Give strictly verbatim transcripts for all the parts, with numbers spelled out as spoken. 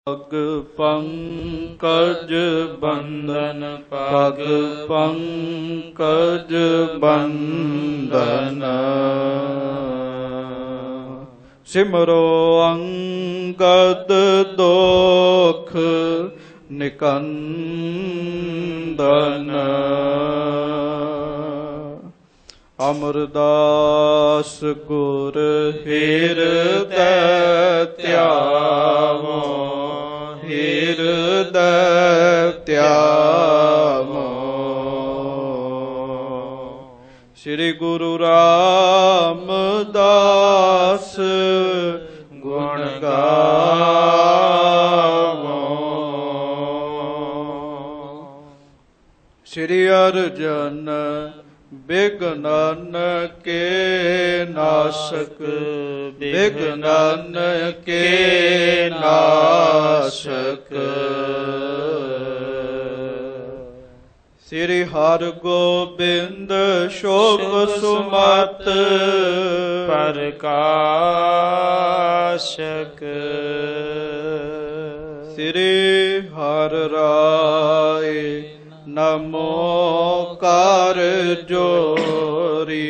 ਪਗ ਪੰਕਜ ਬੰਦਨ ਪਗ ਪੰਕਜ ਬੰਦਨ ਸਿਮਰੋ ਅੰਗਦ ਦੋਖ ਨਿਕੰਦਨ ਅਮਰਦਾਸ ਗੁਰ ਹਿਰਦੈ ਧਿਆਵੋ ਹਿਰਦੈ ਧਿਆਵੋ। ਸ੍ਰੀ ਗੁਰੂ ਰਾਮਦਾਸ ਗੁਣ ਗਾਵੋ। ਸ੍ਰੀ ਅਰਜਨ ਬਿਘਨਨ ਕੇ ਨਾਸ਼ਕ ਬਿਘਨਨ ਕੇ ਨਾਸ਼ਕ। ਸ੍ਰੀ ਹਰਿ ਗੋਬਿੰਦ ਸ਼ੋਭ ਸੁਮਤ ਪ੍ਰਕਾਸ਼ਕ। ਸ੍ਰੀ ਹਰਿ ਰਾਏ ਨਮੋ ਕਰ ਜੋਰੀ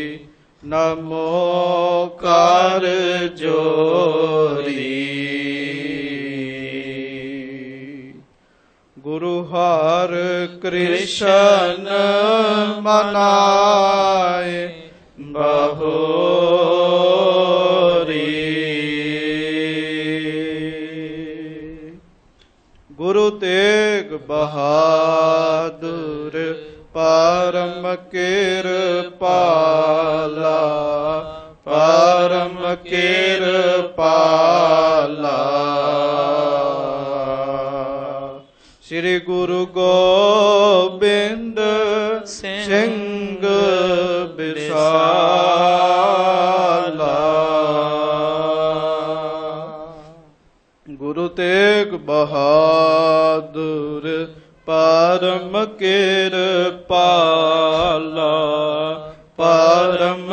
ਨਮੋ ਕਰ ਜੋਰੀ। ਗੁਰੂ ਹਰਿ ਕ੍ਰਿਸ਼ਨ ਮਨਾਏ ਬਹੋਰੀ। ਗੁਰੂ ਤੇਗ ਬਹਾਦਰ ਪਰਮ ਕਿਰਪਾਲਾ ਪਰਮ ਕਿਰਪਾਲਾ। ਸ੍ਰੀ ਗੁਰੂ ਗੋਬਿੰਦ ਸਿੰਘ ਬਿਸਾਲਾ। ਗੁਰੂ ਤੇਗ ਬਹਾਦਰ ਪਰਮ ਕਿਰਪਾਲਾ ਪਰਮ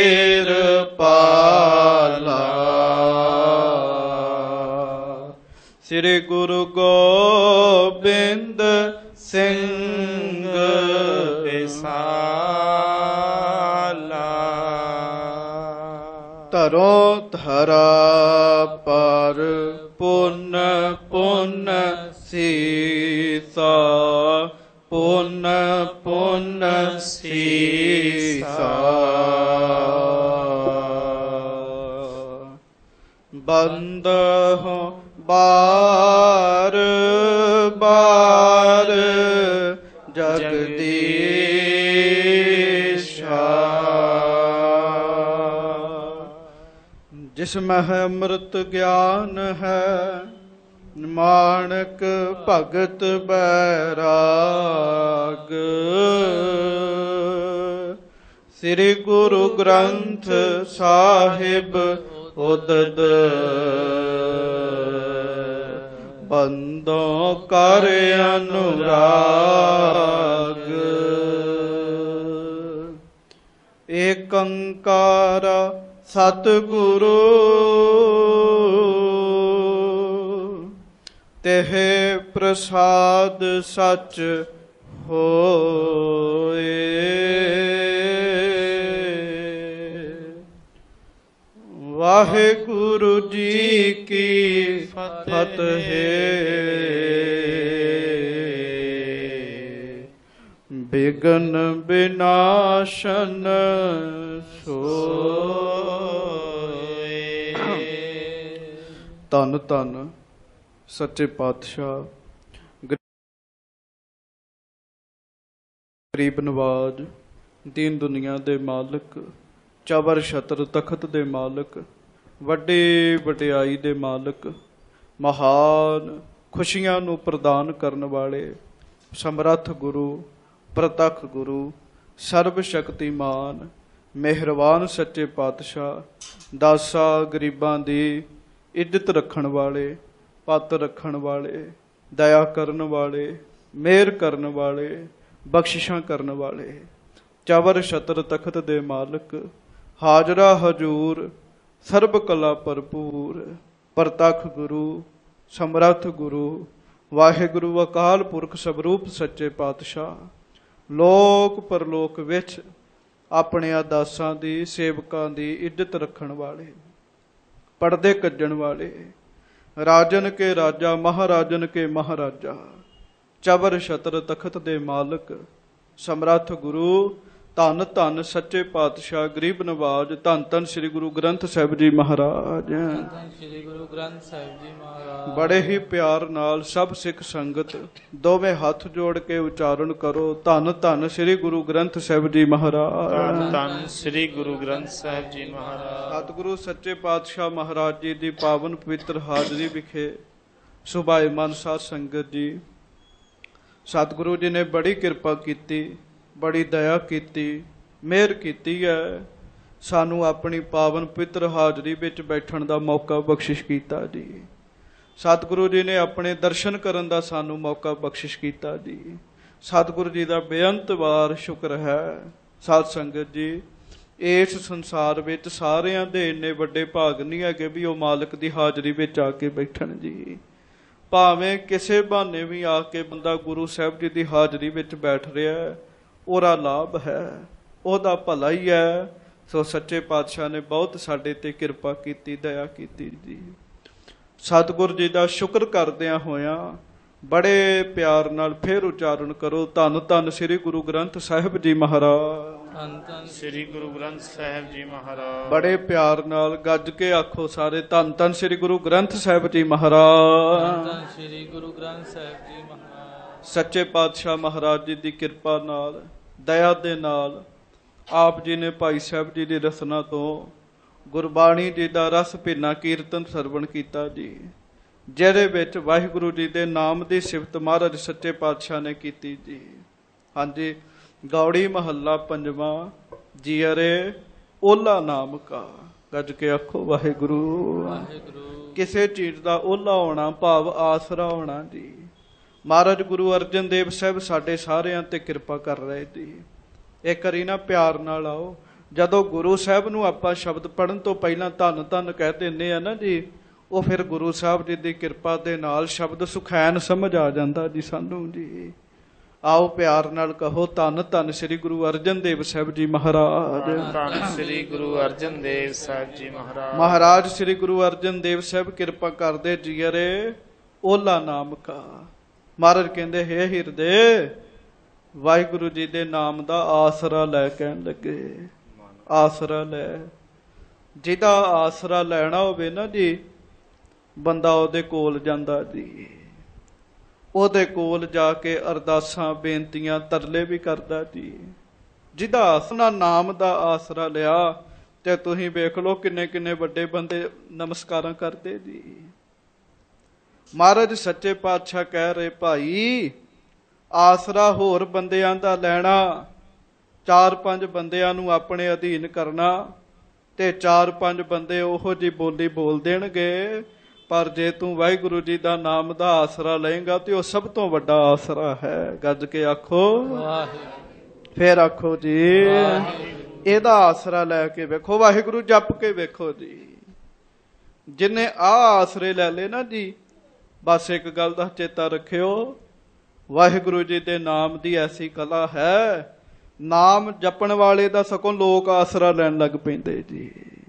ਕਿਰਪਾਲਾ। ਸ੍ਰੀ ਗੁਰੂ ਗੋਬਿੰਦ ਸਿੰਘ ਬਿਸਾਲਾ। ਧਰੋ ਧਰਾ ਪਰ ਪੁੰਨ ਪੁੰਨ ਸੀਸਾ ਪੁੰਨ ਪੁੰਨ ਸੀਸਾ। ਬੰਦਹੁ ਬਾਰ ਬਾਰ ਜਗਦੀਸ਼ਾ। ਜਿਸ ਮਹਿ ਅੰਮ੍ਰਿਤ ਗਿਆਨ ਹੈ ਮਾਣਕ ਭਗਤ ਬੈਰਾਗ। ਸ੍ਰੀ ਗੁਰੂ ਗ੍ਰੰਥ ਸਾਹਿਬ ਉਦਦ ਬੰਦੋਂ ਕਰ ਅਨੁਰਾਗ। ਏਕ ਓੰਕਾਰ ਸਤਿਗੁਰੂ ਤਿਹ ਪ੍ਰਸਾਦ ਸਚ ਹੋਏ। ਵਾਹਿਗੁਰੂ ਜੀ ਕੀ ਫਤਿਹ। ਬਿਘਨ ਬਿਨਾਸ਼ਨ ਸੋਏ। ਧੰਨ ਧੰਨ ਸੱਚੇ ਪਾਤਸ਼ਾਹ ਗਰੀਬ ਨਵਾਜ ਦੀਨ ਦੁਨੀਆ ਦੇ ਮਾਲਕ ਚਬਰ ਛਤਰ ਤਖਤ ਦੇ ਮਾਲਕ ਵੱਡੀ ਵਡਿਆਈ ਦੇ ਮਾਲਕ ਮਹਾਨ ਖੁਸ਼ੀਆਂ ਨੂੰ ਪ੍ਰਦਾਨ ਕਰਨ ਵਾਲੇ ਸਮਰੱਥ ਗੁਰੂ ਪ੍ਰਤੱਖ ਗੁਰੂ ਸਰਬ ਸ਼ਕਤੀਮਾਨ ਮਿਹਰਬਾਨ ਸੱਚੇ ਪਾਤਸ਼ਾਹ ਦਾਸਾਂ ਗਰੀਬਾਂ ਦੀ ਇੱਜ਼ਤ ਰੱਖਣ ਵਾਲੇ ਪੱਤ ਰੱਖਣ ਵਾਲੇ ਦਇਆ ਕਰਨ ਵਾਲੇ ਮਿਹਰ ਕਰਨ ਵਾਲੇ ਬਖਸ਼ਿਸ਼ਾਂ ਕਰਨ ਵਾਲੇ ਚਬਰ ਛਤਰ ਤਖਤ ਦੇ ਮਾਲਕ ਹਾਜ਼ਰਾ ਹਜੂਰ ਸਰਬ ਕਲਾ ਭਰਪੂਰ ਪ੍ਰਤੱਖ ਗੁਰੂ ਸਮਰੱਥ ਗੁਰੂ ਵਾਹਿਗੁਰੂ ਅਕਾਲ ਪੁਰਖ ਸਵਰੂਪ ਸੱਚੇ ਪਾਤਸ਼ਾਹ ਲੋਕ ਪਰਲੋਕ ਵਿੱਚ ਆਪਣੇ ਦਾਸਾਂ ਦੀ ਸੇਵਕਾਂ ਦੀ ਇੱਜ਼ਤ ਰੱਖਣ ਵਾਲੇ, ਪਰਦੇ ਕੱਢਣ ਵਾਲੇ, ਰਾਜਨ ਕੇ ਰਾਜਾ ਮਹਾਰਾਜਨ ਕੇ ਮਹਾਰਾਜਾ, ਚਬਰ ਛਤਰ ਤਖਤ ਦੇ ਮਾਲਕ ਸਮਰੱਥ ਗੁਰੂ ਧੰਨ ਧੰਨ ਸੱਚੇ ਪਾਤਸ਼ਾਹ ਗਰੀਬ ਨਵਾਜ ਧੰਨ ਧੰਨ ਸ੍ਰੀ ਗੁਰੂ ਗ੍ਰੰਥ ਸਾਹਿਬ ਜੀ ਮਹਾਰਾਜ। ਧੰਨ ਸ੍ਰੀ ਗੁਰੂ ਗ੍ਰੰਥ ਸਾਹਿਬ ਜੀ ਮਹਾਰਾਜ। ਬੜੇ ਹੀ ਪਿਆਰ ਨਾਲ ਸਭ ਸਿੱਖ ਸੰਗਤ ਦੋਵੇਂ ਹੱਥ ਜੋੜ ਕੇ ਉਚਾਰਨ ਕਰੋ, ਧੰਨ ਧੰਨ ਸ੍ਰੀ ਗੁਰੂ ਗ੍ਰੰਥ ਸਾਹਿਬ ਜੀ ਮਹਾਰਾਜ। ਧੰਨ ਧੰਨ ਸ੍ਰੀ ਗੁਰੂ ਗ੍ਰੰਥ ਸਾਹਿਬ ਜੀ ਮਹਾਰਾਜ। ਸਤਿਗੁਰੂ ਸੱਚੇ ਪਾਤਸ਼ਾਹ ਮਹਾਰਾਜ ਜੀ ਦੀ ਪਾਵਨ ਪਵਿੱਤਰ ਹਾਜ਼ਰੀ ਵਿਖੇ ਸੁਭਾਏਮਾਨ ਸਾਧ ਸੰਗਤ ਜੀ, ਸਤਿਗੁਰੂ ਜੀ ਨੇ ਬੜੀ ਕਿਰਪਾ ਕੀਤੀ, ਬੜੀ ਦਇਆ ਕੀਤੀ, ਮਿਹਰ ਕੀਤੀ ਹੈ, ਸਾਨੂੰ ਆਪਣੀ ਪਾਵਨ ਪਵਿੱਤਰ ਹਾਜ਼ਰੀ ਵਿੱਚ ਬੈਠਣ ਦਾ ਮੌਕਾ ਬਖਸ਼ਿਸ਼ ਕੀਤਾ ਜੀ। ਸਤਿਗੁਰੂ ਜੀ ਨੇ ਆਪਣੇ ਦਰਸ਼ਨ ਕਰਨ ਦਾ ਸਾਨੂੰ ਮੌਕਾ ਬਖਸ਼ਿਸ਼ ਕੀਤਾ ਜੀ। ਸਤਿਗੁਰੂ ਜੀ ਦਾ ਬੇਅੰਤ ਵਾਰ ਸ਼ੁਕਰ ਹੈ। ਸਾਧ ਸੰਗਤ ਜੀ, ਇਸ ਸੰਸਾਰ ਵਿੱਚ ਸਾਰਿਆਂ ਦੇ ਇੰਨੇ ਵੱਡੇ ਭਾਗ ਨਹੀਂ ਹੈਗੇ ਵੀ ਉਹ ਮਾਲਕ ਦੀ ਹਾਜ਼ਰੀ ਵਿੱਚ ਆ ਕੇ ਬੈਠਣ ਜੀ। ਭਾਵੇਂ ਕਿਸੇ ਬਹਾਨੇ ਵੀ ਆ ਕੇ ਬੰਦਾ ਗੁਰੂ ਸਾਹਿਬ ਜੀ ਦੀ ਹਾਜ਼ਰੀ ਵਿੱਚ ਬੈਠ ਰਿਹਾ, ਉਹਦਾ ਲਾਭ ਹੈ, ਉਹਦਾ ਭਲਾ ਹੀ ਹੈ। ਸੋ ਸੱਚੇ ਪਾਤਸ਼ਾਹ ਨੇ ਬਹੁਤ ਸਾਡੇ ਤੇ ਕਿਰਪਾ ਕੀਤੀ, ਦਇਆ ਕੀਤੀ ਜੀ। ਸਤਿਗੁਰ ਜੀ ਦਾ ਸ਼ੁਕਰ ਕਰਦਿਆਂ ਹੋਇਆਂ ਬੜੇ ਪਿਆਰ ਨਾਲ ਫੇਰ ਉਚਾਰਨ ਕਰੋ, ਧੰਨ ਧੰਨ ਸ੍ਰੀ ਗੁਰੂ ਗ੍ਰੰਥ ਸਾਹਿਬ ਜੀ ਮਹਾਰਾਜ। ਧੰਨ ਧੰਨ ਸ੍ਰੀ ਗੁਰੂ ਗ੍ਰੰਥ ਸਾਹਿਬ ਜੀ ਮਹਾਰਾਜ। ਬੜੇ ਪਿਆਰ ਨਾਲ ਗੱਜ ਕੇ ਆਖੋ ਸਾਰੇ, ਧੰਨ ਧੰਨ ਸ੍ਰੀ ਗੁਰੂ ਗ੍ਰੰਥ ਸਾਹਿਬ ਜੀ ਮਹਾਰਾਜ। ਧੰਨ ਧੰਨ ਸ੍ਰੀ ਗੁਰੂ ਗ੍ਰੰਥ ਸਾਹਿਬ ਜੀ ਮਹਾਰਾਜ। ਸੱਚੇ ਪਾਤਸ਼ਾਹ ਮਹਾਰਾਜ ਜੀ ਦੀ ਕਿਰਪਾ ਨਾਲ, ਦਇਆ ਦੇ ਨਾਲ ਆਪ ਜੀ ਨੇ ਭਾਈ ਸਾਹਿਬ ਜੀ ਦੀ ਰਸਨਾ ਤੋਂ ਗੁਰਬਾਣੀ ਜੀ ਦਾ ਰਸ ਭਿੰਨਾ ਕੀਰਤਨ ਸਰਵਣ ਕੀਤਾ ਜੀ, ਜਿਹਦੇ ਵਿੱਚ ਵਾਹਿਗੁਰੂ ਜੀ ਦੇ ਨਾਮ ਦੀ ਸਿਫਤ ਮਹਾਰਾਜ ਸੱਚੇ ਪਾਤਸ਼ਾਹ ਨੇ ਕੀਤੀ ਜੀ। ਹਾਂਜੀ, ਗੌੜੀ ਮਹੱਲਾ ਪੰਜਵਾਂ, ਜੀ ਅਰੇ ਓਲਾ ਨਾਮ ਕਾ, ਗੱਜ ਕੇ ਆਖੋ ਵਾਹਿਗੁਰੂ। ਵਾਹਿਗੁਰੂ। ਕਿਸੇ ਕਿਸੇ ਚੀਜ਼ ਦਾ ਓਲਾ ਹੋਣਾ ਭਾਵ ਆਸਰਾ ਹੋਣਾ ਜੀ। ਮਹਾਰਾਜ ਗੁਰੂ ਅਰਜਨ ਦੇਵ ਸਾਹਿਬ ਸਾਡੇ ਸਾਰਿਆਂ ਤੇ ਕਿਰਪਾ ਕਰ ਰਹੇ ਜੀ। ਇੱਕ ਵਾਰੀ ਨਾ ਪਿਆਰ ਨਾਲ ਆਓ, ਜਦੋਂ ਗੁਰੂ ਸਾਹਿਬ ਨੂੰ ਆਪਾਂ ਸ਼ਬਦ ਪੜ੍ਹਨ ਤੋਂ ਪਹਿਲਾਂ ਧੰਨ ਧੰਨ ਕਹਿ ਦਿੰਦੇ ਆ ਨਾ ਜੀ, ਉਹ ਫਿਰ ਗੁਰੂ ਸਾਹਿਬ ਜੀ ਦੀ ਕਿਰਪਾ ਦੇ ਨਾਲ ਸ਼ਬਦ ਸੁਖੈਨ ਸਮਝ ਆ ਜਾਂਦਾ ਜੀ ਸਾਨੂੰ ਜੀ। ਆਓ ਪਿਆਰ ਨਾਲ ਕਹੋ, ਧੰਨ ਧੰਨ ਸ੍ਰੀ ਗੁਰੂ ਅਰਜਨ ਦੇਵ ਸਾਹਿਬ ਜੀ ਮਹਾਰਾਜ। ਧੰਨ ਸ੍ਰੀ ਗੁਰੂ ਅਰਜਨ ਦੇਵ ਸਾਹਿਬ ਜੀ ਮਹਾਰਾਜ। ਮਹਾਰਾਜ ਸ੍ਰੀ ਗੁਰੂ ਅਰਜਨ ਦੇਵ ਸਾਹਿਬ ਕਿਰਪਾ ਕਰਦੇ ਜੀ ਅਰੇ ਓਲਾ ਨਾਮ ਕਾ। ਮਹਾਰਾਜ ਕਹਿੰਦੇ, ਹੇ ਹਿਰਦੇ, ਵਾਹਿਗੁਰੂ ਜੀ ਦੇ ਨਾਮ ਦਾ ਆਸਰਾ ਲੈ, ਕਹਿਣ ਲੱਗੇ ਆਸਰਾ ਲੈ। ਜਿਹਦਾ ਆਸਰਾ ਲੈਣਾ ਹੋਵੇ ਨਾ ਜੀ, ਬੰਦਾ ਉਹਦੇ ਕੋਲ ਜਾਂਦਾ ਜੀ, ਉਹਦੇ ਕੋਲ ਜਾ ਕੇ ਅਰਦਾਸਾਂ ਬੇਨਤੀਆਂ ਤਰਲੇ ਵੀ ਕਰਦਾ ਜੀ। ਜਿਹਦਾ ਆਸਨਾ ਨਾਮ ਦਾ ਆਸਰਾ ਲਿਆ, ਤੇ ਤੁਸੀਂ ਵੇਖ ਲਓ ਕਿੰਨੇ ਕਿੰਨੇ ਵੱਡੇ ਬੰਦੇ ਨਮਸਕਾਰਾਂ ਕਰਦੇ ਜੀ। ਮਹਾਰਾਜ ਸੱਚੇ ਪਾਤਸ਼ਾਹ ਕਹਿ ਰਹੇ, ਭਾਈ ਆਸਰਾ ਹੋਰ ਬੰਦਿਆਂ ਦਾ ਲੈਣਾ, ਚਾਰ ਪੰਜ ਬੰਦਿਆਂ ਨੂੰ ਆਪਣੇ ਅਧੀਨ ਕਰਨਾ, ਤੇ ਚਾਰ ਪੰਜ ਬੰਦੇ ਉਹੋ ਜਿਹੀ ਬੋਲੀ ਬੋਲ ਦੇਣਗੇ, ਪਰ ਜੇ ਤੂੰ ਵਾਹਿਗੁਰੂ ਜੀ ਦਾ ਨਾਮ ਦਾ ਆਸਰਾ ਲਏਗਾ ਤੇ ਉਹ ਸਭ ਤੋਂ ਵੱਡਾ ਆਸਰਾ ਹੈ। ਗੱਜ ਕੇ ਆਖੋ ਵਾਹਿਗੁਰੂ। ਫੇਰ ਆਖੋ ਜੀ, ਇਹਦਾ ਆਸਰਾ ਲੈ ਕੇ ਵੇਖੋ, ਵਾਹਿਗੁਰੂ ਜਪ ਕੇ ਵੇਖੋ ਜੀ। ਜਿੰਨੇ ਆ ਆਸਰੇ ਲੈ ਲਏ ਨਾ ਜੀ, ਬਸ ਇੱਕ ਗੱਲ ਦਾ ਚੇਤਾ ਰੱਖਿਓ, ਵਾਹਿਗੁਰੂ ਜੀ ਦੇ ਨਾਮ ਦੀ ਐਸੀ ਕਲਾ ਹੈ, ਨਾਮ ਜਪਣ ਵਾਲੇ ਦਾ ਸਗੋਂ ਲੋਕ ਆਸਰਾ ਲੈਣ ਲੱਗ ਪੈਂਦੇ ਜੀ।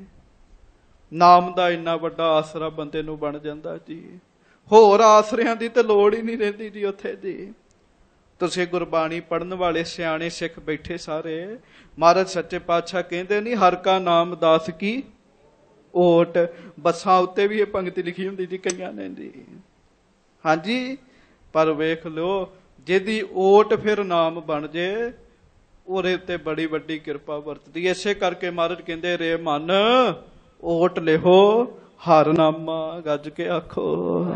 ਨਾਮ ਦਾ ਇੰਨਾ ਵੱਡਾ ਆਸਰਾ ਬੰਦੇ ਨੂੰ ਬਣ ਜਾਂਦਾ ਜੀ। ਹੋਰ ਆਸਰਿਆਂ ਦੀ ਤੇ ਲੋੜ ਹੀ ਨਹੀਂ ਰਹਿੰਦੀ ਜੀ ਉੱਥੇ ਜੀ। ਤੁਸੀਂ ਗੁਰਬਾਣੀ ਪੜ੍ਹਨ ਵਾਲੇ ਸਿਆਣੇ ਸਿੱਖ ਬੈਠੇ ਸਾਰੇ, ਮਹਾਰਾਜ ਸੱਚੇ ਪਾਤਸ਼ਾਹ ਕਹਿੰਦੇ ਨਹੀਂ, ਹਰ ਕਾ ਨਾਮ ਦਾਸ ਕੀ ਓਟ। ਬੱਸਾਂ ਉੱਤੇ ਵੀ ਇਹ ਪੰਕਤੀ ਲਿਖੀ ਹੁੰਦੀ ਜੀ ਕਈਆਂ ਨੇ ਜੀ। ਹਾਂਜੀ, ਪਰ ਵੇਖ ਲਿਓ, ਜਿਹਦੀ ਓਟ ਫਿਰ ਨਾਮ ਬਣ ਜੇ, ਉਹਦੇ ਉੱਤੇ ਬੜੀ ਵੱਡੀ ਕਿਰਪਾ ਵਰਤਦੀ। ਇਸੇ ਕਰਕੇ ਮਹਾਰਾਜ ਕਹਿੰਦੇ, ਰੇ ਮਨ ਓਟ ਲਿਹੋ ਹਰ ਨਾਮਾ। ਗੱਜ ਕੇ ਆਖੋ,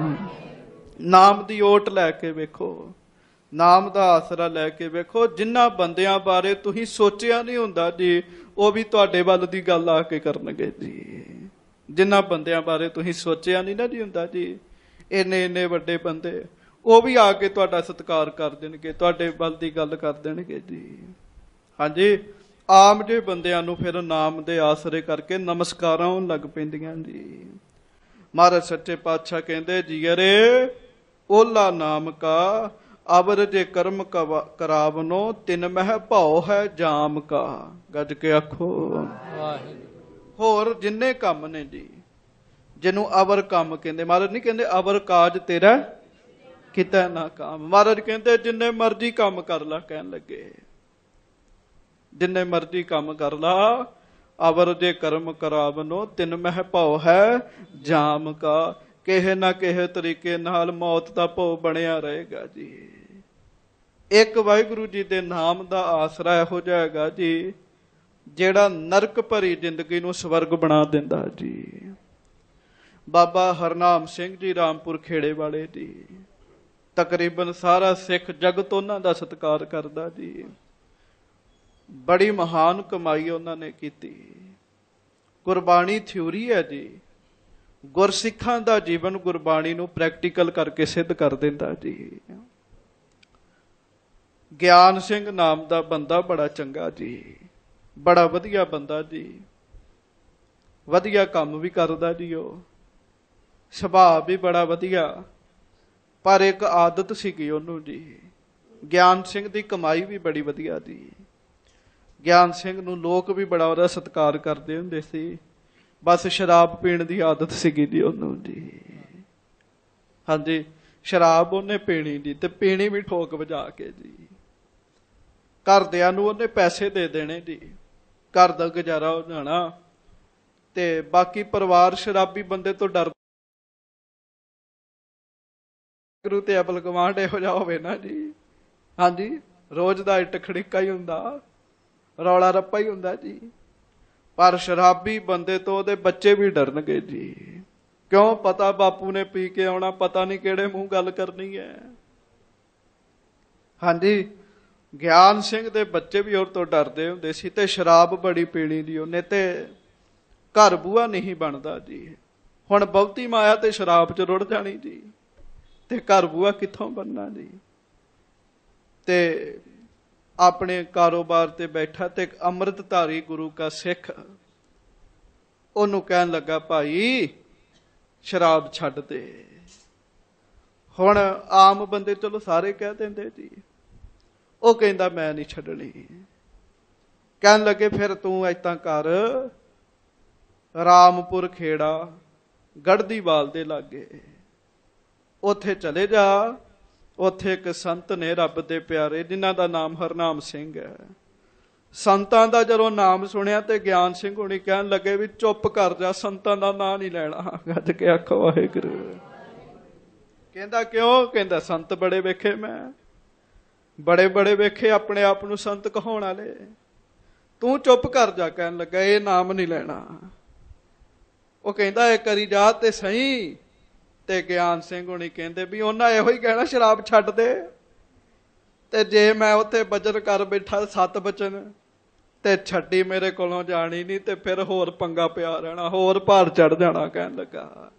ਨਾਮ ਦੀ ਓਟ ਲੈ ਕੇ ਵੇਖੋ, ਨਾਮ ਦਾ ਆਸਰਾ ਲੈ ਕੇ ਵੇਖੋ। ਜਿਨ੍ਹਾਂ ਬੰਦਿਆਂ ਬਾਰੇ ਤੁਸੀਂ ਸੋਚਿਆ ਨਹੀਂ ਹੁੰਦਾ ਜੀ, ਉਹ ਵੀ ਤੁਹਾਡੇ ਵੱਲ ਦੀ ਗੱਲ ਆ ਕੇ ਕਰਨਗੇ ਜੀ। ਜਿਨ੍ਹਾਂ ਬੰਦਿਆਂ ਬਾਰੇ ਤੁਸੀਂ ਸੋਚਿਆ ਨਹੀਂ ਨਾ ਜੀ ਹੁੰਦਾ ਜੀ, ਇੰਨੇ ਇੰਨੇ ਵੱਡੇ ਬੰਦੇ, ਉਹ ਵੀ ਆ ਕੇ ਤੁਹਾਡਾ ਸਤਿਕਾਰ ਕਰ ਦੇਣਗੇ, ਤੁਹਾਡੇ ਵੱਲ ਦੀ ਗੱਲ ਕਰ ਦੇਣਗੇ ਜੀ। ਹਾਂਜੀ, ਆਮ ਜਿਹੇ ਬੰਦਿਆਂ ਨੂੰ ਫਿਰ ਨਾਮ ਦੇ ਆਸਰੇ ਕਰਕੇ ਨਮਸਕਾਰਾਂ ਹੋਣ ਲੱਗ ਪੈਂਦੀਆਂ ਜੀ। ਮਹਾਰਾਜ ਸੱਚੇ ਪਾਤਸ਼ਾਹ ਕਹਿੰਦੇ ਜੀਅਰੇ ਓਲਾ ਨਾਮ ਕਾ ਅਵਰ ਜੇ ਕਰਮ ਕਵਾ- ਕਰਾਵਨੋ ਤਿਨ ਮਹਿ ਭਾਉ ਹੈ ਜਾਮ ਕਾ। ਗੱਜ ਕੇ ਆਖੋ ਵਾਹਿਗੁਰੂ। ਹੋਰ ਜਿੰਨੇ ਕੰਮ ਨੇ ਜੀ, ਜਿਹਨੂੰ ਅਵਰ ਕੰਮ ਕਹਿੰਦੇ, ਮਹਾਰਾਜ ਨਹੀਂ ਕਹਿੰਦੇ ਅਵਰ ਕਾਜ ਤੇਰਾ ਕਿਤੇ ਨਾ ਕੰਮ। ਮਹਾਰਾਜ ਕਹਿੰਦੇ ਜਿੰਨੇ ਮਰਜ਼ੀ ਕੰਮ ਕਰ ਲਾ, ਕਹਿਣ ਲੱਗੇ ਜਿੰਨੇ ਮਰਜ਼ੀ ਕੰਮ ਕਰ ਲਾ, ਅਵਰ ਜੇ ਕਰਮ ਕਰਾਵਨੋ ਤਿਨ ਮਹਿ ਭਾਉ ਹੈ ਜਾਮ ਕਾ। ਕਿਸੇ ਨਾ ਕਿਸੇ ਤਰੀਕੇ ਨਾਲ ਮੌਤ ਦਾ ਭਉ ਬਣਿਆ ਰਹੇਗਾ ਜੀ। ਇੱਕ ਵਾਹਿਗੁਰੂ ਜੀ ਦੇ ਨਾਮ ਦਾ ਆਸਰਾ ਇਹੋ ਜਿਹਾ ਹੈਗਾ ਜੀ, ਜਿਹੜਾ ਨਰਕ ਭਰੀ ਜ਼ਿੰਦਗੀ ਨੂੰ ਸਵਰਗ ਬਣਾ ਦਿੰਦਾ ਜੀ। ਬਾਬਾ ਹਰਨਾਮ ਸਿੰਘ ਜੀ ਰਾਮਪੁਰ ਖੇੜੇ ਵਾਲੇ ਜੀ, ਤਕਰੀਬਨ ਸਾਰਾ ਸਿੱਖ ਜਗਤ ਉਹਨਾਂ ਦਾ ਸਤਿਕਾਰ ਕਰਦਾ ਜੀ। ਬੜੀ ਮਹਾਨ ਕਮਾਈ ਉਹਨਾਂ ਨੇ ਕੀਤੀ। ਗੁਰਬਾਣੀ ਥਿਊਰੀ ਹੈ ਜੀ, ਗੁਰਸਿੱਖਾਂ ਦਾ ਜੀਵਨ ਗੁਰਬਾਣੀ ਨੂੰ ਪ੍ਰੈਕਟੀਕਲ ਕਰਕੇ ਸਿੱਧ ਕਰ ਦਿੰਦਾ ਜੀ। ਗਿਆਨ ਸਿੰਘ ਨਾਮ ਦਾ ਬੰਦਾ ਬੜਾ ਚੰਗਾ ਜੀ, ਬੜਾ ਵਧੀਆ ਬੰਦਾ ਜੀ, ਵਧੀਆ ਕੰਮ ਵੀ ਕਰਦਾ ਜੀ। ਉਹ ਸੁਭਾਅ ਵੀ ਬੜਾ ਵਧੀਆ, ਪਰ ਇੱਕ ਆਦਤ ਸੀਗੀ ਉਹਨੂੰ ਜੀ। ਗਿਆਨ ਸਿੰਘ ਦੀ ਕਮਾਈ ਵੀ ਬੜੀ ਵਧੀਆ ਜੀ। ਗਿਆਨ ਸਿੰਘ ਨੂੰ ਲੋਕ ਵੀ ਬੜਾ ਉਹਦਾ ਸਤਿਕਾਰ ਕਰਦੇ ਹੁੰਦੇ ਸੀ, ਬਸ ਸ਼ਰਾਬ ਪੀਣ ਦੀ ਆਦਤ ਸੀਗੀ ਜੀ ਉਹਨੂੰ ਜੀ। ਹਾਂਜੀ, ਸ਼ਰਾਬ ਉਹਨੇ ਪੀਣੀ ਜੀ, ਤੇ ਪੀਣੀ ਵੀ ਠੋਕ ਵਜਾ ਕੇ ਜੀ। ਘਰਦਿਆਂ ਨੂੰ ਉਹਨੇ ਪੈਸੇ ਦੇ ਦੇਣੇ ਜੀ, ਘਰ ਦਾ ਗੁਜ਼ਾਰਾ ਹੋ ਜਾਣਾ, ਤੇ ਬਾਕੀ ਪਰਿਵਾਰ ਸ਼ਰਾਬੀ ਬੰਦੇ ਤੋਂ ਡਰ ਗੁਰੂ ਤੇ ਅਬਲ ਕਮਾਂਡ ਇਹੋ ਜਿਹਾ ਹੋਵੇ ਨਾ ਜੀ। ਹਾਂਜੀ, ਰੋਜ਼ ਦਾ ਇੱਟ ਖੜਿੱਕਾ ਹੀ ਹੁੰਦਾ, ਰੌਲਾ ਰੱਪਾ ਹੀ ਹੁੰਦਾ ਜੀ। ਪਰ ਸ਼ਰਾਬੀ ਬੰਦੇ ਤੋਂ ਉਹਦੇ ਬੱਚੇ ਵੀ ਡਰਨਗੇ ਜੀ। ਕਿਉਂ? ਪਤਾ ਬਾਪੂ ਨੇ ਪੀ ਕੇ ਆਉਣਾ, ਪਤਾ ਨਹੀਂ ਕਿਹੜੇ ਮੂੰਹ ਗੱਲ ਕਰਨੀ ਹੈ। ਹਾਂਜੀ, ਗਿਆਨ ਸਿੰਘ ਦੇ ਬੱਚੇ ਵੀ ਉਹ ਤੋਂ ਡਰਦੇ ਹੁੰਦੇ ਸੀ, ਤੇ ਸ਼ਰਾਬ ਬੜੀ ਪੀਣੀ ਦੀ ਉਹਨੇ, ਤੇ ਘਰ ਬੂਆ ਨਹੀਂ ਬਣਦਾ ਜੀ। ਹੁਣ ਬਹੁਤੀ ਮਾਇਆ ਤੇ ਸ਼ਰਾਬ ਚ ਰੁੜ ਜਾਣੀ ਜੀ, ਤੇ ਘਰ ਬੂਆ ਕਿੱਥੋਂ ਬਣਨਾ ਜੀ। ਤੇ ਆਪਣੇ ਕਾਰੋਬਾਰ ਤੇ ਬੈਠਾ, ਤੇ ਅੰਮ੍ਰਿਤਧਾਰੀ ਗੁਰੂ ਕਾ ਸਿੱਖ ਉਹਨੂੰ ਕਹਿਣ ਲੱਗਾ, ਭਾਈ ਸ਼ਰਾਬ ਛੱਡ ਦੇ। ਹੁਣ ਆਮ ਬੰਦੇ ਚਲੋ ਸਾਰੇ ਕਹਿ ਦਿੰਦੇ ਜੀ, ਉਹ ਕਹਿੰਦਾ ਮੈਂ ਨਹੀਂ ਛੱਡਣੀ। ਕਹਿਣ ਲੱਗੇ ਫਿਰ ਤੂੰ ਏਦਾਂ ਕਰ, ਰਾਮਪੁਰ ਖੇੜਾ ਗੜਦੀਵਾਲ ਦੇ ਲਾਗੇ ਉੱਥੇ ਚਲੇ ਜਾ। ਉੱਥੇ ਇੱਕ ਸੰਤ ਨੇ ਰੱਬ ਦੇ ਪਿਆਰੇ, ਜਿਨ੍ਹਾਂ ਦਾ ਨਾਮ ਹਰਨਾਮ ਸਿੰਘ ਹੈ। ਸੰਤਾਂ ਦਾ ਜਦੋਂ ਨਾਮ ਸੁਣਿਆ ਤੇ ਗਿਆਨ ਸਿੰਘ ਹੁਣੀ ਕਹਿਣ ਲੱਗੇ ਵੀ ਚੁੱਪ ਕਰ ਜਾ, ਸੰਤਾਂ ਦਾ ਨਾਂ ਨਹੀਂ ਲੈਣਾ। ਗੱਜ ਕੇ ਆਖੋ ਵਾਹਿਗੁਰੂ। ਕਹਿੰਦਾ ਕਿਉਂ? ਕਹਿੰਦਾ ਸੰਤ ਬੜੇ ਵੇਖੇ ਮੈਂ, ਬੜੇ ਬੜੇ ਵੇਖੇ ਆਪਣੇ ਆਪ ਨੂੰ ਸੰਤ ਕਹਾਉਣ ਵਾਲੇ, ਤੂੰ ਚੁੱਪ ਕਰ ਜਾ। ਕਹਿਣ ਲੱਗਾ ਇਹ ਨਾਮ ਨਹੀਂ ਲੈਣਾ। ਉਹ ਕਹਿੰਦਾ ਇਹ ਕਰੀ ਜਾ ਤੇ ਸਹੀ। ਤੇ ਗਿਆਨ ਸਿੰਘ ਹੁਣੀ ਕਹਿੰਦੇ ਵੀ ਉਹਨਾਂ ਇਹੋ ਹੀ ਕਹਿਣਾ ਸ਼ਰਾਬ ਛੱਡ ਦੇ, ਤੇ ਜੇ ਮੈਂ ਉੱਥੇ ਬਚਨ ਕਰ ਬੈਠਾ ਸੱਤ ਬਚਨ, ਤੇ ਛੱਡੀ ਮੇਰੇ ਕੋਲੋਂ ਜਾਣੀ ਨਹੀਂ, ਤੇ ਫਿਰ ਹੋਰ ਪੰਗਾ ਪਿਆ ਰਹਿਣਾ, ਹੋਰ ਭਾਰ ਚੜ ਜਾਣਾ। ਕਹਿਣ ਲੱਗਾ,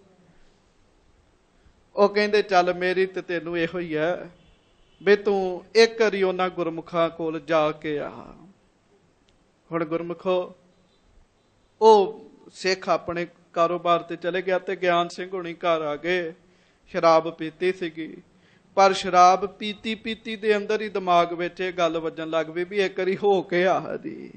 ਉਹ ਕਹਿੰਦੇ ਚੱਲ ਮੇਰੀ ਤੇ ਤੈਨੂੰ ਇਹੋ ਹੀ ਹੈ ਵੀ ਤੂੰ ਇੱਕ ਵਾਰੀ ਉਹਨਾਂ ਗੁਰਮੁਖਾਂ ਕੋਲ ਜਾ ਕੇ ਆ। ਹੁਣ ਗੁਰਮੁਖੋ, ਉਹ ਸਿੱਖ ਆਪਣੇ ਕਾਰੋਬਾਰ ਤੇ ਚਲੇ ਗਿਆ, ਤੇ ਗਿਆਨ ਸਿੰਘ ਹੁਣੀ ਘਰ ਆ ਗਏ। ਸ਼ਰਾਬ ਪੀਤੀ ਸੀਗੀ, ਪਰ ਸ਼ਰਾਬ ਪੀਤੀ ਪੀਤੀ ਦੇ ਅੰਦਰ ਹੀ ਦਿਮਾਗ ਵਿੱਚ ਇਹ ਗੱਲ ਵੱਜਣ ਲੱਗ ਪਈ ਵੀ ਇੱਕ ਵਾਰੀ ਹੋ ਕੇ ਆ ਜੀ।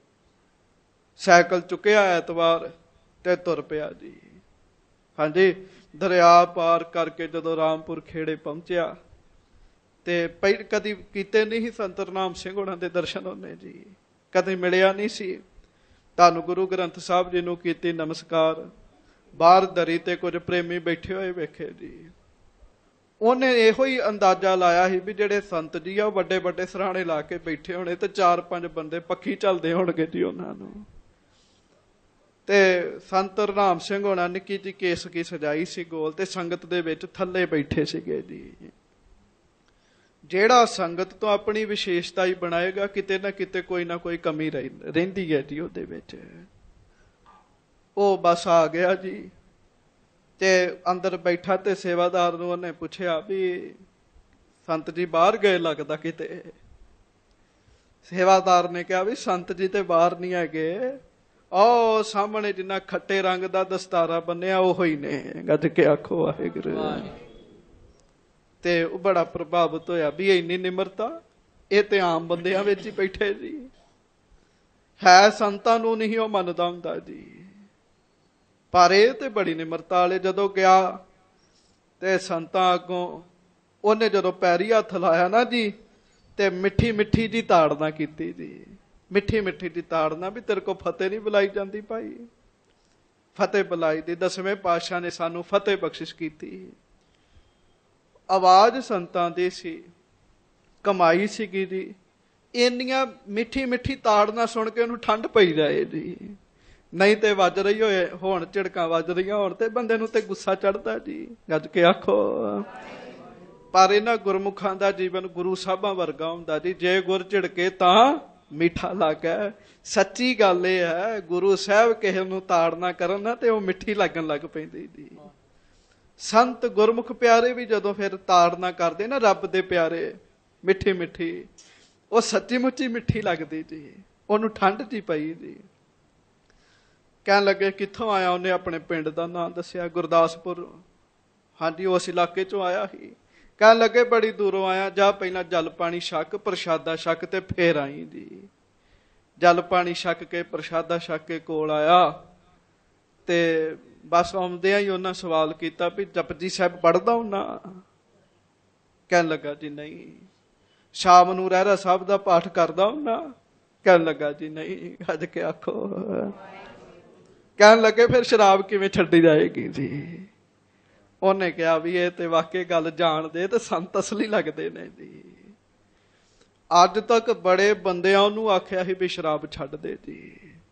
ਸਾਈਕਲ ਚੁੱਕਿਆ ਐਤਵਾਰ ਤੇ ਤੁਰ ਪਿਆ ਜੀ। ਹਾਂਜੀ, ਦਰਿਆ ਪਾਰ ਕਰਕੇ ਜਦੋਂ ਰਾਮਪੁਰ ਖੇੜੇ ਪਹੁੰਚਿਆ, ਤੇ ਪਹਿ ਕਦੀ ਕੀਤੇ ਨਹੀਂ ਸੀ ਸੰਤ ਹਰਨਾਮ ਸਿੰਘ ਹੋਣਾ ਦੇ ਦਰਸ਼ਨ ਉਹਨੇ ਜੀ, ਕਦੇ ਮਿਲਿਆ ਨਹੀਂ ਸੀ। ਤੁਹਾਨੂੰ ਗੁਰੂ ਗ੍ਰੰਥ ਸਾਹਿਬ ਜੀ ਨੂੰ ਕੀਤੀ ਨਮਸਕਾਰ। ਬਾਹਰ ਦਰੀ ਤੇ ਕੁਝ ਪ੍ਰੇਮੀ ਬੈਠੇ ਹੋਏ ਵੇਖੇ ਜੀ। ਉਹਨੇ ਇਹੋ ਹੀ ਅੰਦਾਜ਼ਾ ਲਾਇਆ ਸੀ ਵੀ ਜਿਹੜੇ ਸੰਤ ਜੀ ਆ ਉਹ ਵੱਡੇ ਵੱਡੇ ਸਰਾਣੇ ਲਾ ਕੇ ਬੈਠੇ ਹੋਣੇ, ਤੇ ਚਾਰ ਪੰਜ ਬੰਦੇ ਪੱਖੀ ਚੱਲਦੇ ਹੋਣਗੇ ਜੀ ਉਹਨਾਂ ਨੂੰ। ਤੇ ਸੰਤ ਹਰਨਾਮ ਸਿੰਘ ਹੋਣਾ ਨਿੱਕੀ ਜਿਹੀ ਕੇਸ ਕੀ ਸਜਾਈ ਸੀ ਗੋਲ, ਤੇ ਸੰਗਤ ਦੇ ਵਿੱਚ ਥੱਲੇ ਬੈਠੇ ਸੀਗੇ ਜੀ। ਜਿਹੜਾ ਸੰਗਤ ਤੋਂ ਆਪਣੀ ਵਿਸ਼ੇਸ਼ਤਾ ਹੀ ਬਣਾਏਗਾ, ਕਿਤੇ ਨਾ ਕਿਤੇ ਕੋਈ ਨਾ ਕੋਈ ਕਮੀ ਰਹਿੰਦੀ ਹੈ ਜੀ ਉਹਦੇ ਵਿੱਚ। ਉਹ ਬਸ ਆ ਗਿਆ ਜੀ, ਤੇ ਅੰਦਰ ਬੈਠਾ, ਤੇ ਸੇਵਾਦਾਰ ਨੂੰ ਉਹਨੇ ਪੁੱਛਿਆ ਵੀ ਸੰਤ ਜੀ ਬਾਹਰ ਗਏ ਲੱਗਦਾ ਕਿਤੇ। ਸੇਵਾਦਾਰ ਨੇ ਕਿਹਾ ਵੀ ਸੰਤ ਜੀ ਤੇ ਬਾਹਰ ਨਹੀਂ ਹੈਗੇ, ਉਹ ਸਾਹਮਣੇ ਜਿੰਨਾ ਖੱਟੇ ਰੰਗ ਦਾ ਦਸਤਾਰਾ ਬੰਨਿਆ ਉਹ ਹੀ ਨੇ, ਗੱਜ ਕੇ ਆਖੋ ਵਾਹਿਗੁਰੂ। ਤੇ ਉਹ ਬੜਾ ਪ੍ਰਭਾਵਿਤ ਹੋਇਆ ਵੀ ਇੰਨੀ ਨਿਮਰਤਾ, ਇਹ ਤੇ ਆਮ ਬੰਦਿਆਂ ਵਿੱਚ ਹੀ ਬੈਠੇ ਜੀ, ਹੈ ਸੰਤਾਂ ਨੂੰ ਨਹੀਂ ਉਹ ਮੰਨਦਾ ਹੁੰਦਾ ਜੀ, ਪਰ ਇਹ ਤੇ ਬੜੀ ਨਿਮਰਤਾ ਵਾਲੇ। ਜਦੋਂ ਗਿਆ ਤੇ ਸੰਤਾਂ ਅੱਗੋਂ ਉਹਨੇ ਜਦੋਂ ਪੈਰੀ ਹੱਥ ਲਾਇਆ ਨਾ ਜੀ, ਤੇ ਮਿੱਠੀ ਮਿੱਠੀ ਜੀ ਤਾੜਨਾ ਕੀਤੀ ਜੀ, ਮਿੱਠੀ ਮਿੱਠੀ ਜੀ ਤਾੜਨਾ ਵੀ ਤੇਰੇ ਕੋ ਫਤਿਹ ਨਹੀਂ ਬੁਲਾਈ ਜਾਂਦੀ ਭਾਈ, ਫਤਿਹ ਬੁਲਾਈ ਦੀ। ਦਸਵੇਂ ਪਾਤਸ਼ਾਹ ਨੇ ਸਾਨੂੰ ਫਤਿਹ ਬਖਸ਼ਿਸ਼ ਕੀਤੀ। ਆਵਾਜ਼ ਸੰਤਾਂ ਦੀ ਸੀ, ਕਮਾਈ ਸੀਗੀ ਜੀ, ਇੰਨੀਆਂ ਮਿੱਠੀ ਮਿੱਠੀ ਤਾੜਨਾ ਸੁਣ ਕੇ ਉਹਨੂੰ ਠੰਡ ਪਈ ਜਾਏ ਜੀ, ਨਹੀਂ ਤੇ ਵੱਜ ਰਹੀ ਹੋਏ ਹੁਣ ਝਿੜਕਾਂ ਵੱਜ ਰਹੀਆਂ ਹੋਣ ਤੇ ਬੰਦੇ ਨੂੰ ਤੇ ਗੁੱਸਾ ਚੜਦਾ ਜੀ, ਗੱਜ ਕੇ ਆਖੋ। ਪਰ ਇਹਨਾਂ ਗੁਰਮੁਖਾਂ ਦਾ ਜੀਵਨ ਗੁਰੂ ਸਾਹਿਬਾਂ ਵਰਗਾ ਹੁੰਦਾ ਜੀ, ਜੇ ਗੁਰ ਝਿੜਕੇ ਤਾਂ ਮਿੱਠਾ ਲੱਗਾ। ਸੱਚੀ ਗੱਲ ਇਹ ਹੈ, ਗੁਰੂ ਸਾਹਿਬ ਕਿਸੇ ਨੂੰ ਤਾੜਨਾ ਕਰਨ ਨਾ ਤੇ ਉਹ ਮਿੱਠੀ ਲੱਗਣ ਲੱਗ ਪੈਂਦੀ ਜੀ। ਸੰਤ ਗੁਰਮੁਖ ਪਿਆਰੇ ਵੀ ਜਦੋਂ ਫਿਰ ਤਾੜਨਾ ਕਰਦੇ ਨਾ ਰੱਬ ਦੇ ਪਿਆਰੇ, ਮਿੱਠੀ ਮਿੱਠੀ, ਉਹ ਸੱਚੀ ਮੁੱਚੀ ਮਿੱਠੀ ਲੱਗਦੀ ਜੀ, ਉਹਨੂੰ ਠੰਡ ਜੀ ਪਈ ਜੀ। ਕਹਿਣ ਲੱਗੇ ਕਿੱਥੋਂ ਆਇਆ? ਉਹਨੇ ਆਪਣੇ ਪਿੰਡ ਦਾ ਨਾਂ ਦੱਸਿਆ, ਗੁਰਦਾਸਪੁਰ। ਹਾਂਜੀ, ਉਸ ਇਲਾਕੇ ਚੋਂ ਆਇਆ ਸੀ। ਕਹਿਣ ਲੱਗੇ ਬੜੀ ਦੂਰੋਂ ਆਇਆ, ਜਾ ਪਹਿਲਾਂ ਜਲ ਪਾਣੀ ਛਕ, ਪ੍ਰਸ਼ਾਦਾ ਛਕ ਤੇ ਫੇਰ ਆਈ ਜੀ। ਜਲ ਪਾਣੀ ਛਕ ਕੇ ਪ੍ਰਸ਼ਾਦਾ ਛਕ ਕੇ ਕੋਲ ਆਇਆ ਤੇ ਬਸ ਆਉਂਦਿਆਂ ਹੀ ਉਹਨਾਂ ਸਵਾਲ ਕੀਤਾ ਵੀ ਜਪਜੀ ਸਾਹਿਬ ਪੜ੍ਹਦਾ ਹੁੰਨਾ? ਕਹਿਣ ਲੱਗਾ ਜੀ ਨਹੀਂ। ਸ਼ਾਮ ਨੂੰ ਰਹਿਰਾ ਸਾਹਿਬ ਦਾ ਪਾਠ ਕਰਦਾ ਹੁੰਨਾ? ਕਹਿਣ ਲੱਗਾ ਜੀ ਨਹੀਂ। ਅੱਜ ਕੇ ਆਖੋ। ਕਹਿਣ ਲੱਗੇ ਫਿਰ ਸ਼ਰਾਬ ਕਿਵੇਂ ਛੱਡੀ ਜਾਏਗੀ ਜੀ? ਉਹਨੇ ਕਿਹਾ ਵੀ ਇਹ ਤੇ ਵਾਕਈ ਗੱਲ ਜਾਣਦੇ ਤੇ ਸੰਤ ਅਸਲੀ ਲੱਗਦੇ ਨੇ ਜੀ। ਅੱਜ ਤੱਕ ਬੜੇ ਬੰਦਿਆਂ ਨੂੰ ਆਖਿਆ ਸੀ ਵੀ ਸ਼ਰਾਬ ਛੱਡ ਦੇ ਜੀ,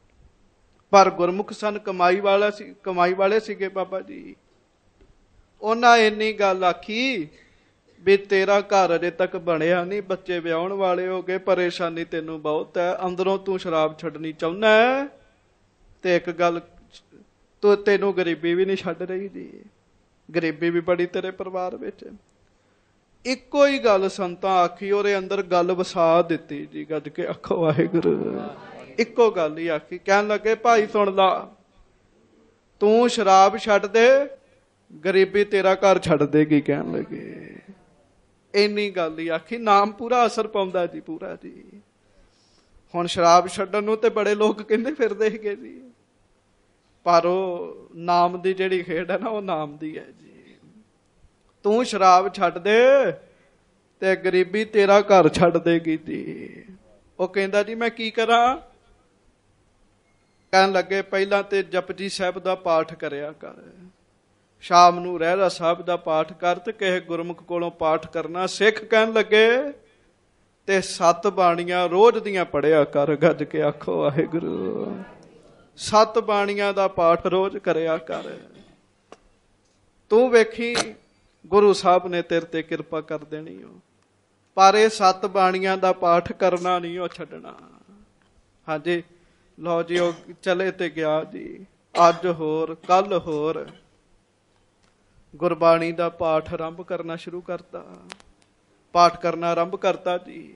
ਪਰ ਗੁਰਮੁਖ ਸਨ, ਕਮਾਈ ਵਾਲਾ ਸੀ, ਕਮਾਈ ਵਾਲੇ ਸੀਗੇ ਬਾਬਾ ਜੀ। ਉਹਨਾਂ ਇੰਨੀ ਗੱਲ ਆਖੀ ਵੀ ਤੇਰਾ ਘਰ ਅਜੇ ਤੱਕ ਬਣਿਆ ਨਹੀਂ, ਬੱਚੇ ਵਿਆਹੁਣ ਵਾਲੇ ਹੋ ਗਏ, ਪਰੇਸ਼ਾਨੀ ਤੈਨੂੰ ਬਹੁਤ ਹੈ, ਅੰਦਰੋਂ ਤੂੰ ਸ਼ਰਾਬ ਛੱਡਣੀ ਚਾਹੁੰਦਾ ਹੈ ਤੇ ਇੱਕ ਗੱਲ, ਤੂੰ ਤੈਨੂੰ ਗਰੀਬੀ ਵੀ ਨਹੀਂ ਛੱਡ ਰਹੀ ਜੀ, ਗਰੀਬੀ ਵੀ ਬੜੀ ਤੇਰੇ ਪਰਿਵਾਰ ਵਿੱਚ। ਇੱਕੋ ਹੀ ਗੱਲ ਸੰਤਾਂ ਆਖੀ, ਉਹਦੇ ਅੰਦਰ ਗੱਲ ਵਸਾ ਦਿੱਤੀ ਜੀ, ਗੱਜ ਕੇ ਆਖੋ ਵਾਹਿਗੁਰੂ। ਇੱਕੋ ਗੱਲ ਹੀ ਆਖੀ। ਕਹਿਣ ਲੱਗੇ ਭਾਈ ਸੁਣ ਲਾ, ਤੂੰ ਸ਼ਰਾਬ ਛੱਡ ਦੇ, ਗਰੀਬੀ ਤੇਰਾ ਘਰ ਛੱਡ ਦੇਗੀ। ਕਹਿਣ ਲੱਗੇ ਇੰਨੀ ਗੱਲ ਹੀ ਆਖੀ, ਨਾਮ ਪੂਰਾ ਅਸਰ ਪਾਉਂਦਾ ਜੀ, ਪੂਰਾ ਜੀ। ਹੁਣ ਸ਼ਰਾਬ ਛੱਡਣ ਨੂੰ ਤੇ ਬੜੇ ਲੋਕ ਕਹਿੰਦੇ ਫਿਰਦੇ ਸੀਗੇ ਜੀ, ਪਰ ਉਹ ਨਾਮ ਦੀ ਜਿਹੜੀ ਖੇਡ ਹੈ ਨਾ, ਉਹ ਨਾਮ ਦੀ ਹੈ ਜੀ। ਤੂੰ ਸ਼ਰਾਬ ਛੱਡ ਦੇ ਤੇ ਗਰੀਬੀ ਤੇਰਾ ਘਰ ਛੱਡ ਦੇਗੀ ਜੀ। ਉਹ ਕਹਿੰਦਾ ਜੀ ਮੈਂ ਕੀ ਕਰਾਂ? ਕਹਿਣ ਲੱਗੇ ਪਹਿਲਾਂ ਤੇ ਜਪਜੀ ਸਾਹਿਬ ਦਾ ਪਾਠ ਕਰਿਆ ਕਰ, ਸ਼ਾਮ ਨੂੰ ਰਹਿਰਾ ਸਾਹਿਬ ਦਾ ਪਾਠ ਕਰ ਤੇ ਕਿਸੇ ਗੁਰਮੁਖ ਕੋਲੋਂ ਪਾਠ ਕਰਨਾ ਸਿੱਖ। ਕਹਿਣ ਲੱਗੇ ਤੇ ਸੱਤ ਬਾਣੀਆਂ ਰੋਜ਼ ਦੀਆਂ ਪੜਿਆ ਕਰ। ਗੱਜ ਕੇ ਆਖੋ ਵਾਹਿਗੁਰੂ। ਸੱਤ ਬਾਣੀਆਂ ਦਾ ਪਾਠ ਰੋਜ਼ ਕਰਿਆ ਕਰ, ਤੂੰ ਵੇਖੀ ਗੁਰੂ ਸਾਹਿਬ ਨੇ ਤੇਰੇ ਤੇ ਕਿਰਪਾ ਕਰ ਦੇਣੀ ਹੋ। ਪਰ ਇਹ ਸੱਤ ਬਾਣੀਆਂ ਦਾ ਪਾਠ ਕਰਨਾ ਨਹੀਂ ਉਹ ਛੱਡਣਾ। ਹਾਂਜੀ ਲਓ ਜੀ, ਉਹ ਚਲੇ ਤੇ ਗਿਆ ਜੀ। ਅੱਜ ਹੋਰ ਕੱਲ ਹੋਰ ਗੁਰਬਾਣੀ ਦਾ ਪਾਠ ਆਰੰਭ ਕਰਨਾ ਸ਼ੁਰੂ ਕਰਤਾ, ਪਾਠ ਕਰਨਾ ਆਰੰਭ ਕਰਤਾ ਜੀ।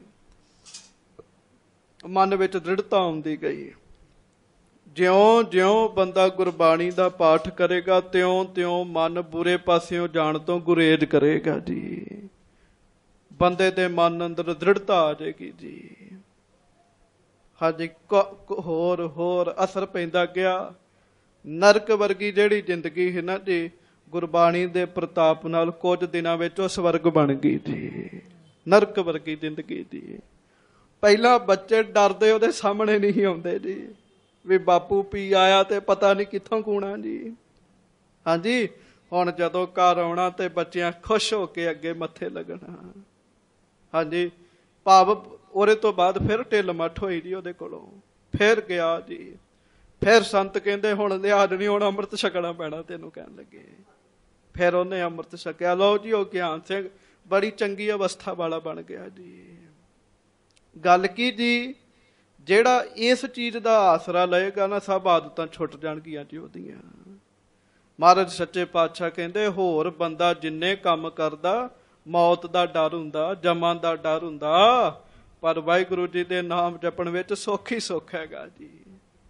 ਮਨ ਵਿੱਚ ਦ੍ਰਿੜਤਾ ਆਉਂਦੀ ਗਈ। ਜਿਉਂ ਜਿਉਂ ਬੰਦਾ ਗੁਰਬਾਣੀ ਦਾ ਪਾਠ ਕਰੇਗਾ, ਤਿਉਂ ਤਿਉਂ ਮਨ ਬੁਰੇ ਪਾਸਿਓਂ ਜਾਣ ਤੋਂ ਗੁਰੇਜ਼ ਕਰੇਗਾ ਜੀ। ਬੰਦੇ ਦੇ ਮਨ ਅੰਦਰ ਦ੍ਰਿੜਤਾ ਆ ਜਾਏਗੀ ਜੀ। ਹਾਂਜੀ, ਹੋਰ ਹੋਰ ਅਸਰ ਪੈਂਦਾ ਗਿਆ। ਨਰਕ ਵਰਗੀ ਜਿਹੜੀ ਜ਼ਿੰਦਗੀ ਹੈ ਨਾ ਜੀ, ਗੁਰਬਾਣੀ ਦੇ ਪ੍ਰਤਾਪ ਨਾਲ ਕੁਝ ਦਿਨਾਂ ਵਿੱਚ ਉਹ ਸਵਰਗ ਬਣ ਗਈ ਜੀ। ਨਰਕ ਵਰਗੀ ਜ਼ਿੰਦਗੀ ਜੀ। ਪਹਿਲਾਂ ਬੱਚੇ ਡਰਦੇ ਉਹਦੇ ਸਾਹਮਣੇ ਨਹੀਂ ਆਉਂਦੇ ਜੀ, ਵੀ ਬਾਪੂ ਪੀ ਆਇਆ ਤੇ ਪਤਾ ਨਹੀਂ ਕਿੱਥੋਂ ਕੂਣਾ ਜੀ। ਹਾਂਜੀ, ਹੁਣ ਜਦੋਂ ਘਰ ਆਉਣਾ ਤੇ ਬੱਚਿਆਂ ਖੁਸ਼ ਹੋ ਕੇ ਅੱਗੇ ਮੱਥੇ ਲੱਗਣਾ। ਹਾਂਜੀ, ਭਾਵ ਉਹਦੇ ਤੋਂ ਬਾਅਦ ਫਿਰ ਢਿੱਲ ਮੱਠ ਹੋਈ ਜੀ ਉਹਦੇ ਕੋਲੋਂ। ਫਿਰ ਗਿਆ ਜੀ, ਫਿਰ ਸੰਤ ਕਹਿੰਦੇ ਹੁਣ ਲਿਹਾਜ਼ ਨਹੀਂ, ਹੁਣ ਅੰਮ੍ਰਿਤ ਛਕਣਾ ਪੈਣਾ ਤੈਨੂੰ। ਕਹਿਣ ਲੱਗੇ ਫਿਰ ਉਹਨੇ ਅੰਮ੍ਰਿਤ ਛਕਿਆ। ਲਓ ਜੀ, ਉਹ ਗਿਆਨ ਸਿੰਘ ਬੜੀ ਚੰਗੀ ਅਵਸਥਾ ਵਾਲਾ ਬਣ ਗਿਆ ਜੀ। ਗੱਲ ਕੀ ਜੀ, ਜਿਹੜਾ ਇਸ ਚੀਜ਼ ਦਾ ਆਸਰਾ ਲਏਗਾ ਨਾ, ਸਭ ਆਦਤਾਂ ਛੁੱਟ ਜਾਣਗੀਆਂ ਜੀ ਉਹਦੀਆਂ। ਮਹਾਰਾਜ ਸੱਚੇ ਪਾਤਸ਼ਾਹ ਕਹਿੰਦੇ ਹੋਰ ਬੰਦਾ ਜਿੰਨੇ ਕੰਮ ਕਰਦਾ, ਮੌਤ ਦਾ ਡਰ ਹੁੰਦਾ, ਜਮਨ ਦਾ ਡਰ ਹੁੰਦਾ, ਪਰ ਵਾਹਿਗੁਰੂ ਜੀ ਦੇ ਨਾਮ ਜਪਣ ਵਿੱਚ ਸੁੱਖ ਹੀ ਸੁੱਖ ਹੈਗਾ ਜੀ।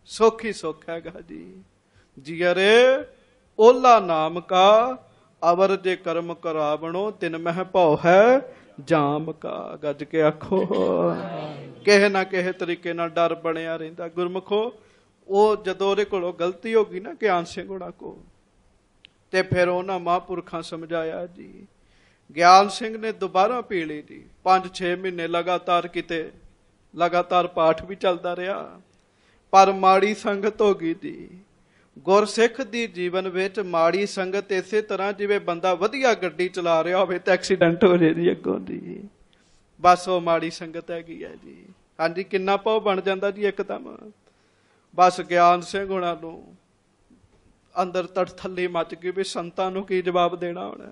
ਸੁੱਖ ਹੀ ਸੁੱਖ ਹੈਗਾ ਜੀ। ਜੀਅਰੇ ਓਲਾ ਨਾਮ ਕਾ, ਅਵਰ ਜੇ ਕਰਮ ਕਰਾਵਣੋ, ਤਿਨ ਮਹਿ ਭਉ ਹੈ ਜਾਮ ਕਾ। ਗੱਜ ਕੇ ਆਖੋ। ਕਿਸੇ ਨਾ ਕਿਸੇ ਤਰੀਕੇ ਨਾਲ ਡਰ ਬਣਿਆ ਰਹਿੰਦਾ ਗੁਰਮੁਖੋ। ਉਹ ਜਦੋਂ ਉਹਦੇ ਕੋਲੋਂ ਗਲਤੀ ਹੋ ਗਈ ਨਾ ਗਿਆਨ ਸਿੰਘ ਹੋਣਾ ਕੋ, ਤੇ ਫਿਰ ਉਹਨਾਂ ਮਹਾਂਪੁਰਖਾਂ ਸਮਝਾਇਆ ਜੀ। ਗਿਆਨ ਸਿੰਘ ਨੇ ਦੁਬਾਰਾ ਪੀ ਲਈ ਜੀ। ਪੰਜ ਛੇ ਮਹੀਨੇ ਲਗਾਤਾਰ ਕਿਤੇ ਲਗਾਤਾਰ ਪਾਠ ਵੀ ਚੱਲਦਾ ਰਿਹਾ, ਪਰ ਮਾੜੀ ਸੰਗਤ ਹੋ ਗਈ ਜੀ। ਗੁਰਸਿੱਖ ਦੀ ਜੀਵਨ ਵਿੱਚ ਮਾੜੀ ਸੰਗਤ ਇਸੇ ਤਰ੍ਹਾਂ ਜਿਵੇਂ ਬੰਦਾ ਵਧੀਆ ਗੱਡੀ ਚਲਾ ਰਿਹਾ ਹੋਵੇ ਤੇ ਐਕਸੀਡੈਂਟ ਹੋ ਜੇ ਜੀ ਅੱਗੋਂ ਦੀ, ਬਸ ਉਹ ਮਾੜੀ ਸੰਗਤ ਹੈਗੀ ਹੈ ਜੀ। ਹਾਂਜੀ, ਕਿੰਨਾ ਭਾਉ ਬਣ ਜਾਂਦਾ ਜੀ ਇੱਕਦਮ। ਬਸ ਗਿਆਨ ਸਿੰਘ ਹੋਣਾ ਨੂੰ ਅੰਦਰ ਤੜਥੱਲੀ ਮੱਚ ਗਈ ਵੀ ਸੰਤਾਂ ਨੂੰ ਕੀ ਜਵਾਬ ਦੇਣਾ ਹੁਣ।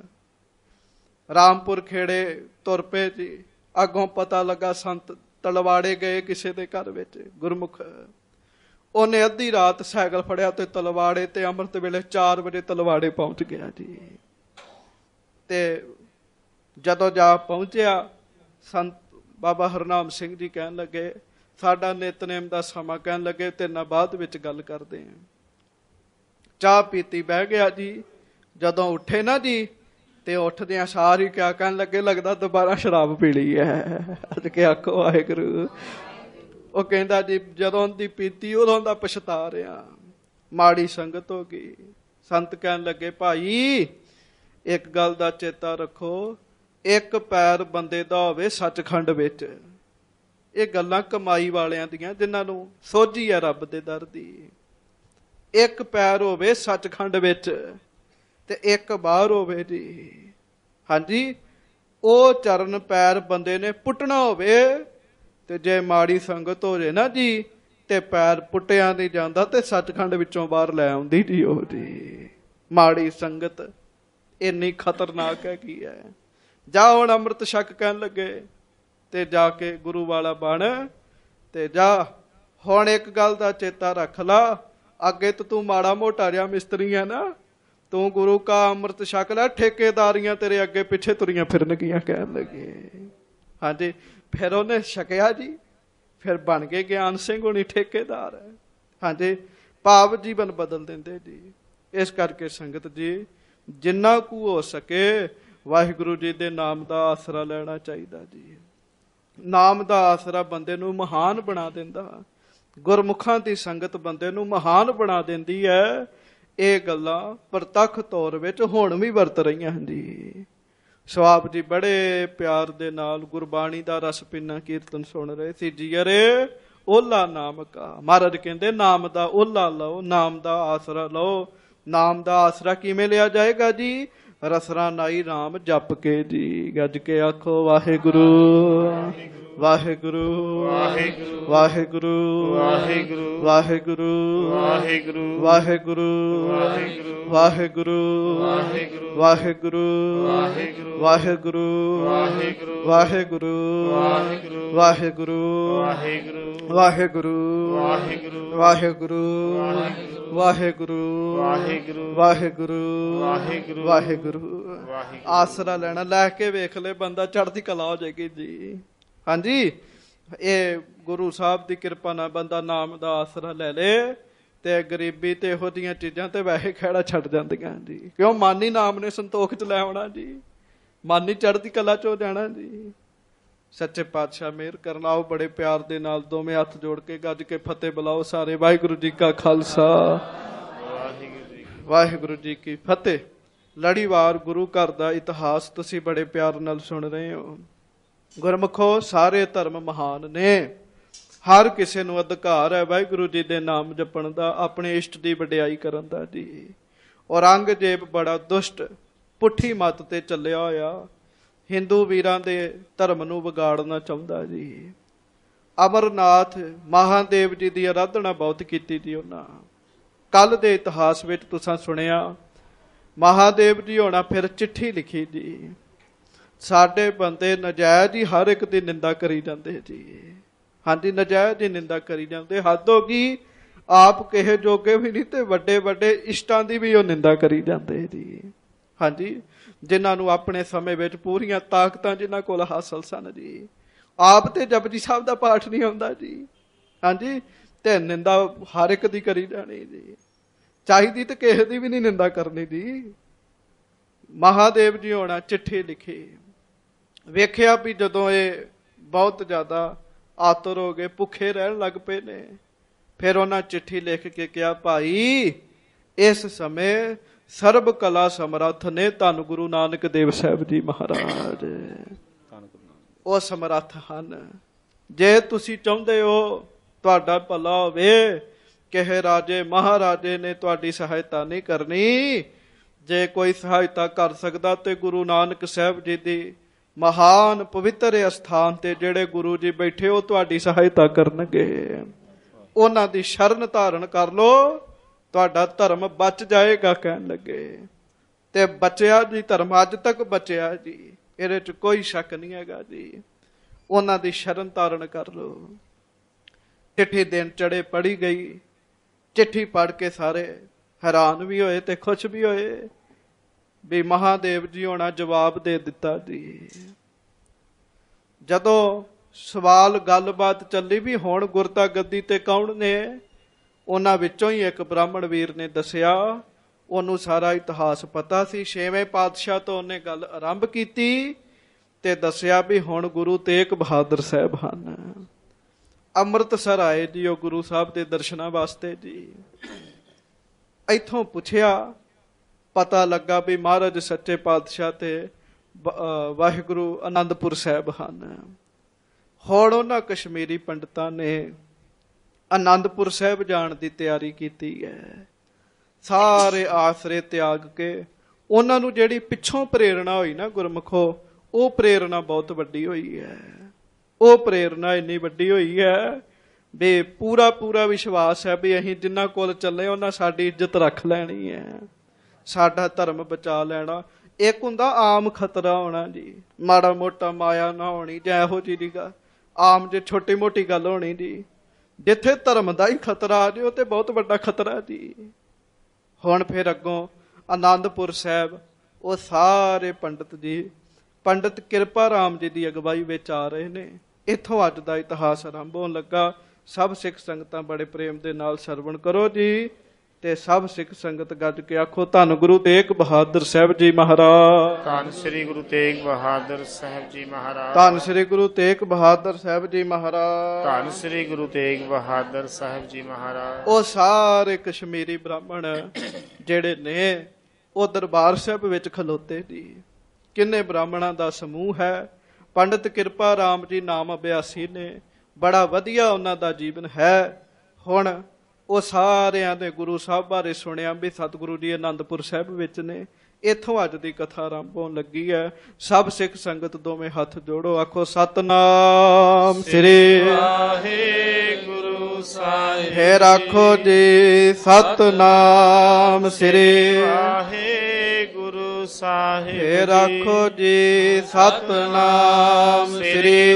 ਰਾਮਪੁਰ ਖੇੜੇ ਤੁਰ ਪਏ ਜੀ। ਅੱਗੋਂ ਪਤਾ ਲੱਗਾ ਸੰਤ ਤਲਵਾੜੇ ਗਏ ਕਿਸੇ ਦੇ ਘਰ ਵਿੱਚ ਗੁਰਮੁਖ। ਉਹਨੇ ਅੱਧੀ ਰਾਤ ਸਾਈਕਲ ਫੜਿਆ ਤੇ ਤਲਵਾੜੇ ਤੇ ਅੰਮ੍ਰਿਤ ਵੇਲੇ ਚਾਰ ਵਜੇ ਤਲਵਾੜੇ ਪਹੁੰਚ ਗਿਆ ਜੀ। ਤੇ ਜਦੋਂ ਜਾ ਪਹੁੰਚਿਆ, ਸੰਤ ਬਾਬਾ ਹਰਨਾਮ ਸਿੰਘ ਜੀ ਕਹਿਣ ਲੱਗੇ ਸਾਡਾ ਨਿਤਨੇਮ ਦਾ ਸਮਾਂ, ਕਹਿਣ ਲੱਗੇ ਤੇਰੇ ਨਾਲ ਬਾਅਦ ਵਿੱਚ ਗੱਲ ਕਰਦੇ ਆ। ਚਾਹ ਪੀਤੀ, ਬਹਿ ਗਿਆ ਜੀ। ਜਦੋਂ ਉੱਠੇ ਨਾ ਜੀ ਤੇ ਉੱਠਦਿਆਂ ਸਾਰ ਹੀ ਕਿਆ ਕਹਿਣ ਲੱਗੇ, ਲੱਗਦਾ ਦੁਬਾਰਾ ਸ਼ਰਾਬ ਪੀ ਲਈ ਹੈ। ਅੱਜ ਕੇ ਆਖੋ ਵਾਹਿਗੁਰੂ। ਉਹ ਕਹਿੰਦਾ ਜੀ ਜਦੋਂ ਦੀ ਪੀਤੀ ਉਦੋਂ ਦਾ ਪਛਤਾ ਰਿਹਾ, ਮਾੜੀ ਸੰਗਤ ਹੋ ਗਈ। ਸੰਤ ਕਹਿਣ ਲੱਗੇ ਭਾਈ ਇੱਕ ਗੱਲ ਦਾ ਚੇਤਾ ਰੱਖੋ, ਇੱਕ ਪੈਰ ਬੰਦੇ ਦਾ ਹੋਵੇ ਸੱਚਖੰਡ ਵਿੱਚ। ਇਹ ਗੱਲਾਂ ਕਮਾਈ ਵਾਲਿਆਂ ਦੀਆਂ ਜਿਨ੍ਹਾਂ ਨੂੰ ਸੋਝੀ ਹੈ ਰੱਬ ਦੇ ਦਰ ਦੀ। ਇੱਕ ਪੈਰ ਹੋਵੇ ਸੱਚਖੰਡ ਵਿੱਚ ਤੇ ਇੱਕ ਬਾਹਰ ਹੋਵੇ ਜੀ। ਹਾਂਜੀ, ਉਹ ਚਰਨ ਪੈਰ ਬੰਦੇ ਨੇ ਪੁੱਟਣਾ ਹੋਵੇ ਤੇ ਜੇ ਮਾੜੀ ਸੰਗਤ ਹੋ ਜੇ ਨਾ ਜੀ ਤੇ ਪੈਰ ਪੁੱਟਿਆ ਨਹੀਂ ਜਾਂਦਾ ਤੇ ਸੱਚਖੰਡ ਵਿੱਚੋਂ ਬਾਹਰ ਲੈ ਆਉਂਦੀ ਜੀ ਉਹ ਜੀ। ਮਾੜੀ ਸੰਗਤ ਇੰਨੀ ਖਤਰਨਾਕ ਹੈਗੀ ਹੈ। ਜਾ ਹੁਣ ਅੰਮ੍ਰਿਤ ਛਕ ਕਹਿਣ ਲੱਗੇ ਤੇ ਜਾ ਕੇ ਗੁਰੂ ਵਾਲਾ ਬਣ ਤੇ ਜਾ। ਹੁਣ ਇੱਕ ਗੱਲ ਦਾ ਚੇਤਾ ਰੱਖ ਲਾ, ਅੱਗੇ ਤਾਂ ਤੂੰ ਮਾੜਾ ਮੋਟਾ ਜਿਹਾ ਮਿਸਤਰੀ ਹੈ ਨਾ, ਤੂੰ ਗੁਰੂ ਕਾ ਅੰਮ੍ਰਿਤ ਛਕ ਲੈ, ਠੇਕੇਦਾਰੀਆਂ ਤੇਰੇ ਅੱਗੇ ਪਿੱਛੇ ਤੁਰੀਆਂ ਫਿਰਨਗੀਆਂ ਕਹਿਣ ਲੱਗੇ। ਹਾਂਜੀ, ਫਿਰ ਉਹਨੇ ਛਕਿਆ ਜੀ, ਫਿਰ ਬਣ ਕੇ ਗਿਆਨ ਸਿੰਘ ਹੋਣੀ ਠੇਕੇਦਾਰ ਹੈ। ਹਾਂਜੀ, ਭਾਵ ਜੀਵਨ ਬਦਲ ਦਿੰਦੇ ਜੀ। ਇਸ ਕਰਕੇ ਸੰਗਤ ਜੀ ਜਿੰਨਾ ਕੁ ਹੋ ਸਕੇ ਵਾਹਿਗੁਰੂ ਜੀ ਦੇ ਨਾਮ ਦਾ ਆਸਰਾ ਲੈਣਾ ਚਾਹੀਦਾ ਜੀ। ਨਾਮ ਦਾ ਆਸਰਾ ਬੰਦੇ ਨੂੰ ਮਹਾਨ ਬਣਾ ਦਿੰਦਾ। ਗੁਰਮੁਖਾਂ ਦੀ ਸੰਗਤ ਬੰਦੇ ਨੂੰ ਮਹਾਨ ਬਣਾ ਦਿੰਦੀ ਹੈ। ਇਹ ਗੱਲਾਂ ਪ੍ਰਤੱਖ ਤੌਰ ਵਿੱਚ ਹੁਣ ਵੀ ਵਰਤ ਰਹੀਆਂ ਹਨ ਜੀ। ਸਵਾਬ ਜੀ ਬੜੇ ਪਿਆਰ ਦੇ ਨਾਲ ਗੁਰਬਾਣੀ ਦਾ ਰਸ ਪੀਨਾ ਕੀਰਤਨ ਸੁਣ ਰਹੇ ਸੀ। ਜੀਅਰੇ ਓਲਾ ਨਾਮ ਕਾ, ਮਹਾਰਾਜ ਕਹਿੰਦੇ ਨਾਮ ਦਾ ਓਲਾ ਲਓ, ਨਾਮ ਦਾ ਆਸਰਾ ਲਓ। ਨਾਮ ਦਾ ਆਸਰਾ ਕਿਵੇਂ ਲਿਆ ਜਾਏਗਾ ਜੀ? ਰਸਨਾ ਨਾਈ ਰਾਮ ਜਪ ਕੇ ਜੀ। ਗੱਜ ਕੇ ਆਖੋ ਵਾਹਿਗੁਰੂ ਵਾਹਿਗੁਰੂ ਵਾਹਿਗੁਰੂ ਵਾਹਿਗੁਰੂ ਵਾਹਿਗੁਰੂ ਵਾਹਿਗੁਰੂ ਵਾਹਿਗੁਰੂ ਵਾਹਿਗੁਰੂ ਵਾਹਿਗੁਰੂ ਵਾਹਿਗੁਰੂ ਵਾਹਿਗੁਰੂ ਵਾਹਿਗੁਰੂ ਵਾਹਿਗੁਰੂ ਵਾਹਿਗੁਰੂ ਵਾਹਿਗੁਰੂ ਵਾਹਿਗੁਰੂ ਵਾਹਿਗੁਰੂ ਵਾਹਿਗੁਰੂ ਵਾਹਿਗੁਰੂ। ਆਸਰਾ ਲੈਣਾ, ਲੈ ਕੇ ਵੇਖ ਲੈ ਬੰਦਾ ਚੜ੍ਹਦੀ ਕਲਾ ਹੋ ਜਾਏਗੀ ਜੀ। ਹਾਂਜੀ, ਇਹ ਗੁਰੂ ਸਾਹਿਬ ਦੀ ਕਿਰਪਾ ਨਾਲ ਬੰਦਾ ਨਾਮ ਦਾ ਆਸਰਾ ਲੈ ਲੇ ਤੇ ਗਰੀਬੀ ਤੇ ਇਹੋ ਜਿਹੀਆਂ ਚੀਜ਼ਾਂ ਤੇ ਵੈਸੇ ਖਹਿੜਾ ਛੱਡ ਜਾਂਦੀਆਂ ਜੀ। ਕਿਉਂ? ਮਨ ਹੀ ਨਾਮ ਨੇ ਸੰਤੋਖ ਚ ਲੈ ਆਉਣਾ ਜੀ, ਮਨ ਹੀ ਚੜ੍ਹਦੀ ਕਲਾ ਚ ਹੋ ਜਾਣਾ ਜੀ। ਸੱਚੇ ਪਾਤਸ਼ਾਹ ਮਿਹਰ ਕਰਨ। ਆਓ ਬੜੇ ਪਿਆਰ ਦੇ ਨਾਲ ਦੋਵੇਂ ਹੱਥ ਜੋੜ ਕੇ ਗੱਜ ਕੇ ਫਤਿਹ ਬੁਲਾਓ ਸਾਰੇ। ਵਾਹਿਗੁਰੂ ਜੀ ਕਾ ਖਾਲਸਾ ਵਾਹਿਗੁਰੂ ਜੀ ਕੀ ਫਤਿਹ। ਲੜੀਵਾਰ ਗੁਰੂ ਘਰ ਦਾ ਇਤਿਹਾਸ ਤੁਸੀਂ ਬੜੇ ਪਿਆਰ ਨਾਲ ਸੁਣ ਰਹੇ ਹੋ। ਗੁਰਮੁਖੋ, ਸਾਰੇ ਧਰਮ ਮਹਾਨ ਨੇ, ਹਰ ਕਿਸੇ ਨੂੰ ਅਧਿਕਾਰ ਹੈ ਵਾਹਿਗੁਰੂ ਜੀ ਦੇ ਨਾਮ ਜਪਣ ਦਾ, ਆਪਣੇ ਇਸ਼ਟ ਦੀ ਵਡਿਆਈ ਕਰਨ ਦਾ ਜੀ। ਔਰੰਗਜ਼ੇਬ ਬੜਾ ਦੁਸ਼ਟ ਪੁੱਠੀ ਮੱਤ ਤੇ ਚੱਲਿਆ ਹੋਇਆ, ਹਿੰਦੂ ਵੀਰਾਂ ਦੇ ਧਰਮ ਨੂੰ ਵਿਗਾੜਨਾ ਚਾਹੁੰਦਾ ਜੀ। ਅਮਰਨਾਥ ਮਹਾਦੇਵ ਜੀ ਦੀ ਆਰਾਧਨਾ ਬਹੁਤ ਕੀਤੀ ਜੀ ਉਹਨਾਂ। ਕੱਲ ਦੇ ਇਤਿਹਾਸ ਵਿੱਚ ਤੁਸੀਂ ਸੁਣਿਆ ਮਹਾਦੇਵ ਜੀ ਹੋਣਾ ਫਿਰ ਚਿੱਠੀ ਲਿਖੀ ਜੀ, ਸਾਡੇ ਬੰਦੇ ਨਜਾਇਜ਼ ਹੀ ਹਰ ਇੱਕ ਦੀ ਨਿੰਦਾ ਕਰੀ ਜਾਂਦੇ ਜੀ। ਹਾਂਜੀ, ਨਜਾਇਜ਼ ਦੀ ਨਿੰਦਾ ਕਰੀ ਜਾਂਦੇ, ਹੱਦ ਹੋ ਗਈ। ਆਪ ਕਿਸੇ ਜੋਗੇ ਵੀ ਨਹੀਂ ਤੇ ਵੱਡੇ ਵੱਡੇ ਇਸ਼ਟਾਂ ਦੀ ਵੀ ਉਹ ਨਿੰਦਾ ਕਰੀ ਜਾਂਦੇ ਜੀ। ਹਾਂਜੀ, ਜਿਨ੍ਹਾਂ ਨੂੰ ਆਪਣੇ ਸਮੇਂ ਵਿੱਚ ਪੂਰੀਆਂ ਤਾਕਤਾਂ ਜਿਨ੍ਹਾਂ ਕੋਲ ਹਾਸਲ ਸਨ ਜੀ। ਆਪ ਤੇ ਜਪਜੀ ਸਾਹਿਬ ਦਾ ਪਾਠ ਨਹੀਂ ਆਉਂਦਾ ਜੀ। ਹਾਂਜੀ, ਤੇ ਨਿੰਦਾ ਹਰ ਇੱਕ ਦੀ ਕਰੀ ਜਾਣੀ ਜੀ। ਚਾਹੀਦੀ ਤੇ ਕਿਸੇ ਦੀ ਵੀ ਨਹੀਂ ਨਿੰਦਾ ਕਰਨੀ ਜੀ। ਮਹਾਦੇਵ ਜੀ ਹੋਣਾ ਚਿੱਠੀ ਲਿਖੀ, ਵੇਖਿਆ ਵੀ ਜਦੋਂ ਇਹ ਬਹੁਤ ਜ਼ਿਆਦਾ ਆਤੁਰ ਹੋ ਗਏ, ਭੁੱਖੇ ਰਹਿਣ ਲੱਗ ਪਏ ਨੇ, ਫਿਰ ਉਹਨਾਂ ਚਿੱਠੀ ਲਿਖ ਕੇ ਕਿਹਾ, ਭਾਈ ਇਸ ਸਮੇਂ ਸਰਬ ਕਲਾ ਸਮਰੱਥ ਨੇ ਧੰਨ ਗੁਰੂ ਨਾਨਕ ਦੇਵ ਸਾਹਿਬ ਜੀ ਮਹਾਰਾਜ, ਉਹ ਸਮਰੱਥ ਹਨ। ਜੇ ਤੁਸੀਂ ਚਾਹੁੰਦੇ ਹੋ ਤੁਹਾਡਾ ਭਲਾ ਹੋਵੇ, ਕਿਸੇ ਰਾਜੇ ਮਹਾਰਾਜੇ ਨੇ ਤੁਹਾਡੀ ਸਹਾਇਤਾ ਨਹੀਂ ਕਰਨੀ। ਜੇ ਕੋਈ ਸਹਾਇਤਾ ਕਰ ਸਕਦਾ ਤੇ ਗੁਰੂ ਨਾਨਕ ਸਾਹਿਬ ਜੀ ਦੀ ਮਹਾਨ ਪਵਿੱਤਰ ਅਸਥਾਨ ਤੇ ਜਿਹੜੇ ਗੁਰੂ ਜੀ ਬੈਠੇ, ਉਹ ਤੁਹਾਡੀ ਸਹਾਇਤਾ ਕਰਨਗੇ। ਉਹਨਾਂ ਦੀ ਸ਼ਰਨ ਧਾਰਨ ਕਰ ਲੋ, ਤੁਹਾਡਾ ਧਰਮ ਬਚ ਜਾਏਗਾ। ਕਹਿਣ ਲੱਗੇ ਤੇ ਬਚਿਆ ਜੀ, ਧਰਮ ਅੱਜ ਤੱਕ ਬਚਿਆ ਜੀ, ਇਹਦੇ ਚ ਕੋਈ ਸ਼ੱਕ ਨਹੀਂ ਹੈਗਾ ਜੀ। ਉਹਨਾਂ ਦੀ ਸ਼ਰਨ ਧਾਰਨ ਕਰ ਲੋ। ਚਿੱਠੀ ਦਿਨ ਚੜੇ ਪੜ੍ਹੀ ਗਈ। ਚਿੱਠੀ ਪੜ੍ਹ ਕੇ ਸਾਰੇ ਹੈਰਾਨ ਵੀ ਹੋਏ ਤੇ ਖੁਸ਼ ਵੀ ਹੋਏ ਵੀ ਮਹਾਦੇਵ ਜੀ ਹੋਣਾ ਜਵਾਬ ਦੇ ਦਿੱਤਾ ਜੀ। ਜਦੋਂ ਸਵਾਲ ਗੱਲਬਾਤ ਚੱਲੀ ਵੀ ਹੁਣ ਗੁਰਤਾ ਗੱਦੀ ਤੇ ਕੌਣ ਨੇ, ਉਹਨਾਂ ਵਿੱਚੋਂ ਹੀ ਇੱਕ ਬ੍ਰਾਹਮਣ ਵੀਰ ਨੇ ਦੱਸਿਆ, ਉਹਨੂੰ ਸਾਰਾ ਇਤਿਹਾਸ ਪਤਾ ਸੀ। ਛੇਵੇਂ ਪਾਤਸ਼ਾਹ ਤੋਂ ਉਹਨੇ ਗੱਲ ਆਰੰਭ ਕੀਤੀ ਤੇ ਦੱਸਿਆ ਵੀ ਹੁਣ ਗੁਰੂ ਤੇਗ ਬਹਾਦਰ ਸਾਹਿਬ ਹਨ, ਅੰਮ੍ਰਿਤਸਰ ਆਏ ਜੀ ਉਹ ਗੁਰੂ ਸਾਹਿਬ ਦੇ ਦਰਸ਼ਨਾਂ ਵਾਸਤੇ ਜੀ। ਇੱਥੋਂ ਪੁੱਛਿਆ, ਪਤਾ ਲੱਗਾ ਵੀ ਮਹਾਰਾਜ ਸੱਚੇ ਪਾਤਸ਼ਾਹ ਤੇ ਵਾਹਿਗੁਰੂ ਆਨੰਦਪੁਰ ਸਾਹਿਬ ਹਨ। ਹੁਣ ਉਹਨਾਂ ਕਸ਼ਮੀਰੀ ਪੰਡਤਾਂ ਨੇ ਆਨੰਦਪੁਰ ਸਾਹਿਬ ਜਾਣ ਦੀ ਤਿਆਰੀ ਕੀਤੀ ਹੈ। ਸਾਰੇ ਆਸਰੇ ਤਿਆਗ ਕੇ ਉਹਨਾਂ ਨੂੰ ਜਿਹੜੀ ਪਿੱਛੋਂ ਪ੍ਰੇਰਣਾ ਹੋਈ ਨਾ ਗੁਰਮੁਖੋ, ਉਹ ਪ੍ਰੇਰਣਾ ਬਹੁਤ ਵੱਡੀ ਹੋਈ ਹੈ। ਉਹ ਪ੍ਰੇਰਣਾ ਇੰਨੀ ਵੱਡੀ ਹੋਈ ਹੈ ਵੀ ਪੂਰਾ ਪੂਰਾ ਵਿਸ਼ਵਾਸ ਹੈ ਵੀ ਅਸੀਂ ਜਿਨ੍ਹਾਂ ਕੋਲ ਚੱਲੇ ਉਹਨਾਂ ਸਾਡੀ ਇੱਜ਼ਤ ਰੱਖ ਲੈਣੀ ਹੈ, ਸਾਡਾ ਧਰਮ ਬਚਾ ਲੈਣਾ। ਇੱਕ ਹੁੰਦਾ ਆਮ ਖਤਰਾ ਹੋਣਾ ਜੀ, ਮਾੜਾ ਮੋਟਾ ਮਾਇਆ ਨਾ ਹੋਣੀ ਜਾਂ ਇਹੋ ਜਿਹੀ ਦੀ ਗੱਲ, ਆਮ ਜੇ ਛੋਟੀ ਮੋਟੀ ਗੱਲ ਹੋਣੀ ਜੀ। ਜਿੱਥੇ ਧਰਮ ਦਾ ਹੀ ਖਤਰਾ ਆ ਜਾਏ, ਤੇ ਬਹੁਤ ਵੱਡਾ ਖਤਰਾ ਜੀ। ਹੁਣ ਫਿਰ ਅੱਗੋਂ ਆਨੰਦਪੁਰ ਸਾਹਿਬ ਉਹ ਸਾਰੇ ਪੰਡਤ ਜੀ, ਪੰਡਤ ਕਿਰਪਾ ਰਾਮ ਜੀ ਦੀ ਅਗਵਾਈ ਵਿੱਚ ਆ ਰਹੇ ਨੇ। ਇੱਥੋਂ ਅੱਜ ਦਾ ਇਤਿਹਾਸ ਆਰੰਭ ਹੋਣ ਲੱਗਾ। ਸਭ ਸਿੱਖ ਸੰਗਤਾਂ ਬੜੇ ਪ੍ਰੇਮ ਦੇ ਨਾਲ ਸਰਵਣ ਕਰੋ ਜੀ, ਤੇ ਸਭ ਸਿੱਖ ਸੰਗਤ ਗੱਜ ਕੇ ਆਖੋ, ਧੰਨ ਗੁਰੂ ਤੇਗ ਬਹਾਦਰ ਸਾਹਿਬ ਜੀ ਮਹਾਰਾਜ। ਧੰਨ ਸ੍ਰੀ ਗੁਰੂ ਤੇਗ ਬਹਾਦਰ ਸਾਹਿਬ ਜੀ ਮਹਾਰਾਜ। ਧੰਨ ਸ੍ਰੀ ਗੁਰੂ ਤੇਗ ਬਹਾਦਰ ਸਾਹਿਬ ਜੀ ਮਹਾਰਾਜ। ਧੰਨ ਸ੍ਰੀ ਗੁਰੂ ਤੇਗ ਬਹਾਦਰ ਸਾਹਿਬ ਜੀ ਮਹਾਰਾਜ। ਉਹ ਸਾਰੇ ਕਸ਼ਮੀਰੀ ਬ੍ਰਾਹਮਣ ਜਿਹੜੇ ਨੇ ਉਹ ਦਰਬਾਰ ਸਾਹਿਬ ਵਿੱਚ ਖਲੋਤੇ ਜੀ। ਕਿੰਨੇ ਬ੍ਰਾਹਮਣਾਂ ਦਾ ਸਮੂਹ ਹੈ। ਪੰਡਤ ਕਿਰਪਾ ਰਾਮ ਜੀ ਨਾਮ ਅਭਿਆਸੀ ਨੇ, ਬੜਾ ਵਧੀਆ ਉਹਨਾਂ ਦਾ ਜੀਵਨ ਹੈ। ਹੁਣ ਉਹ ਸਾਰਿਆਂ ਨੇ ਗੁਰੂ ਸਾਹਿਬ ਬਾਰੇ ਸੁਣਿਆ ਵੀ ਸਤਿਗੁਰੂ ਜੀ ਆਨੰਦਪੁਰ ਸਾਹਿਬ ਵਿੱਚ ਨੇ। ਇੱਥੋਂ ਅੱਜ ਦੀ ਕਥਾ ਆਰੰਭ ਹੋਣ ਲੱਗੀ ਹੈ। ਸਭ ਸਿੱਖ ਸੰਗਤ ਦੋਵੇਂ ਹੱਥ ਜੋੜੋ, ਆਖੋ ਸਤਨਾਮ ਸ੍ਰੀ ਵਾਹਿਗੁਰੂ ਸਾਹਿਬ। ਫੇਰ ਆਖੋ ਜੀ ਸਤਨਾਮ ਸ੍ਰੀ ਵਾਹਿਗੁਰੂ ਸਾਹਿਬ। ਫੇਰ ਆਖੋ ਜੀ ਸਤਨਾਮ ਸ੍ਰੀ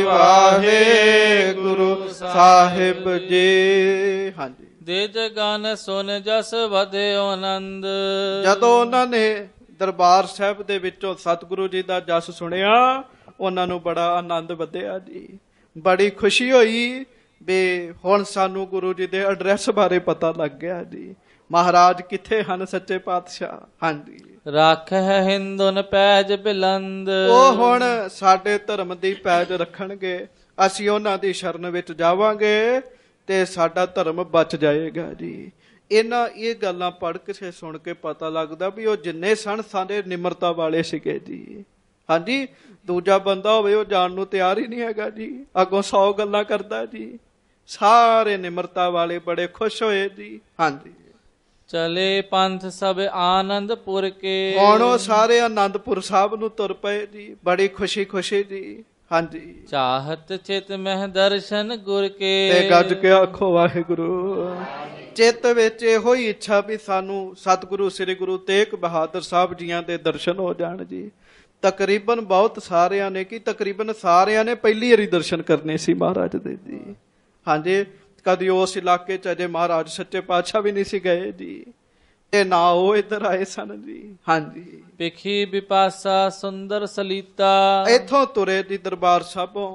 ਵਾਹਿਗੁਰੂ ਸਾਹਿਬ ਜੀ। ਹਾਂਜੀ। ਦੇ ਜਗਨ ਸੁਨ ਜਸ ਵਧਿਓ ਆਨੰਦ। ਜਦੋਂ ਉਹਨਾਂ ਨੇ ਦਰਬਾਰ ਸਾਹਿਬ ਦੇ ਵਿੱਚੋਂ ਸਤਿਗੁਰੂ ਜੀ ਦਾ ਜਸ ਸੁਣਿਆ, ਉਹਨਾਂ ਨੂੰ ਬੜਾ ਆਨੰਦ ਵਧਿਆ ਜੀ। ਬੜੀ ਖੁਸ਼ੀ ਹੋਈ ਵੀ ਹੁਣ ਸਾਨੂੰ ਗੁਰੂ ਜੀ ਦੇ ਐਡਰੈਸ ਬਾਰੇ ਪਤਾ ਲੱਗ ਗਿਆ ਜੀ। ਮਹਾਰਾਜ ਕਿੱਥੇ ਹਨ ਸੱਚੇ ਪਾਤਸ਼ਾਹ। ਹਾਂਜੀ। ਰੱਖ ਹੈ ਹਿੰਦੁਨ ਪੈਜ ਬਿਲੰਦ। ਉਹ ਹੁਣ ਸਾਡੇ ਧਰਮ ਦੀ ਪੈਜ ਰੱਖਣਗੇ। ਅਸੀਂ ਉਹਨਾਂ ਦੀ ਸ਼ਰਨ ਵਿੱਚ ਜਾਵਾਂਗੇ ਤੇ ਸਾਡਾ ਧਰਮ ਬਚ ਜਾਏਗਾ ਜੀ। ਇਹਨਾਂ ਇਹ ਗੱਲਾਂ ਪੜ੍ਹ ਕੇ ਸੁਣ ਕੇ ਪਤਾ ਲੱਗਦਾ ਵੀ ਉਹ ਜਿੰਨੇ ਸਨ ਸਾਰੇ ਨਿਮਰਤਾ ਵਾਲੇ ਸੀਗੇ ਜੀ। ਹਾਂਜੀ। ਦੂਜਾ ਬੰਦਾ ਹੋਵੇ ਉਹ ਜਾਣ ਨੂੰ ਤਿਆਰ ਹੀ ਨਹੀਂ ਹੈਗਾ ਜੀ, ਅੱਗੋਂ ਸੌ ਗੱਲਾਂ ਕਰਦਾ ਜੀ। ਸਾਰੇ ਨਿਮਰਤਾ ਵਾਲੇ ਬੜੇ ਖੁਸ਼ ਹੋਏ ਜੀ। ਹਾਂਜੀ। ਚਲੇ ਪੰਥ ਸਭ ਆਨੰਦਪੁਰ ਕੇ। ਹੁਣ ਉਹ ਸਾਰੇ ਆਨੰਦਪੁਰ ਸਾਹਿਬ ਨੂੰ ਤੁਰ ਪਏ ਜੀ, ਬੜੀ ਖੁਸ਼ੀ ਖੁਸ਼ੀ ਜੀ। ਹਾਂਜੀ। ਚਾਹਤ ਚਿਤ ਮਹਿ ਦਰਸ਼ਨ ਗੁਰ ਕੇ। ਤੇ ਗੱਜ ਕੇ ਆਖੋ ਵਾਹਿਗੁਰੂ। ਚਿੱਤ ਵਿੱਚ ਇਹੋ ਹੀ ਇੱਛਾ ਵੀ ਸਾਨੂੰ ਸਤਿਗੁਰੂ ਸ੍ਰੀ ਗੁਰੂ ਤੇਗ ਬਹਾਦਰ ਸਾਹਿਬ ਜੀਆਂ ਦੇ ਦਰਸ਼ਨ ਹੋ ਜਾਣ ਜੀ। ਤਕਰੀਬਨ ਬਹੁਤ ਸਾਰਿਆਂ ਨੇ ਕੀ ਤਕਰੀਬਨ ਸਾਰਿਆਂ ਨੇ ਪਹਿਲੀ ਵਾਰੀ ਦਰਸ਼ਨ ਕਰਨੇ ਸੀ ਮਹਾਰਾਜ ਦੇ ਜੀ। ਹਾਂਜੀ। ਕਦੀ ਉਸ ਇਲਾਕੇ ਚ ਅਜੇ ਮਹਾਰਾਜ ਸੱਚੇ ਪਾਤਸ਼ਾਹ ਵੀ ਨਹੀਂ ਸੀ ਗਏ ਜੀ, ਤੇ ਨਾ ਉਹ ਇੱਧਰ ਆਏ ਸਨ ਜੀ। ਹਾਂਜੀ। ਪਿਖੀ ਬਿਪਾਸਾ ਸੁੰਦਰ ਸਲੀਤਾ। ਇੱਥੋਂ ਤੁਰੇ ਜੀ ਦਰਬਾਰ ਸਾਹਿਬੋਂ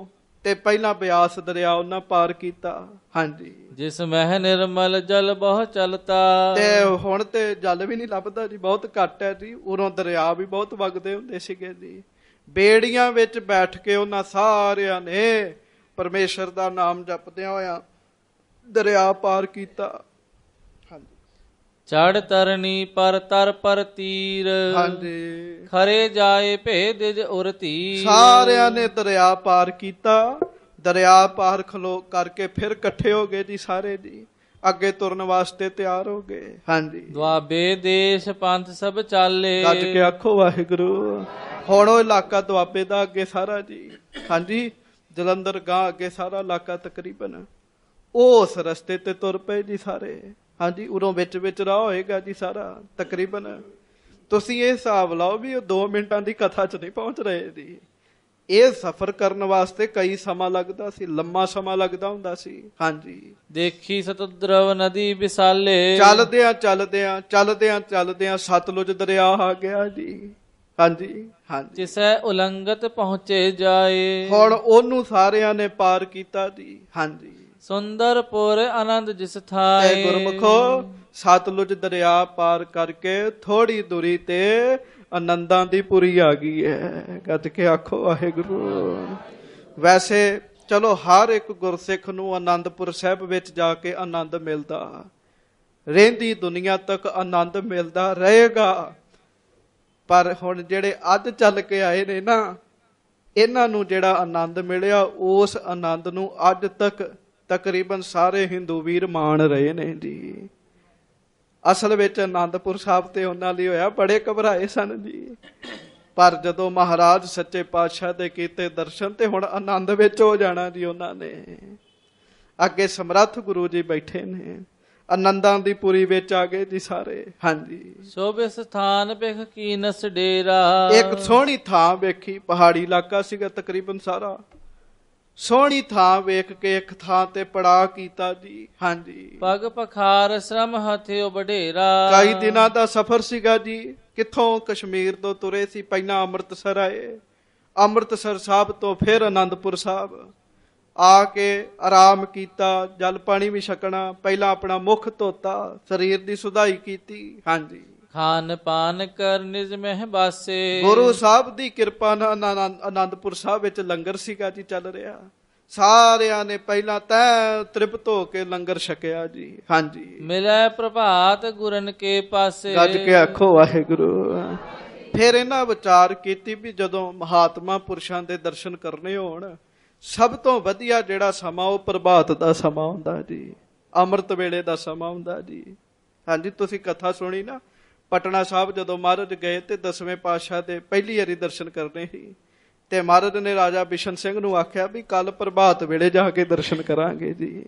ਤੇ ਪਹਿਲਾਂ ਬਿਆਸ ਦਰਿਆ ਉਹਨਾਂ ਪਾਰ ਕੀਤਾ। ਹਾਂਜੀ, ਜਿਸ ਮਹਿ ਨਿਰਮਲ ਜਲ ਬਹੁ ਚਲਤਾ। ਤੇ ਹੁਣ ਤੇ ਜਲ ਵੀ ਨਹੀਂ ਲੱਭਦਾ ਜੀ, ਬਹੁਤ ਘੱਟ ਹੈ ਜੀ। ਉਰੋਂ ਦਰਿਆ ਵੀ ਬਹੁਤ ਵਗਦੇ ਹੁੰਦੇ ਸੀਗੇ ਜੀ। ਬੇੜੀਆਂ ਵਿੱਚ ਬੈਠ ਕੇ ਉਹਨਾਂ ਸਾਰਿਆਂ ਨੇ ਪਰਮੇਸ਼ਰ ਦਾ ਨਾਮ ਜਪਦਿਆਂ ਹੋਇਆ ਦਰਿਆ ਪਾਰ ਕੀਤਾ। ਹਾਂਜੀ, ਚੜ ਤਰਨੀ ਪਰ ਤਰ ਪਰ ਤੀਰ। ਹਾਂਜੀ, ਖਰੇ ਜਾਏ ਭੇਦ ਉਰ ਧੀਰ। ਸਾਰਿਆਂ ਨੇ ਦਰਿਆ ਪਾਰ ਕੀਤਾ। ਦਰਿਆ ਪਾਰ ਖਲੋ ਕਰਕੇ ਫਿਰ ਇਕੱਠੇ ਹੋ ਗਏ ਜੀ ਸਾਰੇ ਜੀ, ਅੱਗੇ ਤੁਰਨ ਵਾਸਤੇ ਤਿਆਰ ਹੋ ਗਏ। ਹਾਂਜੀ, ਦੁਆਬੇ ਦੇਸ਼ ਪੰਥ ਸਭ ਚਾਲੇ। ਗੱਜ ਕੇ ਆਖੋ ਵਾਹਿਗੁਰੂ। ਹੁਣ ਉਹ ਇਲਾਕਾ ਦੁਆਬੇ ਦਾ ਅੱਗੇ ਸਾਰਾ ਜੀ। ਹਾਂਜੀ, ਜਲੰਧਰ ਗਾਂ ਅੱਗੇ ਸਾਰਾ ਇਲਾਕਾ ਤਕਰੀਬਨ ਉਹ ਉਸ ਰਸਤੇ ਤੇ ਤੁਰ ਪਏ ਜੀ ਸਾਰੇ। ਹਾਂਜੀ, ਉਰੋਂ ਵਿੱਚ ਵਿੱਚ ਰਾਹ ਹੋਏਗਾ ਜੀ ਸਾਰਾ ਤਕਰੀਬਨ। ਤੁਸੀਂ ਇਹ ਹਿਸਾਬ ਲਾਓ ਵੀ ਉਹ ਦੋ ਮਿੰਟਾਂ ਦੀ ਕਥਾ 'ਚ ਨਹੀਂ ਪਹੁੰਚ ਰਹੇ ਜੀ। ਇਹ ਸਫ਼ਰ ਕਰਨ ਵਾਸਤੇ ਕਈ ਸਮਾਂ ਲੱਗਦਾ ਸੀ, ਲੰਮਾ ਸਮਾਂ ਲੱਗਦਾ ਹੁੰਦਾ ਸੀ। ਹਾਂਜੀ, ਦੇਖੀ ਸਤੁਦਰਵ ਨਦੀ ਵਿਸਾਲੇ। ਚੱਲਦਿਆਂ ਚੱਲਦਿਆਂ ਚੱਲਦਿਆਂ ਚੱਲਦਿਆਂ ਸਤਲੁਜ ਦਰਿਆ ਆ ਗਿਆ ਜੀ। ਹਾਂਜੀ, ਹਾਂਜੀ, ਜਿਸੈ ਉਲੰਘਤ ਪਹੁੰਚੇ ਜਾਏ। ਹੁਣ ਉਹਨੂੰ ਸਾਰਿਆਂ ਨੇ ਪਾਰ ਕੀਤਾ ਜੀ। ਹਾਂਜੀ, ਸੁੰਦਰਪੁਰ ਆਨੰਦ ਜਿਸ ਥਾਏ। ਤੇ ਗੁਰਮੁਖੋ ਸਤਲੁਜ ਦਰਿਆ ਪਾਰ ਕਰਕੇ ਥੋੜੀ ਦੂਰੀ ਤੇ ਆਨੰਦਾਂ ਦੀ ਪੁਰੀ ਆ ਗਈ ਹੈ। ਗੱਜ ਕੇ ਆਖੋ ਵਾਹਿਗੁਰੂ। ਵੈਸੇ ਚਲੋ ਹਰ ਇੱਕ ਗੁਰਸਿੱਖ ਨੂੰ ਆਨੰਦਪੁਰ ਸਾਹਿਬ ਵਿੱਚ ਜਾ ਕੇ ਆਨੰਦ ਮਿਲਦਾ, ਰਹਿੰਦੀ ਦੁਨੀਆ ਤੱਕ ਆਨੰਦ ਮਿਲਦਾ ਰਹੇਗਾ। ਪਰ ਹੁਣ ਜਿਹੜੇ ਅੱਜ ਚੱਲ ਕੇ ਆਏ ਨੇ ਨਾ, ਇਹਨਾਂ ਨੂੰ ਜਿਹੜਾ ਆਨੰਦ ਮਿਲਿਆ, ਉਸ ਆਨੰਦ ਨੂੰ ਅੱਜ ਤੱਕ ਤਕਰੀਬਨ ਸਾਰੇ ਹਿੰਦੂ ਵੀਰ ਮਾਣ ਰਹੇ ਨੇ ਜੀ। ਅਸਲ ਵਿੱਚ ਆਨੰਦਪੁਰ ਸਾਹਿਬ ਤੇ ਉਹਨਾਂ ਲਈ ਹੋਇਆ, ਬੜੇ ਘਬਰਾਏ ਸਨ ਜੀ। ਪਰ ਜਦੋਂ ਮਹਾਰਾਜ ਸੱਚੇ ਪਾਤਸ਼ਾਹ ਦੇ ਕੀਤੇ ਦਰਸ਼ਨ, ਤੇ ਹੁਣ ਆਨੰਦ ਵਿੱਚ ਹੋ ਜਾਣਾ ਜੀ ਉਹਨਾਂ ਨੇ। ਅੱਗੇ ਸਮਰੱਥ ਗੁਰੂ ਜੀ ਬੈਠੇ ਨੇ, ਆਨੰਦਾਂ ਦੀ ਪੁਰੀ ਵਿੱਚ ਆ ਗਏ ਜੀ ਸਾਰੇ। ਹਾਂਜੀ, ਸ਼ੋਭੇ ਸਥਾਨ ਬਿਖ ਕੀਨਸ ਡੇਰਾ। ਇੱਕ ਸੋਹਣੀ ਥਾਂ ਵੇਖੀ, ਪਹਾੜੀ ਇਲਾਕਾ ਸੀਗਾ ਤਕਰੀਬਨ ਸਾਰਾ। ਸੋਹਣੀ ਥਾਂ ਵੇਖ ਕੇ ਇੱਕ ਥਾਂ ਤੇ ਪੜਾ ਕੀਤਾ ਜੀ। ਹਾਂਜੀ, ਪਗ ਪਖਾਰ ਸ਼ਰਮ ਹਥਿਓ ਵਡੇਰਾ। ਕਈ ਦਿਨਾਂ ਦਾ ਸਫ਼ਰ ਸੀਗਾ ਜੀ। ਕਿੱਥੋਂ? ਕਸ਼ਮੀਰ ਤੋਂ ਤੁਰੇ ਸੀ, ਪਹਿਲਾਂ ਅੰਮ੍ਰਿਤਸਰ ਆਏ, ਅੰਮ੍ਰਿਤਸਰ ਸਾਹਿਬ ਤੋਂ ਫਿਰ ਆਨੰਦਪੁਰ ਸਾਹਿਬ ਆ ਕੇ ਆਰਾਮ ਕੀਤਾ, ਜਲ ਪਾਣੀ ਵੀ ਛਕਣਾ, ਪਹਿਲਾਂ ਆਪਣਾ ਮੁੱਖ ਧੋਤਾ, ਸਰੀਰ ਦੀ ਸੁਧਾਈ ਕੀਤੀ। ਹਾਂਜੀ, ਖਾਨ ਪਾਨ ਕਰ ਨਿਜ ਮਹਿ ਬਾਸੇ। ਗੁਰੂ ਸਾਹਿਬ ਦੀ ਕਿਰਪਾ ਨਾਲ ਆਨੰਦਪੁਰ ਸਾਹਿਬ ਵਿੱਚ ਲੰਗਰ ਸੀਗਾ ਜੀ ਚੱਲ ਰਿਹਾ। ਸਾਰਿਆਂ ਨੇ ਪਹਿਲਾਂ ਤੈ ਤ੍ਰਿਪਤ ਹੋ ਕੇ ਲੰਗਰ ਛਕਿਆ ਜੀ। ਹਾਂਜੀ, ਮਿਲੈ ਪ੍ਰਭਾਤ ਗੁਰਨ ਕੇ ਪਾਸੇ। ਗੱਜ ਕੇ ਆਖੋ ਵਾਹਿਗੁਰੂ। ਫਿਰ ਇਹਨਾਂ ਵਿਚਾਰ ਕੀਤੀ ਵੀ ਜਦੋਂ ਮਹਾਤਮਾ ਪੁਰਸ਼ਾਂ ਦੇ ਦਰਸ਼ਨ ਕਰਨੇ ਹੋਣ, ਸਭ ਤੋਂ ਵਧੀਆ ਜਿਹੜਾ ਸਮਾਂ ਉਹ ਪ੍ਰਭਾਤ ਦਾ ਸਮਾਂ ਹੁੰਦਾ ਜੀ, ਅੰਮ੍ਰਿਤ ਵੇਲੇ ਦਾ ਸਮਾਂ ਹੁੰਦਾ ਜੀ। ਹਾਂਜੀ, ਤੁਸੀਂ ਕਥਾ ਸੁਣੀ ਨਾ, ਪਟਨਾ ਸਾਹਿਬ ਜਦੋਂ ਮਹਾਰਾਜ ਗਏ ਤੇ ਦਸਵੇਂ ਪਾਤਸ਼ਾਹ ਦੇ ਪਹਿਲੀ ਵਾਰੀ ਦਰਸ਼ਨ ਕਰਨੇ ਸੀ, ਤੇ ਮਹਾਰਾਜ ਨੇ ਰਾਜਾ ਬਿਸ਼ਨ ਸਿੰਘ ਨੂੰ ਆਖਿਆ ਵੀ ਕੱਲ ਪ੍ਰਭਾਤ ਵੇਲੇ ਜਾ ਕੇ ਦਰਸ਼ਨ ਕਰਾਂਗੇ ਜੀ।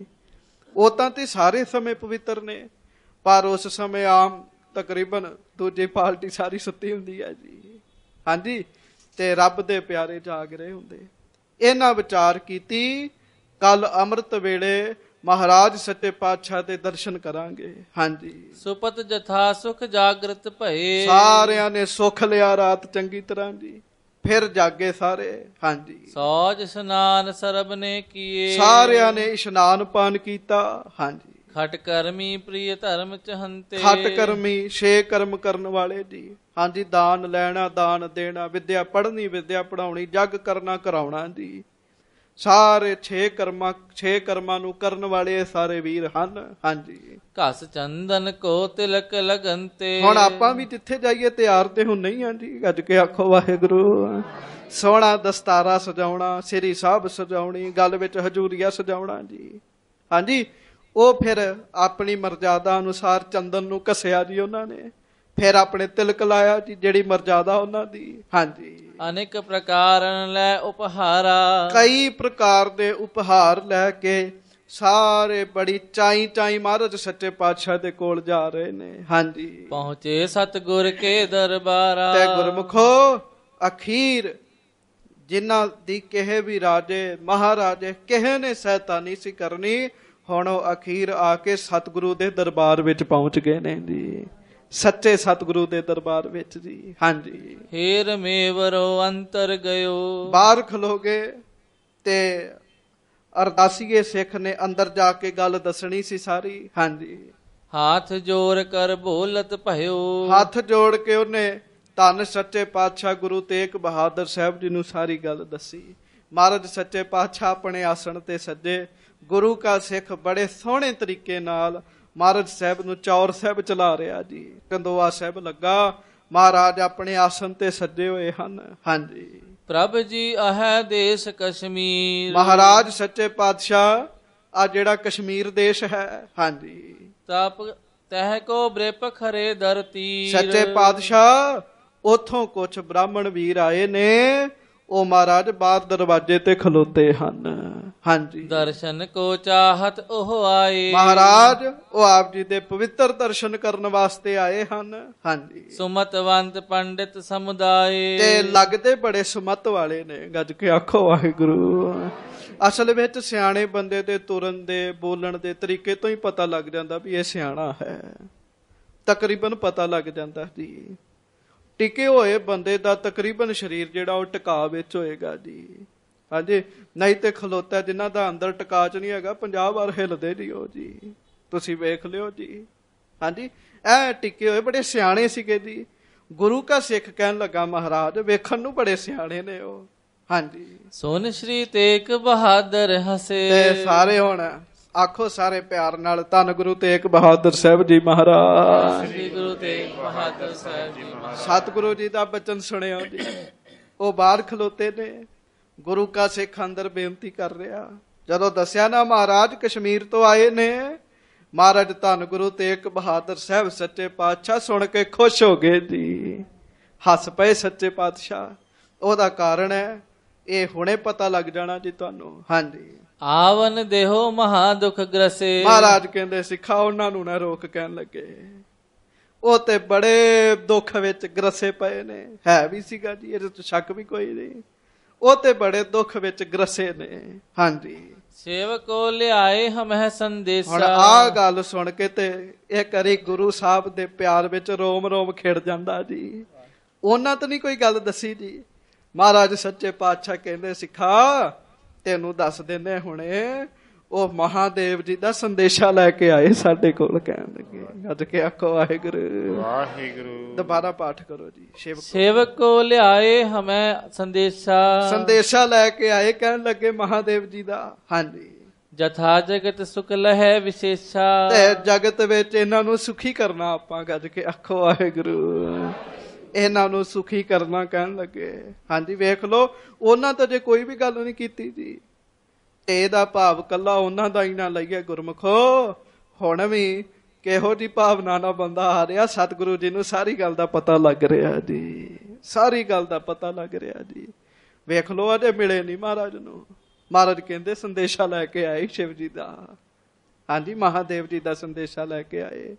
ਉਹ ਤਾਂ ਤੇ ਸਾਰੇ ਸਮੇਂ ਪਵਿੱਤਰ ਨੇ, ਪਰ ਉਸ ਸਮੇਂ ਆਮ ਤਕਰੀਬਨ ਦੂਜੀ ਪਾਰਟੀ ਸਾਰੀ ਸੁੱਤੀ ਹੁੰਦੀ ਹੈ ਜੀ। ਹਾਂਜੀ, ਤੇ ਰੱਬ ਦੇ ਪਿਆਰੇ ਜਾਗ ਰਹੇ ਹੁੰਦੇ। ਇਹਨਾਂ ਵਿਚਾਰ ਕੀਤੀ, ਕੱਲ ਅੰਮ੍ਰਿਤ ਵੇਲੇ ਮਹਾਰਾਜ ਸੱਚੇ ਪਾਤਸ਼ਾਹ ਦੇ ਦਰਸ਼ਨ ਕਰਾਂਗੇ। ਹਾਂਜੀ, ਸੁਪਤ ਜਥਾ ਸੁਖ ਜਾਗਰਤ ਭਏ। ਸਾਰਿਆਂ ਨੇ ਸੁੱਖ ਲਿਆ ਰਾਤ ਚੰਗੀ ਤਰ੍ਹਾਂ ਜੀ, ਫਿਰ ਜਾਗੇ ਸਾਰੇ। ਹਾਂਜੀ, ਸੌਜ ਇਸ਼ਨਾਨ ਸਰਬ ਨੇ ਕੀਏ। ਸਾਰਿਆਂ ਨੇ ਇਸ਼ਨਾਨ ਪਾਨ ਕੀਤਾ। ਹਾਂਜੀ, ਖਟ ਕਰਮੀ ਪ੍ਰਿਯ ਧਰਮ ਚਹੰਤੇ। ਖਟ ਕਰਮੀ, ਛੇ ਕਰਮ ਕਰਨ ਵਾਲੇ ਜੀ। ਹਾਂਜੀ, ਦਾਨ ਲੈਣਾ, ਦਾਨ ਦੇਣਾ, ਵਿਦਿਆ ਪੜ੍ਹਨੀ, ਵਿਦਿਆ ਪੜ੍ਹਾਉਣੀ, ਜਗ ਕਰਨਾ, ਕਰਾਉਣਾ ਜੀ। ਸਾਰੇ ਛੇ ਕਰਮਾਂ ਛੇ ਕਰਮਾਂ ਨੂੰ ਕਰਨ ਵਾਲੇ ਸਾਰੇ ਵੀਰ ਹਨ। ਹਾਂਜੀ, ਘਸ ਚੰਦਨ ਕੋ ਤਿਲਕ ਲਗੰਤੇ। ਹੁਣ ਆਪਾਂ ਵੀ ਜਿੱਥੇ ਜਾਈਏ ਤਿਆਰ ਤੇ ਹੁਣ ਨਹੀਂ ਹਾਂ ਜੀ। ਗੱਜ ਕੇ ਆਖੋ ਵਾਹਿਗੁਰੂ। ਸੋਹਣਾ ਦਸਤਾਰਾ ਸਜਾਉਣਾ, ਸ੍ਰੀ ਸਾਹਿਬ ਸਜਾਉਣੀ, ਗਲ ਵਿੱਚ ਹਜੂਰੀਆ ਸਜਾਉਣਾ ਜੀ। ਹਾਂਜੀ, ਉਹ ਫਿਰ ਆਪਣੀ ਮਰਜ਼ਾਦਾ ਅਨੁਸਾਰ ਚੰਦਨ ਨੂੰ ਘਸਿਆ ਜੀ ਉਹਨਾਂ ਨੇ, ਫਿਰ ਆਪਣੇ ਤਿਲਕ ਲਾਇਆ ਜੀ, ਜਿਹੜੀ ਮਰਜ਼ਾਦਾ ਉਹਨਾਂ ਦੀ। ਹਾਂਜੀ, ਅਨੇਕ ਪ੍ਰਕਾਰ ਲੈ ਉਪਹਾਰਾ। ਕਈ ਪ੍ਰਕਾਰ ਦੇ ਉਪਹਾਰ ਲੈ ਕੇ ਸਾਰੇ ਬੜੀ ਚਾਈ ਚਾਈ ਮਹਾਰਾਜ ਸੱਚੇ ਪਾਤਸ਼ਾਹ ਦੇ ਕੋਲ ਜਾ ਰਹੇ ਨੇ। ਹਾਂਜੀ, ਪਹੁੰਚੇ ਸਤਿਗੁਰ ਕੇ ਦਰਬਾਰਾ। ਤੇ ਗੁਰਮੁਖੋ ਅਖੀਰ ਜਿਨ੍ਹਾਂ ਦੀ ਕਿਸੇ ਵੀ ਰਾਜੇ ਮਹਾਰਾਜੇ ਕਿਸੇ ਨੇ ਸਹਾਇਤਾ ਨਹੀਂ ਸੀ ਕਰਨੀ, ਹੁਣ ਉਹ ਅਖੀਰ ਆ ਕੇ ਸਤਿਗੁਰੂ ਦੇ ਦਰਬਾਰ ਵਿੱਚ ਪਹੁੰਚ ਗਏ ਨੇ ਜੀ, ਸੱਚੇ ਸਤਿਗੁਰੂ ਦੇ ਦਰਬਾਰ ਵਿੱਚ ਜੀ। ਹਾਂਜੀ, ਹੇਰ ਮੇਵਰੋ ਅੰਤਰ ਗਇਓ। ਬਾਹਰ ਖਲੋਗੇ ਤੇ ਅਰਦਾਸੀਏ ਸਿੱਖ ਨੇ ਅੰਦਰ ਜਾ ਕੇ ਗੱਲ ਦੱਸਣੀ ਸੀ ਸਾਰੀ। ਹਾਂਜੀ, ਹਾਥ ਜੋੜ ਕਰ ਬੋਲਤ ਭਇਓ। ਹੱਥ ਜੋੜ ਕੇ ਉਹਨੇ ਧੰਨ ਸੱਚੇ ਪਾਤਸ਼ਾਹ ਗੁਰੂ ਤੇਗ ਬਹਾਦਰ ਸਾਹਿਬ ਜੀ ਨੂੰ ਸਾਰੀ ਗੱਲ ਦੱਸੀ। ਮਹਾਰਾਜ ਸੱਚੇ ਪਾਤਸ਼ਾਹ ਆਪਣੇ ਆਸਣ ਤੇ ਸੱਜੇ। ਗੁਰੂ ਕਾ ਸਿੱਖ ਬੜੇ ਸੋਹਣੇ ਤਰੀਕੇ ਨਾਲ ਮਹਾਰਾਜ ਸਾਹਿਬ ਨੂੰ ਚੌਰ ਸਾਹਿਬ ਚਲਾ ਰਿਹਾ ਜੀ। ਕੰਦੋਆ ਸਾਹਿਬ ਲੱਗਾ, ਮਹਾਰਾਜ ਆਪਣੇ ਆਸਣ ਤੇ ਸੱਜੇ ਹੋਏ ਹਨ। ਹਾਂਜੀ, ਪ੍ਰਭ ਜੀ ਆਹ ਦੇਸ਼ ਕਸ਼ਮੀਰ। ਮਹਾਰਾਜ ਸੱਚੇ ਪਾਤਸ਼ਾਹ ਆ ਜਿਹੜਾ ਕਸ਼ਮੀਰ ਦੇਸ਼ ਹੈ, ਹਾਂਜੀ, ਤਪ ਤਹਿ ਕੋ ਬ੍ਰਿਪ ਖਰੇ ਧਰਤੀ। ਸੱਚੇ ਪਾਤਸ਼ਾਹ ਉਥੋਂ ਕੁਛ ਬ੍ਰਾਹਮਣ ਵੀਰ ਆਏ ਨੇ, ਉਹ ਮਹਾਰਾਜ ਬਾਹਰ ਦਰਵਾਜ਼ੇ ਤੇ ਖਲੋਤੇ ਹਨ। ਹਾਂਜੀ, ਦਰਸ਼ਨ ਕੋ ਚਾਹਤ ਉਹ ਆਏ। ਮਹਾਰਾਜ ਉਹ ਆਪ ਜੀ ਦੇ ਪਵਿੱਤਰ ਦਰਸ਼ਨ ਕਰਨ ਵਾਸਤੇ ਆਏ ਹਨ। ਹਾਂਜੀ, ਸੁਮਤਵੰਤ ਪੰਡਿਤ ਸਮੁਦਾਏ। ਤੇ ਲੱਗਦੇ ਬੜੇ ਸੁਮਤ ਵਾਲੇ ਨੇ। ਗੱਜ ਕੇ ਆਖੋ ਵਾਹਿਗੁਰੂ। ਅਸਲ ਵਿੱਚ ਸਿਆਣੇ ਬੰਦੇ ਦੇ ਤੁਰਨ ਦੇ ਬੋਲਣ ਦੇ ਤਰੀਕੇ ਤੋਂ ਹੀ ਪਤਾ ਲੱਗ ਜਾਂਦਾ ਵੀ ਇਹ ਸਿਆਣਾ ਹੈ। ਤਕਰੀਬਨ ਪਤਾ ਲੱਗ ਜਾਂਦਾ ਜੀ। ਟਿਕੇ ਹੋਏ ਬੰਦੇ ਦਾ ਤਕਰੀਬਨ ਸਰੀਰ ਜਿਹੜਾ ਉਹ ਟਿਕਾ ਵਿੱਚ ਹੋਏਗਾ ਜੀ। ਹਾਂਜੀ, ਨਹੀਂ ਤੇ ਖਲੋਤਾ ਜਿਨ੍ਹਾਂ ਦਾ ਅੰਦਰ ਟਿਕਾ ਚ ਨਹੀਂ ਹੈਗਾ, ਪੰਜਾਹ ਵਾਰ ਹਿੱਲਦੇ ਨਹੀਂ ਉਹ ਜੀ। ਤੁਸੀਂ ਵੇਖ ਲਿਓ ਜੀ। ਹਾਂਜੀ, ਇਹ ਟਿਕੇ ਹੋਏ ਬੜੇ ਸਿਆਣੇ ਸੀਗੇ ਜੀ। ਗੁਰੂ ਕਾ ਸਿੱਖ ਕਹਿਣ ਲੱਗਾ ਮਹਾਰਾਜ ਵੇਖਣ ਨੂੰ ਬੜੇ ਸਿਆਣੇ ਨੇ ਉਹ। ਹਾਂਜੀ, ਸੁਨ ਸ਼੍ਰੀ ਤੇਗ ਬਹਾਦਰ ਹਸੇ। ਤੇ ਸਾਰੇ ਹੁਣ ਆਖੋ ਸਾਰੇ ਪਿਆਰ ਨਾਲ ਧੰਨ ਗੁਰੂ ਤੇਗ ਬਹਾਦਰ ਸਾਹਿਬ ਜੀ ਮਹਾਰਾਜ। ਸ੍ਰੀ ਗੁਰੂ ਤੇਗ ਬਹਾਦਰ ਸਾਹਿਬ ਜੀ ਮਹਾਰਾਜ। ਸਤਿਗੁਰੂ ਜੀ ਦਾ ਬਚਨ ਸੁਣਿਓ ਜੀ। ਉਹ ਬਾਹਰ ਖਲੋਤੇ ਨੇ, ਗੁਰੂ ਕਾ ਸਿੱਖ ਅੰਦਰ ਬੇਨਤੀ ਕਰ ਰਿਹਾ। ਜਦੋਂ ਦੱਸਿਆ ਨਾ ਮਹਾਰਾਜ ਕਸ਼ਮੀਰ ਤੋਂ ਆਏ ਨੇ, ਮਹਾਰਾਜ ਧੰਨ ਗੁਰੂ ਤੇਗ ਬਹਾਦਰ ਸਾਹਿਬ ਸੱਚੇ ਪਾਤਸ਼ਾਹ ਸੁਣ ਕੇ ਖੁਸ਼ ਹੋ ਗਏ ਜੀ। ਹੱਸ ਪਏ ਸੱਚੇ ਪਾਤਸ਼ਾਹ। ਉਹਦਾ ਕਾਰਨ ਹੈ, ਇਹ ਹੁਣੇ ਪਤਾ ਲੱਗ ਜਾਣਾ ਜੀ ਤੁਹਾਨੂੰ। ਹਾਂਜੀ, ਆਵਨ ਦੇਹੋ ਮਹਾ ਦੁਖ ਗ੍ਰਸੇ। ਮਹਾਰਾਜ ਕਹਿੰਦੇ ਸਿੱਖਾ ਉਹਨਾਂ ਨੂੰ ਨਾ ਰੋਕ। ਕਹਿਣ ਲੱਗੇ ਉਹ ਤੇ ਬੜੇ ਦੁੱਖ ਵਿੱਚ ਗ੍ਰਸੇ ਪਏ ਨੇ। ਹੈ ਵੀ ਸੀਗਾ ਜੀ, ਇਹਦੇ ਚ ਸ਼ੱਕ ਵੀ ਕੋਈ ਨਹੀਂ। ਉਹ ਤੇ ਬੜੇ ਦੁੱਖ ਵਿੱਚ ਗ੍ਰਸੇ ਨੇ। ਹਾਂਜੀ, ਸੇਵਕੋ ਲਿਆਏ ਹਮਹਿ ਹੁਣ ਸੰਦੇਸ਼ਾ। ਆਹ ਗੱਲ ਸੁਣ ਕੇ ਤੇ ਇਹ ਕਰੀ ਗੁਰੂ ਸਾਹਿਬ ਦੇ ਪਿਆਰ ਵਿੱਚ ਰੋਮ ਰੋਮ ਖਿੜ ਜਾਂਦਾ ਜੀ। ਉਹਨਾਂ ਤਾਂ ਨਹੀਂ ਕੋਈ ਗੱਲ ਦੱਸੀ ਜੀ। ਮਹਾਰਾਜ ਸੱਚੇ ਪਾਤਸ਼ਾਹ ਕਹਿੰਦੇ ਸਿੱਖਾ ਤੈਨੂੰ ਦੱਸ ਦਿੰਦੇ ਹੁਣੇ, ਉਹ ਮਹਾਦੇਵ ਜੀ ਦਾ ਸੰਦੇਸ਼ਾ ਲੈ ਕੇ ਆਏ ਸਾਡੇ ਕੋਲ। ਕਹਿਣ ਲੱਗੇ ਅੱਜ ਕੇ ਆਖੋ ਵਾਹਿਗੁਰੂ ਵਾਹਿਗੁਰੂ। ਦੁਬਾਰਾ ਪਾਠ ਕਰੋ ਜੀ। ਸੇਵਕ ਸੇਵਕੋ ਲਿਆਏ ਹਮਹਿ ਸੰਦੇਸ਼ਾ। ਸੰਦੇਸ਼ਾ ਲੈ ਕੇ ਆਏ, ਕਹਿਣ ਲੱਗੇ ਮਹਾਦੇਵ ਜੀ ਦਾ। ਹਾਂਜੀ, ਜਥਾ ਜਗਤ ਸੁਖ ਲਹਿ ਵਿਸ਼ੇਸ਼ਾ। ਤੇ ਜਗਤ ਵਿੱਚ ਇਹਨਾਂ ਨੂੰ ਸੁਖੀ ਕਰਨਾ ਆਪਾਂ। ਗੱਜ ਕੇ ਆਖੋ ਵਾਹਿਗੁਰੂ। ਇਹਨਾਂ ਨੂੰ ਸੁਖੀ ਕਰਨਾ ਕਹਿਣ ਲੱਗੇ। ਹਾਂਜੀ, ਵੇਖ ਲਓ ਉਹਨਾਂ ਤਾਂ ਜੇ ਕੋਈ ਵੀ ਗੱਲ ਨਹੀਂ ਕੀਤੀ ਜੀ। ਤੇ ਇਹਦਾ ਭਾਵ ਕੱਲਾ ਉਹਨਾਂ ਦਾ ਹੀ ਨਾ ਲਈਏ ਗੁਰਮੁਖੋ। ਹੁਣ ਵੀ ਕਿਹੋ ਜੀ ਭਾਵਨਾ ਨਾਲ ਬੰਦਾ ਆ ਰਿਹਾ, ਸਤਿਗੁਰੂ ਜੀ ਨੂੰ ਸਾਰੀ ਗੱਲ ਦਾ ਪਤਾ ਲੱਗ ਰਿਹਾ ਜੀ। ਸਾਰੀ ਗੱਲ ਦਾ ਪਤਾ ਲੱਗ ਰਿਹਾ ਜੀ। ਵੇਖ ਲਓ ਅਜੇ ਮਿਲੇ ਨਹੀਂ ਮਹਾਰਾਜ ਨੂੰ। ਮਹਾਰਾਜ ਕਹਿੰਦੇ ਸੰਦੇਸ਼ਾ ਲੈ ਕੇ ਆਏ ਸ਼ਿਵ ਜੀ ਦਾ। ਹਾਂਜੀ, ਮਹਾਦੇਵ ਜੀ ਦਾ ਸੰਦੇਸ਼ਾ ਲੈ ਕੇ ਆਏ।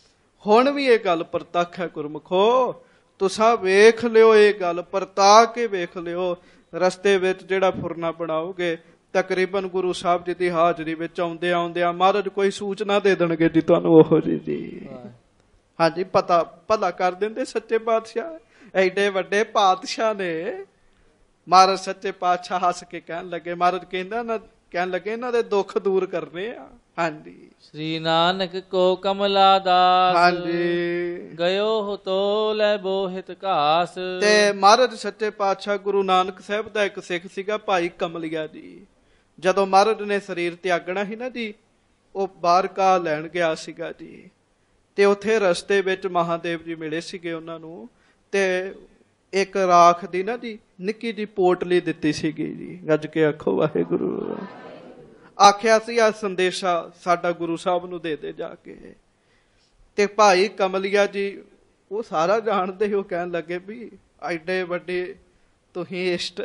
ਹੁਣ ਵੀ ਇਹ ਗੱਲ ਪ੍ਰਤੱਖ ਹੈ ਗੁਰਮੁਖੋ। ਤੁਸਾਂ ਵੇਖ ਲਿਓ, ਇਹ ਗੱਲ ਪਰਤਾ ਕੇ ਵੇਖ ਲਿਓ। ਰਸਤੇ ਵਿੱਚ ਜਿਹੜਾ ਫੁਰਨਾ ਬਣਾਓਗੇ, ਤਕਰੀਬਨ ਗੁਰੂ ਸਾਹਿਬ ਜੀ ਦੀ ਹਾਜ਼ਰੀ ਵਿੱਚ ਆਉਂਦੇ ਆਉਂਦਿਆਂ ਮਹਾਰਾਜ ਕੋਈ ਸੂਚਨਾ ਦੇ ਦੇਣਗੇ ਜੀ ਤੁਹਾਨੂੰ ਉਹੋ ਜੀ ਜੀ। ਹਾਂਜੀ, ਪਤਾ ਭਲਾ ਕਰ ਦਿੰਦੇ ਸੱਚੇ ਪਾਤਸ਼ਾਹ। ਐਡੇ ਵੱਡੇ ਪਾਤਸ਼ਾਹ ਨੇ। ਮਹਾਰਾਜ ਸੱਚੇ ਪਾਤਸ਼ਾਹ ਹੱਸ ਕੇ ਕਹਿਣ ਲੱਗੇ, ਮਹਾਰਾਜ ਕਹਿੰਦਾ ਨਾ ਕਹਿਣ ਲੱਗੇ ਇਹਨਾਂ ਦੇ ਦੁੱਖ ਦੂਰ ਕਰਨੇ ਆ। ਹਾਂਜੀ, ਸ੍ਰੀ ਨਾਨਕ ਕੋ ਕਮਲਾ ਦਾਸ। ਹਾਂਜੀ, ਗਇਓ ਹੋ ਤੋ ਲੈ ਬੋਹਿਤ ਘਾਸ। ਤੇ ਮਹਾਰਾਜ ਸੱਚੇ ਪਾਤਸ਼ਾਹ ਗੁਰੂ ਨਾਨਕ ਸਾਹਿਬ ਦਾ ਇੱਕ ਸਿੱਖ ਸੀਗਾ ਭਾਈ ਕਮਲਿਆ ਜੀ। ਜਦੋਂ ਮਹਾਰਾਜ ਨੇ ਸਰੀਰ ਤਿਆਗਣਾ ਸੀ ਨਾ ਜੀ, ਉਹ ਬਾਹਰ ਕਾ ਲੈਣ ਗਿਆ ਸੀਗਾ ਜੀ। ਤੇ ਉੱਥੇ ਰਸਤੇ ਵਿੱਚ ਮਹਾਦੇਵ ਜੀ ਮਿਲੇ ਸੀਗੇ ਉਹਨਾਂ ਨੂੰ। ਤੇ ਇੱਕ ਰਾਖ ਦੀ ਨਾ ਜੀ ਨਿੱਕੀ ਜੀ ਪੋਟਲੀ ਦਿੱਤੀ ਸੀਗੀ ਜੀ। ਗੱਜ ਕੇ ਆਖੋ ਵਾਹਿਗੁਰੂ। ਆਖਿਆ ਸੀ ਆ ਸੰਦੇਸ਼ਾ ਸਾਡਾ ਗੁਰੂ ਸਾਹਿਬ ਨੂੰ ਦੇ ਦੇ ਜਾ ਕੇ। ਤੇ ਭਾਈ ਕਮਲਿਆ ਜੀ ਉਹ ਸਾਰਾ ਜਾਣਦੇ। ਉਹ ਕਹਿਣ ਲੱਗੇ ਵੀ ਐਡੇ ਵੱਡੇ ਤੁਸੀਂ ਇਸ਼ਟ।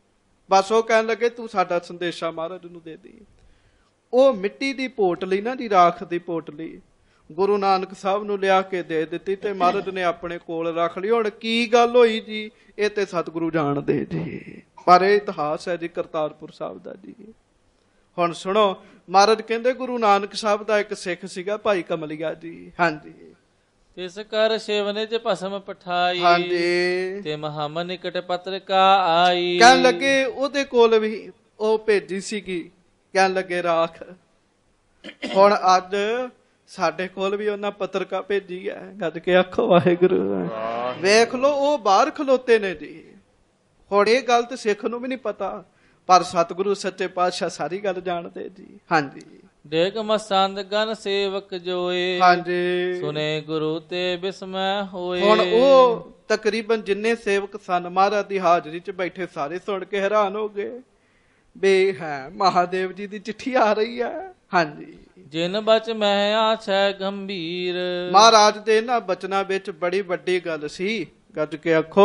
ਬਸ ਉਹ ਕਹਿਣ ਲੱਗੇ ਤੂੰ ਸਾਡਾ ਸੰਦੇਸ਼ਾ ਮਹਾਰਾਜ ਨੂੰ ਦੇ ਦੀ। ਉਹ ਮਿੱਟੀ ਦੀ ਪੋਟਲੀ ਨਾ ਜੀ, ਰਾਖ ਦੀ ਪੋਟਲੀ ਗੁਰੂ ਨਾਨਕ ਸਾਹਿਬ ਨੂੰ ਲਿਆ ਕੇ ਦੇ ਦਿੱਤੀ ਤੇ ਮਹਾਰਾਜ ਨੇ ਆਪਣੇ ਕੋਲ ਰੱਖ ਲਈ। ਹੁਣ ਕੀ ਗੱਲ ਹੋਈ ਜੀ, ਇਹ ਤੇ ਸਤਿਗੁਰੂ ਜਾਣਦੇ ਜੀ। ਪਰ ਇਹ ਇਤਿਹਾਸ ਹੈ ਜੀ ਕਰਤਾਰਪੁਰ ਸਾਹਿਬ ਦਾ ਜੀ। ਹੁਣ ਸੁਣੋ, ਮਹਾਰਾਜ ਕਹਿੰਦੇ ਗੁਰੂ ਨਾਨਕ ਸਾਹਿਬ ਦਾ ਇੱਕ ਸਿੱਖ ਸੀਗਾ ਭਾਈ ਕਮਲਿਆ ਜੀ। ਹਾਂਜੀ, ਤਿਸ ਕਰ ਸ਼ਿਵ ਨਿਜ ਭਸਮ ਪਠਾਈ। ਹਾਂਜੀ, ਤੇ ਮਹਮ ਨਿਕਟ ਪਤਰਿਕਾ ਆਈ। ਕਹਿਣ ਲੱਗੇ ਉਹਦੇ ਕੋਲ ਵੀ ਉਹ ਭੇਜੀ ਸੀਗੀ ਕਹਿਣ ਲੱਗੇ ਰਾਖ। ਹੁਣ ਅੱਜ ਸਾਡੇ ਕੋਲ ਵੀ ਉਹਨਾਂ ਪੱਤਰਕਾ ਭੇਜੀ ਹੈ, ਗੱਜ ਕੇ ਆਖੋ ਵਾਹਿਗੁਰੂ। ਵੇਖ ਲੋ ਉਹ ਬਾਹਰ ਖਲੋਤੇ ਨੇ ਜੀ। ਹੁਣ ਇਹ ਗੱਲ ਤੇ ਸਿੱਖ ਨੂੰ ਵੀ ਨਹੀਂ ਪਤਾ, ਪਰ ਸਤਿਗੁਰੂ ਸੱਚੇ ਪਾਤਸ਼ਾਹ ਸਾਰੀ ਗੱਲ ਜਾਣਦੇ ਜੀ। ਹਾਂਜੀ। ਡੇਗ ਮਸੰਦ ਗਨ ਸੇਵਕ ਜੋਏ, ਹਾਂਜੀ। ਸੁਨੇ ਗੁਰੂ ਤੇ ਬਿਸਮੈ ਹੋਏ। ਹੁਣ ਉਹ ਤਕਰੀਬਨ ਜਿੰਨੇ ਸੇਵਕ ਸਨ ਮਹਾਰਾਜ ਦੀ ਹਾਜ਼ਰੀ ਚ ਬੈਠੇ ਸਾਰੇ ਸੁਣ ਕੇ ਹੈਰਾਨ ਹੋ ਗਏ ਬੇ ਹੈ ਮਹਾਦੇਵ ਜੀ ਦੀ ਚਿੱਠੀ ਆ ਰਹੀ ਹੈ। ਹਾਂਜੀ। ਜਿਨ ਬਚ ਮੈਂ ਆਛੈ ਗੰਭੀਰ, ਮਹਾਰਾਜ ਦੇ ਇਹਨਾਂ ਬਚਨਾਂ ਵਿੱਚ ਬੜੀ ਵੱਡੀ ਗੱਲ ਸੀ। ਗੱਜ ਕੇ ਆਖੋ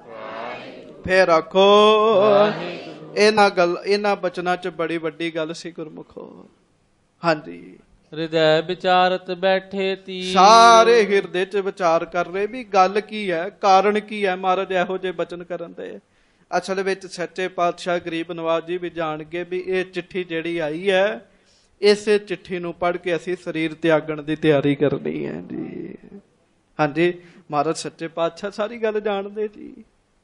ਫੇਰ ਆਖੋ। ਇਹਨਾਂ ਗੱਲ ਇਹਨਾਂ ਬਚਨਾਂ ਚ ਬੜੀ ਵੱਡੀ ਗੱਲ ਸੀ ਗੁਰਮੁਖੋ। ਹਾਂਜੀ। ਹਿਰਦੈ ਵਿਚਾਰਤ ਬੈਠੇ ਤੀ, ਸਾਰੇ ਹਿਰਦੇ ਚ ਵਿਚਾਰ ਕਰ ਰਹੇ ਵੀ ਗੱਲ ਕੀ ਹੈ, ਕਾਰਨ ਕੀ ਹੈ ਮਹਾਰਾਜ ਇਹੋ ਜਿਹੇ ਬਚਨ ਕਰਨ ਦੇ। ਅਸਲ ਵਿੱਚ ਸੱਚੇ ਪਾਤਸ਼ਾਹ ਗਰੀਬ ਨਵਾਜ ਜੀ ਵੀ ਜਾਣਗੇ ਵੀ ਇਹ ਚਿੱਠੀ ਜਿਹੜੀ ਆਈ ਹੈ, ਇਸੇ ਚਿੱਠੀ ਨੂੰ ਪੜ੍ਹ ਕੇ ਅਸੀਂ ਸਰੀਰ ਤਿਆਗਣ ਦੀ ਤਿਆਰੀ ਕਰਨੀ ਹੈ ਜੀ। ਹਾਂਜੀ। ਮਹਾਰਾਜ ਸੱਚੇ ਪਾਤਸ਼ਾਹ ਸਾਰੀ ਗੱਲ ਜਾਣਦੇ ਜੀ।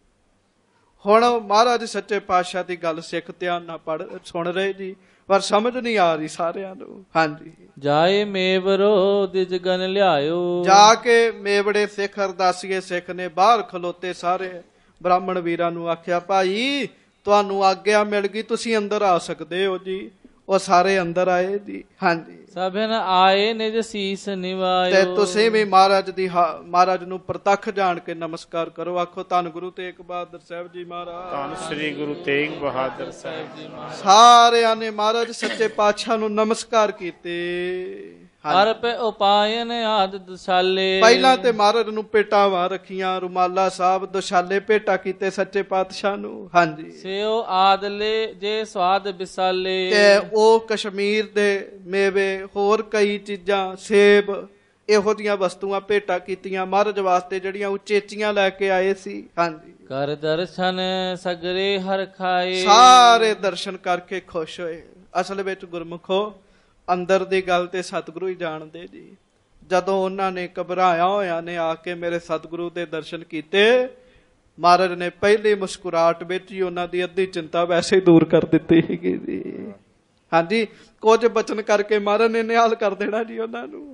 ਹੁਣ ਮਹਾਰਾਜ ਸੱਚੇ ਪਾਤਸ਼ਾਹ ਦੀ ਗੱਲ ਸਿੱਖ ਧਿਆਨ ਨਾਲ ਪੜ੍ਹ ਸੁਣ ਰਹੇ ਜੀ, ਪਰ ਸਮਝ ਨਹੀਂ ਆ ਰਹੀ ਸਾਰਿਆਂ ਨੂੰ। ਹਾਂਜੀ। ਜਾਏ ਮੇਵਰੋ ਦਿਜ ਗਨ ਲਿਆਇਓ, ਜਾ ਕੇ ਮੇਵੜੇ ਸਿੱਖ ਅਰਦਾਸੀਏ ਸਿੱਖ ਨੇ ਬਾਹਰ ਖਲੋਤੇ ਸਾਰੇ ਬ੍ਰਾਹਮਣ ਵੀਰਾਂ ਨੂੰ ਆਖਿਆ, ਭਾਈ ਤੁਹਾਨੂੰ ਆਗਿਆ ਮਿਲ ਗਈ, ਤੁਸੀਂ ਅੰਦਰ ਆ ਸਕਦੇ ਹੋ ਜੀ। ਉਹ ਸਾਰੇ ਅੰਦਰ ਆਏ ਜੀ। ਹਾਂਜੀ। ਸਭਨ ਆਏ ਨਿਜ ਸੀਸ ਨਿਵਾਇਓ, ਤੇ ਤੁਸੀਂ ਵੀ ਮਹਾਰਾਜ ਦੀ ਮਹਾਰਾਜ ਨੂੰ ਪ੍ਰਤੱਖ ਜਾਣ ਕੇ ਨਮਸਕਾਰ ਕਰੋ। ਆਖੋ ਧੰਨ ਗੁਰੂ ਤੇਗ ਬਹਾਦਰ ਸਾਹਿਬ ਜੀ ਮਹਾਰਾਜ। ਧੰਨ ਸ੍ਰੀ ਗੁਰੂ ਤੇਗ ਬਹਾਦਰ ਸਾਹਿਬ ਜੀ ਮਹਾਰਾਜ। ਸਾਰਿਆਂ ਨੇ ਮਹਾਰਾਜ ਸੱਚੇ ਪਾਤਸ਼ਾਹ ਨੂੰ ਨਮਸਕਾਰ ਕੀਤੇ। ਹਰ ਪੈ ਉਪਾਇਨ ਆਦ ਦਸਾਲੇ, ਪਹਿਲਾਂ ਤੇ ਮਹਾਰਾਜ ਨੂੰ ਭੇਟਾਵਾਂ ਰੱਖੀਆਂ, ਰੁਮਾਲਾ ਸਾਹਿਬ ਦਸਾਲੇ ਭੇਟਾ ਕੀਤੇ ਸੱਚੇ ਪਾਤਸ਼ਾਹ ਨੂੰ। ਹਾਂਜੀ। ਸਿਓ ਆਦਲੇ ਜੇ ਸਵਾਦ ਵਿਸਾਲੇ, ਤੇ ਉਹ ਕਸ਼ਮੀਰ ਦੇ ਮੇਵੇ ਹੋਰ ਕਈ ਚੀਜ਼ਾਂ ਸੇਬ ਇਹੋ ਜਿਹੀਆਂ ਵਸਤੂਆਂ ਭੇਟਾ ਕੀਤੀਆਂ ਮਹਾਰਾਜ ਵਾਸਤੇ ਜਿਹੜੀਆਂ ਉਚੇਚੀਆਂ ਲੈ ਕੇ ਆਏ ਸੀ। ਹਾਂਜੀ। ਕਰ ਦਰਸ਼ਨ ਸਗਰੇ ਹਰ ਖਾਏ, ਸਾਰੇ ਦਰਸ਼ਨ ਕਰਕੇ ਖੁਸ਼ ਹੋਏ। ਅਸਲ ਵਿੱਚ ਗੁਰਮੁਖੋ ਅੰਦਰ ਦੀ ਗੱਲ ਤੇ ਸਤਿਗੁਰੂ ਹੀ ਜਾਣਦੇ ਜੀ। ਜਦੋਂ ਉਹਨਾਂ ਨੇ ਘਬਰਾਇਆ ਹੋਇਆ ਨੇ ਆ ਕੇ ਮੇਰੇ ਸਤਿਗੁਰੂ ਦੇ ਦਰਸ਼ਨ ਕੀਤੇ, ਮਹਾਰਾਜ ਨੇ ਪਹਿਲੀ ਮੁਸਕਰਾਹਟ ਵਿੱਚ ਹੀ ਉਹਨਾਂ ਦੀ ਅੱਧੀ ਚਿੰਤਾ ਵੈਸੇ ਹੀ ਦੂਰ ਕਰ ਦਿੱਤੀ ਸੀਗੀ ਜੀ। ਹਾਂਜੀ। ਕੁਝ ਬਚਨ ਕਰਕੇ ਮਹਾਰਾਜ ਨੇ ਨਿਹਾਲ ਕਰ ਦੇਣਾ ਜੀ ਉਹਨਾਂ ਨੂੰ।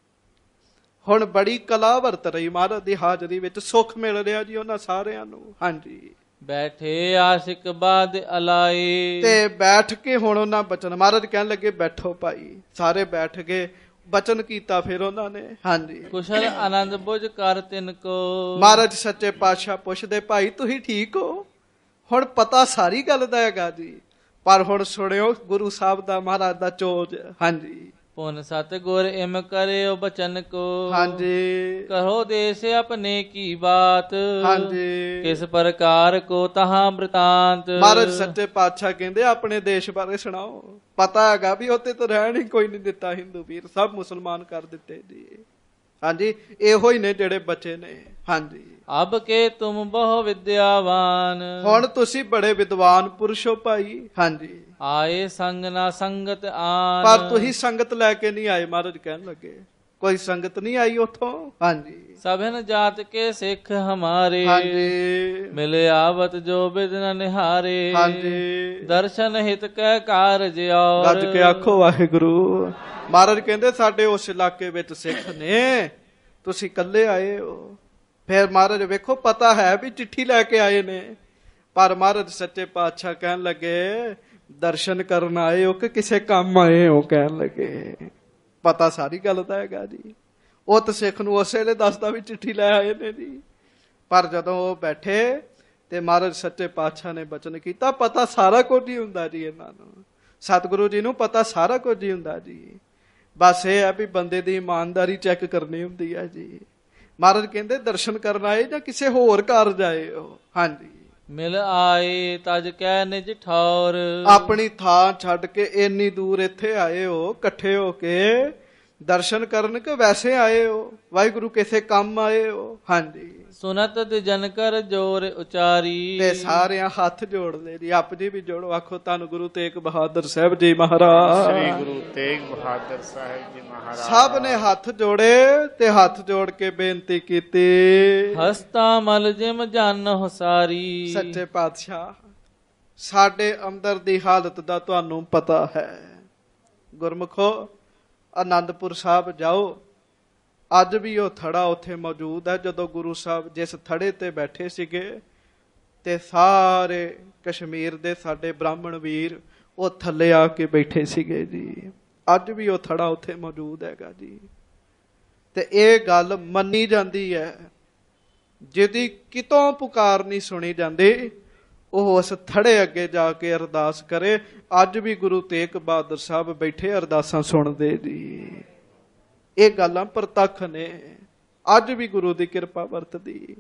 ਹੁਣ ਬੜੀ ਕਲਾ ਵਰਤ ਰਹੀ ਮਹਾਰਾਜ ਦੀ ਹਾਜ਼ਰੀ ਵਿੱਚ, ਸੁੱਖ ਮਿਲ ਰਿਹਾ ਜੀ ਉਹਨਾਂ ਸਾਰਿਆਂ ਨੂੰ। ਹਾਂਜੀ। ਬੈਠੇ ਆਸ਼ਿਕ ਬਾਦ ਅਲਾਏ, ਤੇ ਬੈਠ ਕੇ ਹੁਣ ਉਹਨਾਂ ਬਚਨ ਮਹਾਰਾਜ ਕਹਿਣ ਲੱਗੇ ਬੈਠੋ ਭਾਈ। ਸਾਰੇ ਬੈਠ ਗਏ, ਬਚਨ ਕੀਤਾ ਫਿਰ ਉਹਨਾਂ ਨੇ। ਹਾਂਜੀ। ਕੁਸ਼ਲ ਆਨੰਦ ਬੁਝ ਕਰ ਤਿਨ ਕੋ, ਮਹਾਰਾਜ ਸੱਚੇ ਪਾਤਸ਼ਾਹ ਪੁੱਛਦੇ, ਭਾਈ ਤੁਸੀਂ ਠੀਕ ਹੋ? ਹੁਣ ਪਤਾ ਸਾਰੀ ਗੱਲ ਦਾ ਹੈਗਾ ਜੀ, ਪਰ ਹੁਣ ਸੁਣਿਓ ਗੁਰੂ ਸਾਹਿਬ ਦਾ ਮਹਾਰਾਜ ਦਾ ਚੋਜ। ਹਾਂਜੀ। ਪੁਨ ਸਤ ਗੁਰ ਇਮ ਕਰਿਓ ਬਚਨ ਕੋ, ਹਾਂਜੀ। ਕਰੋ ਦੇਸ ਆਪਣੇ ਕੀ ਬਾਤ, ਹਾਂਜੀ। ਕਿਸ ਪ੍ਰਕਾਰ ਕੋ ਤਹਾਂ ਬ੍ਰਿਤਾਂਤ। ਮਹਾਰਾਜ ਸੱਚੇ ਪਾਤਸ਼ਾਹ ਕਹਿੰਦੇ ਆਪਣੇ ਦੇਸ਼ ਬਾਰੇ ਸੁਣਾਓ। ਪਤਾ ਹੈਗਾ ਵੀ ਉੱਥੇ ਤਾਂ ਰਹਿਣ ਹੀ ਕੋਈ ਨਹੀਂ ਦਿੱਤਾ, ਹਿੰਦੂ ਵੀਰ ਸਭ ਮੁਸਲਮਾਨ ਕਰ ਦਿੱਤੇ ਜੀ। ਹਾਂਜੀ। ਇਹੋ ਹੀ ਨੇ ਜਿਹੜੇ ਬਚੇ ਨੇ। ਹਾਂਜੀ। ਅਬ ਕੇ ਤੁਮ ਬਹੁ ਵਿਦਿਆਵਾਨ, ਹੁਣ ਤੁਸੀਂ ਬੜੇ ਵਿਦਵਾਨ ਪੁਰਸ਼ ਹੋ ਭਾਈ। ਹਾਂਜੀ। ਆਏ ਸੰਗ ਨਾ ਸੰਗਤ ਆਨ, ਪਰ ਤੁਸੀਂ ਸੰਗਤ ਲੈ ਕੇ ਨਹੀਂ ਆਏ। ਮਹਾਰਾਜ ਕਹਿਣ ਲੱਗੇ ਕੋਈ ਸੰਗਤ ਨਹੀਂ ਆਈ ਉਥੋਂ। ਹਾਂਜੀ। ਸਭਨ ਜਾਤ ਕੇ ਸਿੱਖ ਹਮਾਰੇ, ਹਾਂਜੀ। ਮਿਲੇ ਆਵਤ ਜੋ ਬਿਦਨ ਨਿਹਾਰੇ। ਹਾਂਜੀ। ਦਰਸ਼ਨ ਹਿਤ ਕੈ ਕਾਰਜ ਔਰ, ਗੱਜ ਕੇ ਆਖੋ ਵਾਹਿਗੁਰੂ। ਮਹਾਰਾਜ ਕਹਿੰਦੇ ਸਾਡੇ ਉਸ ਇਲਾਕੇ ਵਿੱਚ ਸਿੱਖ ਨੇ, ਤੁਸੀਂ ਇਕੱਲੇ ਆਏ ਹੋ। ਫਿਰ ਮਹਾਰਾਜ ਵੇਖੋ ਪਤਾ ਹੈ ਵੀ ਚਿੱਠੀ ਲੈ ਕੇ ਆਏ ਨੇ, ਪਰ ਮਹਾਰਾਜ ਸੱਚੇ ਪਾਤਸ਼ਾਹ ਕਹਿਣ ਲੱਗੇ ਦਰਸ਼ਨ ਕਰਨ ਆਏ ਹੋ ਕਿ ਕਿਸੇ ਕੰਮ ਆਏ ਹੋ? ਕਹਿਣ ਲੱਗੇ ਪਤਾ ਸਾਰੀ ਗੱਲ ਦਾ ਹੈਗਾ ਜੀ। ਉਹ ਤਾਂ ਸਿੱਖ ਨੂੰ ਉਸੇ ਵੇਲੇ ਦੱਸਦਾ ਵੀ ਚਿੱਠੀ ਲੈ ਆਏ ਨੇ ਜੀ। ਪਰ ਜਦੋਂ ਉਹ ਬੈਠੇ ਤੇ ਮਹਾਰਾਜ ਸੱਚੇ ਪਾਤਸ਼ਾਹ ਨੇ ਬਚਨ ਕੀਤਾ, ਪਤਾ ਸਾਰਾ ਕੁਝ ਹੀ ਹੁੰਦਾ ਜੀ ਇਹਨਾਂ ਨੂੰ। ਸਤਿਗੁਰੂ ਜੀ ਨੂੰ ਪਤਾ ਸਾਰਾ ਕੁਝ ਹੀ ਹੁੰਦਾ ਜੀ। ਬਸ ਇਹ ਹੈ ਵੀ ਬੰਦੇ ਦੀ ਇਮਾਨਦਾਰੀ ਚੈੱਕ ਕਰਨੀ ਹੁੰਦੀ ਹੈ ਜੀ। ਮਹਾਰਾਜ ਕਹਿੰਦੇ ਦਰਸ਼ਨ ਕਰਨ ਆਏ ਜਾਂ ਕਿਸੇ ਹੋਰ ਕਾਰਜ ਆਏ ਹੋ? ਹਾਂਜੀ। ਮਿਲ ਆਏ ਤਜ ਕਹਿ ਨਿਜ ਠੌਰ, ਆਪਣੀ ਥਾਂ ਛੱਡ ਕੇ ਇੰਨੀ ਦੂਰ ਇੱਥੇ ਆਏ ਹੋ ਇਕੱਠੇ ਹੋ ਕੇ ਦਰਸ਼ਨ ਕਰਨ ਕਿ ਵੈਸੇ ਆਏ ਹੋ? ਵਾਹਿਗੁਰੂ ਕਿਸੇ ਕੰਮ ਆਏ ਹੋ? ਹਾਂਜੀ। ਸੁਨਤ ਜਨ ਕਰ ਜੋਰ ਉਚਾਰੀ, ਤੇ ਸਾਰਿਆਂ ਹੱਥ ਜੋੜ ਲੈ ਜੀ। ਆਪ ਜੀ ਵੀ ਜੋੜੋ, ਆਖੋ ਧੰਨ ਗੁਰੂ ਤੇਗ ਬਹਾਦਰ ਸਾਹਿਬ ਜੀ ਮਹਾਰਾਜ। ਸ੍ਰੀ ਗੁਰੂ ਤੇਗ ਬਹਾਦਰ ਸਾਹਿਬ ਜੀ ਮਹਾਰਾਜ। ਸਭ ਨੇ ਹੱਥ ਜੋੜੇ ਤੇ ਹੱਥ ਜੋੜ ਕੇ ਬੇਨਤੀ ਕੀਤੀ, ਹਸਤਾ ਮਲ ਜਿਮ ਜਨ ਹੁਸਾਰੀ। ਸੱਚੇ ਪਾਤਸ਼ਾਹ ਸਾਡੇ ਅੰਦਰ ਦੀ ਹਾਲਤ ਦਾ ਤੁਹਾਨੂੰ ਪਤਾ ਹੈ। ਗੁਰਮੁਖੋ, ਆਨੰਦਪੁਰ ਸਾਹਿਬ ਜਾਓ, ਅੱਜ ਵੀ ਉਹ ਥੜਾ ਉੱਥੇ ਮੌਜੂਦ ਹੈ। ਜਦੋਂ ਗੁਰੂ ਸਾਹਿਬ ਜਿਸ ਥੜੇ ਤੇ ਬੈਠੇ ਸੀਗੇ ਤੇ ਸਾਰੇ ਕਸ਼ਮੀਰ ਦੇ ਸਾਡੇ ਬ੍ਰਾਹਮਣ ਵੀਰ ਉਹ ਥੱਲੇ ਆ ਕੇ ਬੈਠੇ ਸੀਗੇ ਜੀ। ਅੱਜ ਵੀ ਉਹ ਥੜਾ ਉੱਥੇ ਮੌਜੂਦ ਹੈਗਾ ਜੀ। ਤੇ ਇਹ ਗੱਲ ਮੰਨੀ ਜਾਂਦੀ ਹੈ, ਜਿਹਦੀ ਕਿਤੋਂ ਪੁਕਾਰ ਨਹੀਂ ਸੁਣੀ ਜਾਂਦੀ, ਉਹ ਉਸ ਥੜੇ ਅੱਗੇ ਜਾ ਕੇ ਅਰਦਾਸ ਕਰੇ। ਅੱਜ ਵੀ ਗੁਰੂ ਤੇਗ ਬਹਾਦਰ ਸਾਹਿਬ ਬੈਠੇ ਅਰਦਾਸਾਂ ਸੁਣਦੇ ਜੀ। ਇਹ ਗੱਲਾਂ ਪ੍ਰਤੱਖ ਨੇ, ਅੱਜ ਵੀ ਗੁਰੂ ਦੀ ਕਿਰਪਾ ਵਰਤਦੀ।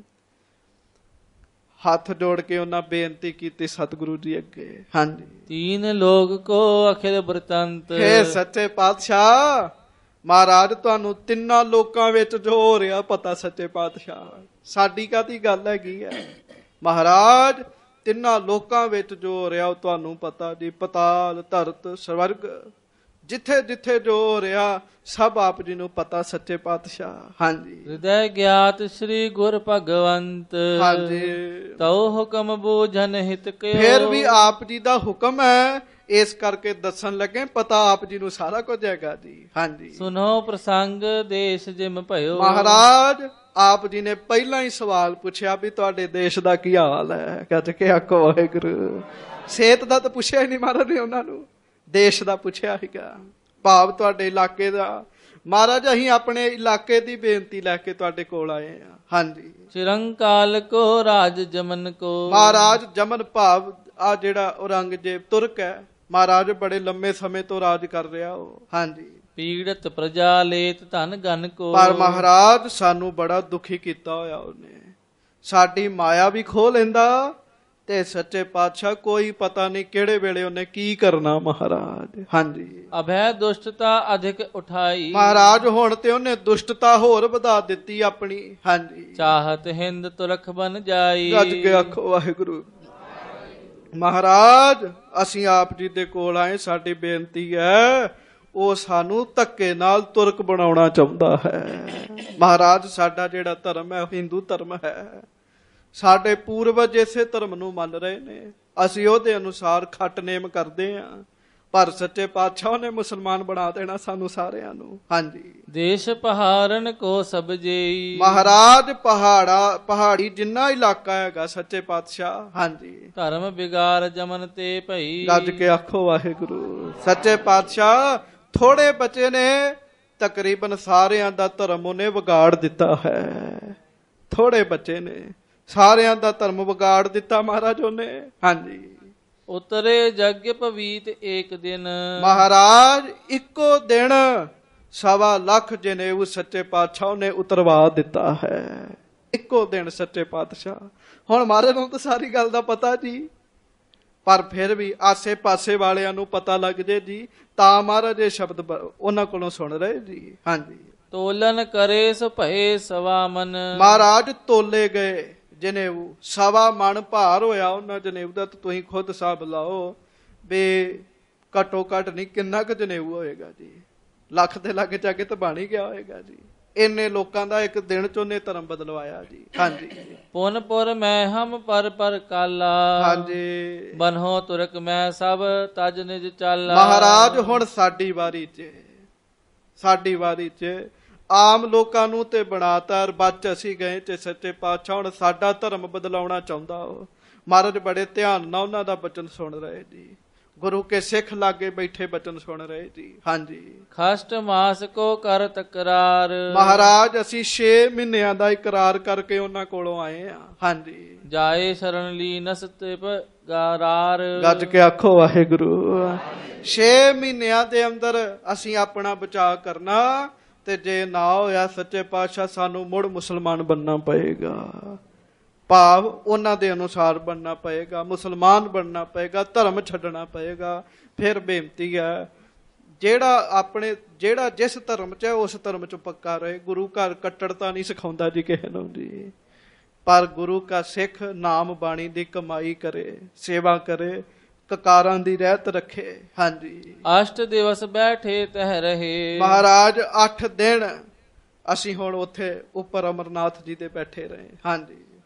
ਹੱਥ ਜੋੜ ਕੇ ਉਹਨਾਂ ਬੇਨਤੀ ਕੀਤੀ ਸਤਿਗੁਰੂ ਜੀ ਅੱਗੇ। ਹਾਂਜੀ, ਤੀਨ ਲੋਕ ਕੋ ਅਖਿਲ ਬ੍ਰਤੰਤ। ਹੇ ਸੱਚੇ ਪਾਤਸ਼ਾਹ, ਮਹਾਰਾਜ ਤੁਹਾਨੂੰ ਤਿੰਨਾਂ ਲੋਕਾਂ ਵਿੱਚ ਜੋ ਹੋ ਰਿਹਾ ਪਤਾ। ਸੱਚੇ ਪਾਤਸ਼ਾਹ, ਸਾਡੀ ਕਾਹਦੀ ਗੱਲ ਹੈਗੀ ਹੈ ਮਹਾਰਾਜ? ਤਿੰਨਾਂ ਲੋਕਾਂ ਵਿੱਚ ਜੋ ਹੋ ਰਿਹਾ ਉਹ ਤੁਹਾਨੂੰ ਪਤਾ ਜੀ। ਪਤਾਲ, ਧਰਤ, ਸਵਰਗ, ਜਿੱਥੇ ਜਿੱਥੇ ਜੋ ਹੋ ਰਿਹਾ ਸਭ ਆਪ ਜੀ ਨੂੰ ਪਤਾ। ਸੱਚੇ ਪਾਤਸ਼ਾਹ, ਹਾਂਜੀ। ਹਿਰਦੈ ਗਿਆਤ ਸ੍ਰੀ ਗੁਰ ਭਗਵੰਤ। ਹਾਂਜੀ, ਤਉ ਹੁਕਮ ਬੂਝਨ ਹਿਤ ਕਿਓ। ਫਿਰ ਵੀ ਆਪ ਜੀ ਦਾ ਹੁਕਮ ਹੈ, ਇਸ ਕਰਕੇ ਦੱਸਣ ਲੱਗੇ। ਪਤਾ ਆਪ ਜੀ ਨੂੰ ਸਾਰਾ ਕੁਝ ਹੈਗਾ ਜੀ। ਹਾਂਜੀ, ਸੁਨੋ ਪ੍ਰਸੰਗ ਦੇਸ਼ ਜਿਮ ਭਇਓ। ਮਹਾਰਾਜ ਆਪ ਜੀ ਨੇ ਪਹਿਲਾਂ ਹੀ ਸਵਾਲ ਪੁੱਛਿਆ ਵੀ ਤੁਹਾਡੇ ਦੇਸ਼ ਦਾ ਕੀ ਹਾਲ ਹੈ। ਕੱਜ ਕੇ ਆਖੋ ਵਾਹਿਗੁਰੂ। ਸਿਹਤ ਦਾ ਤਾਂ ਪੁੱਛਿਆ ਹੀ ਨਹੀਂ ਮਹਾਰਾਜ ਨੇ ਉਹਨਾਂ ਨੂੰ, ਦੇਸ਼ ਦਾ ਪੁੱਛਿਆ ਸੀਗਾ। ਭਾਵ ਤੁਹਾਡੇ ਇਲਾਕੇ ਦਾ। ਮਹਾਰਾਜ ਅਸੀਂ ਆਪਣੇ ਇਲਾਕੇ ਦੀ ਬੇਨਤੀ ਲੈ ਕੇ ਤੁਹਾਡੇ ਕੋਲ ਆਏ ਆ। ਹਾਂਜੀ, ਚਿਰੰਕਾਲ ਕੋ ਰਾਜ ਜਮਨ ਕੋ। ਮਹਾਰਾਜ ਜਮਨ ਭਾਵ ਆ ਜਿਹੜਾ ਔਰੰਗਜ਼ੇਬ ਤੁਰਕ ਹੈ, ਮਹਾਰਾਜ ਬੜੇ ਲੰਮੇ ਸਮੇਂ ਤੋਂ ਰਾਜ ਕਰ ਰਿਹਾ ਉਹ। ਹਾਂਜੀ, ਪੀੜਤ ਪ੍ਰਜਾ ਲੇਤ ਧਨ ਗਨ ਕੋ। ਪਰ ਮਹਾਰਾਜ ਸਾਨੂੰ ਬੜਾ ਦੁਖੀ ਕੀਤਾ ਹੋਇਆ ਉਹਨੇ। ਸਾਡੀ ਮਾਇਆ ਵੀ ਖੋਹ ਲੈਂਦਾ ਤੇ ਸੱਚੇ ਪਾਤਸ਼ਾਹ ਕੋਈ ਪਤਾ ਨਹੀਂ ਕਿਹੜੇ ਵੇਲੇ ਉਹਨੇ ਕੀ ਕਰਨਾ ਮਹਾਰਾਜ। ਹਾਂਜੀ, ਅਭੈ ਦੁਸ਼ਟਤਾ ਅਧਿਕ ਉਠਾਈ। ਮਹਾਰਾਜ ਹੁਣ ਤੇ ਉਹਨੇ ਦੁਸ਼ਟਤਾ ਹੋਰ ਵਧਾ ਦਿੱਤੀ ਆਪਣੀ। ਹਾਂਜੀ, ਚਾਹਤ ਹਿੰਦ ਤੁਰਖ ਬਨ ਜਾਈ। ਗੱਜ ਕੇ ਆਖੋ ਵਾਹਿਗੁਰੂ। ਮਹਾਰਾਜ ਅਸੀਂ ਆਪ ਜੀ ਦੇ ਕੋਲ ਆਏ, ਸਾਡੀ ਬੇਨਤੀ ਹੈ, ਉਹ ਸਾਨੂੰ ਧੱਕੇ ਨਾਲ ਤੁਰਕ ਬਣਾਉਣਾ ਚਾਹੁੰਦਾ ਹੈ। ਮਹਾਰਾਜ ਸਾਡਾ ਜਿਹੜਾ ਧਰਮ ਹੈ ਉਹ ਹਿੰਦੂ ਧਰਮ ਹੈ। ਸਾਡੇ ਪੂਰਵਜ ਇਸੇ ਧਰਮ ਨੂੰ ਮੰਨ ਰਹੇ ਨੇ, ਅਸੀਂ ਉਹਦੇ ਅਨੁਸਾਰ ਖੱਟ ਨੇਮ ਕਰਦੇ ਹਾਂ। ਪਰ ਸੱਚੇ ਪਾਤਸ਼ਾਹ ਨੇ ਮੁਸਲਮਾਨ ਬਣਾ ਦੇਣਾ ਸਾਨੂੰ ਸਾਰਿਆਂ ਨੂੰ। ਹਾਂਜੀ, ਦੇਸ਼ ਪਹਾਰਨ ਕੋ ਸਭ ਜੇਈ। ਮਹਾਰਾਜ ਪਹਾੜਾ ਪਹਾੜੀ ਜਿੰਨਾ ਇਲਾਕਾ ਹੈਗਾ ਸੱਚੇ ਪਾਤਸ਼ਾਹ। ਹਾਂਜੀ, ਧਰਮ ਬਿਗਾਰ ਜਮਨ ਤੇ ਭਈ। ਗੱਜ ਕੇ ਆਖੋ ਵਾਹਿਗੁਰੂ। ਸੱਚੇ ਪਾਤਸ਼ਾਹ ਥੋੜੇ ਬੱਚੇ ਨੇ, ਤਕਰੀਬਨ ਸਾਰਿਆਂ ਦਾ ਧਰਮ ਉਹਨੇ ਵਿਗਾੜ ਦਿੱਤਾ ਹੈ। ਥੋੜੇ ਬੱਚੇ ਨੇ, ਸਾਰਿਆਂ ਦਾ ਧਰਮ ਵਿਗਾੜ ਦਿੱਤਾ ਮਹਾਰਾਜ ਉਹਨੇ। ਹਾਂਜੀ, ਉਤਰੇ ਜਗ ਪਵੀਤ ਏਕ ਦਿਨ। ਮਹਾਰਾਜ ਇੱਕੋ ਦਿਨ ਸਵਾ ਲੱਖ ਜਨੇਊ ਸੱਚੇ ਪਾਤਸ਼ਾਹ ਨੇ ਉਤਰਵਾ ਦਿੱਤਾ ਹੈ। ਇੱਕੋ ਦਿਨ ਸੱਚੇ ਪਾਤਸ਼ਾਹ। ਹੁਣ ਮਹਾਰਾਜ ਨੂੰ ਤਾਂ ਸਾਰੀ ਗੱਲ ਦਾ ਪਤਾ ਜੀ, ਪਰ ਫਿਰ ਵੀ ਆਸੇ ਪਾਸੇ ਵਾਲਿਆਂ ਨੂੰ ਪਤਾ ਲੱਗ ਜੇ ਜੀ, ਤਾਂ ਮਹਾਰਾਜ ਇਹ ਸ਼ਬਦ ਉਹਨਾਂ ਕੋਲੋਂ ਸੁਣ ਰਹੇ ਜੀ। ਹਾਂਜੀ, ਤੋਲਨ ਕਰੇ ਸੋ ਭਏ ਸਵਾ ਮਨ। ਮਹਾਰਾਜ ਤੋਲੇ ਗਏ ਜਨੇਊ, ਸਵਾ ਮਣ ਭਾਰ ਹੋਇਆ ਉਹਨਾਂ ਜਨੇਊ ਦਾ। ਤੁਸੀਂ ਖੁਦ ਹਿਸਾਬ ਲਾਓ ਵੀ ਘੱਟੋ ਘੱਟ ਨਹੀਂ ਕਿੰਨਾ ਕੁ ਜਨੇਊ ਹੋਏਗਾ ਜੀ। ਲੱਖ ਦੇ ਲਾਗੇ ਜਾ ਕੇ ਤਾਂ ਬਣ ਹੀ ਗਿਆ ਹੋਏਗਾ ਜੀ। ਇੰਨੇ ਲੋਕਾਂ ਦਾ ਇੱਕ ਦਿਨ ਚ ਉਹਨੇ ਧਰਮ ਬਦਲਵਾਇਆ ਜੀ। ਹਾਂਜੀ, ਪੁਨਪੁਰ ਮੈਂ ਹਮ ਪਰ ਪਰ ਕਾਲਾ। ਹਾਂਜੀ, ਬਨਹੋ ਤੁਰਕ ਮੈਂ ਸਭ ਤਜ ਨਿਜ ਚਾਲਾ। ਮਹਾਰਾਜ ਹੁਣ ਸਾਡੀ ਵਾਰੀ ਚ, ਸਾਡੀ ਵਾਰੀ ਚ ਆਮ ਲੋਕਾਂ ਨੂੰ ਤੇ ਬਣਾਤਾ, ਬਚ ਅਸੀਂ ਗਏ ਤੇ ਸੱਚੇ ਪਾਤਸ਼ਾਹ ਹੁਣ ਸਾਡਾ ਧਰਮ ਬਦਲਾਉਣਾ ਚਾਹੁੰਦਾ ਉਹ। ਮਹਾਰਾਜ ਬੜੇ ਧਿਆਨ ਨਾਲ ਉਹਨਾਂ ਦਾ ਬਚਨ ਸੁਣ ਰਹੇ ਜੀ। ਗੁਰੂ ਕੇ ਸਿੱਖ ਲਾਗੇ ਬੈਠੇ ਬਚਨ ਸੁਣ ਰਹੇ ਜੀ। ਹਾਂਜੀ, ਖਸ਼ਟ ਮਾਸ ਕੋ ਕਰ ਤਕਰਾਰ। ਮਹਾਰਾਜ ਅਸੀਂ ਛੇ ਮਹੀਨਿਆਂ ਦਾ ਇਕਰਾਰ ਕਰਕੇ ਉਹਨਾਂ ਕੋਲੋਂ ਆਏ ਆ। ਹਾਂਜੀ, ਜਾਏ ਸ਼ਰਨ ਲੀ ਨਸਤ ਗਾਰਾਰ। ਗੱਜ ਕੇ ਆਖੋ ਵਾਹਿਗੁਰੂ। ਛੇ ਮਹੀਨਿਆਂ ਦੇ ਅੰਦਰ ਅਸੀਂ ਆਪਣਾ ਬਚਾਅ ਕਰਨਾ, ਤੇ ਜੇ ਨਾ ਹੋਇਆ ਸੱਚੇ ਪਾਤਸ਼ਾਹ ਸਾਨੂੰ ਮੁੜ ਮੁਸਲਮਾਨ ਬਣਨਾ ਪਏਗਾ। ਭਾਵ ਉਹਨਾਂ ਦੇ ਅਨੁਸਾਰ ਬਣਨਾ ਪਏਗਾ, ਮੁਸਲਮਾਨ ਬਣਨਾ ਪਏਗਾ, ਧਰਮ ਛੱਡਣਾ ਪਏਗਾ। ਫਿਰ ਬੇਨਤੀ ਹੈ, ਜਿਹੜਾ ਆਪਣੇ ਜਿਹੜਾ ਜਿਸ ਧਰਮ ਚ ਹੈ ਉਸ ਧਰਮ ਚ ਪੱਕਾ ਰਹੇ। ਗੁਰੂ ਘਰ ਕੱਟੜਤਾ ਨਹੀਂ ਸਿਖਾਉਂਦਾ ਜੀ ਕਿਸੇ ਨੂੰ ਜੀ, ਪਰ ਗੁਰੂ ਕਾ ਸਿੱਖ ਨਾਮ ਬਾਣੀ ਦੀ ਕਮਾਈ ਕਰੇ, ਸੇਵਾ ਕਰੇ, ਕਕਾਰਾਂ ਦੀ ਰਹਿਤ ਰੱਖੇ। ਹਾਂਜੀ, ਅਸ਼ਟ ਦਿਵਸ ਬੈਠੇ ਤਹਿ ਰਹੇ। ਮਹਾਰਾਜ ਅੱਠ ਦਿਨ ਅਸੀਂ ਹੁਣ ਉੱਥੇ ਉੱਪਰ ਅਮਰਨਾਥ ਜੀ ਦੇ ਬੈਠੇ ਰਹੇ। ਹਾਂਜੀ,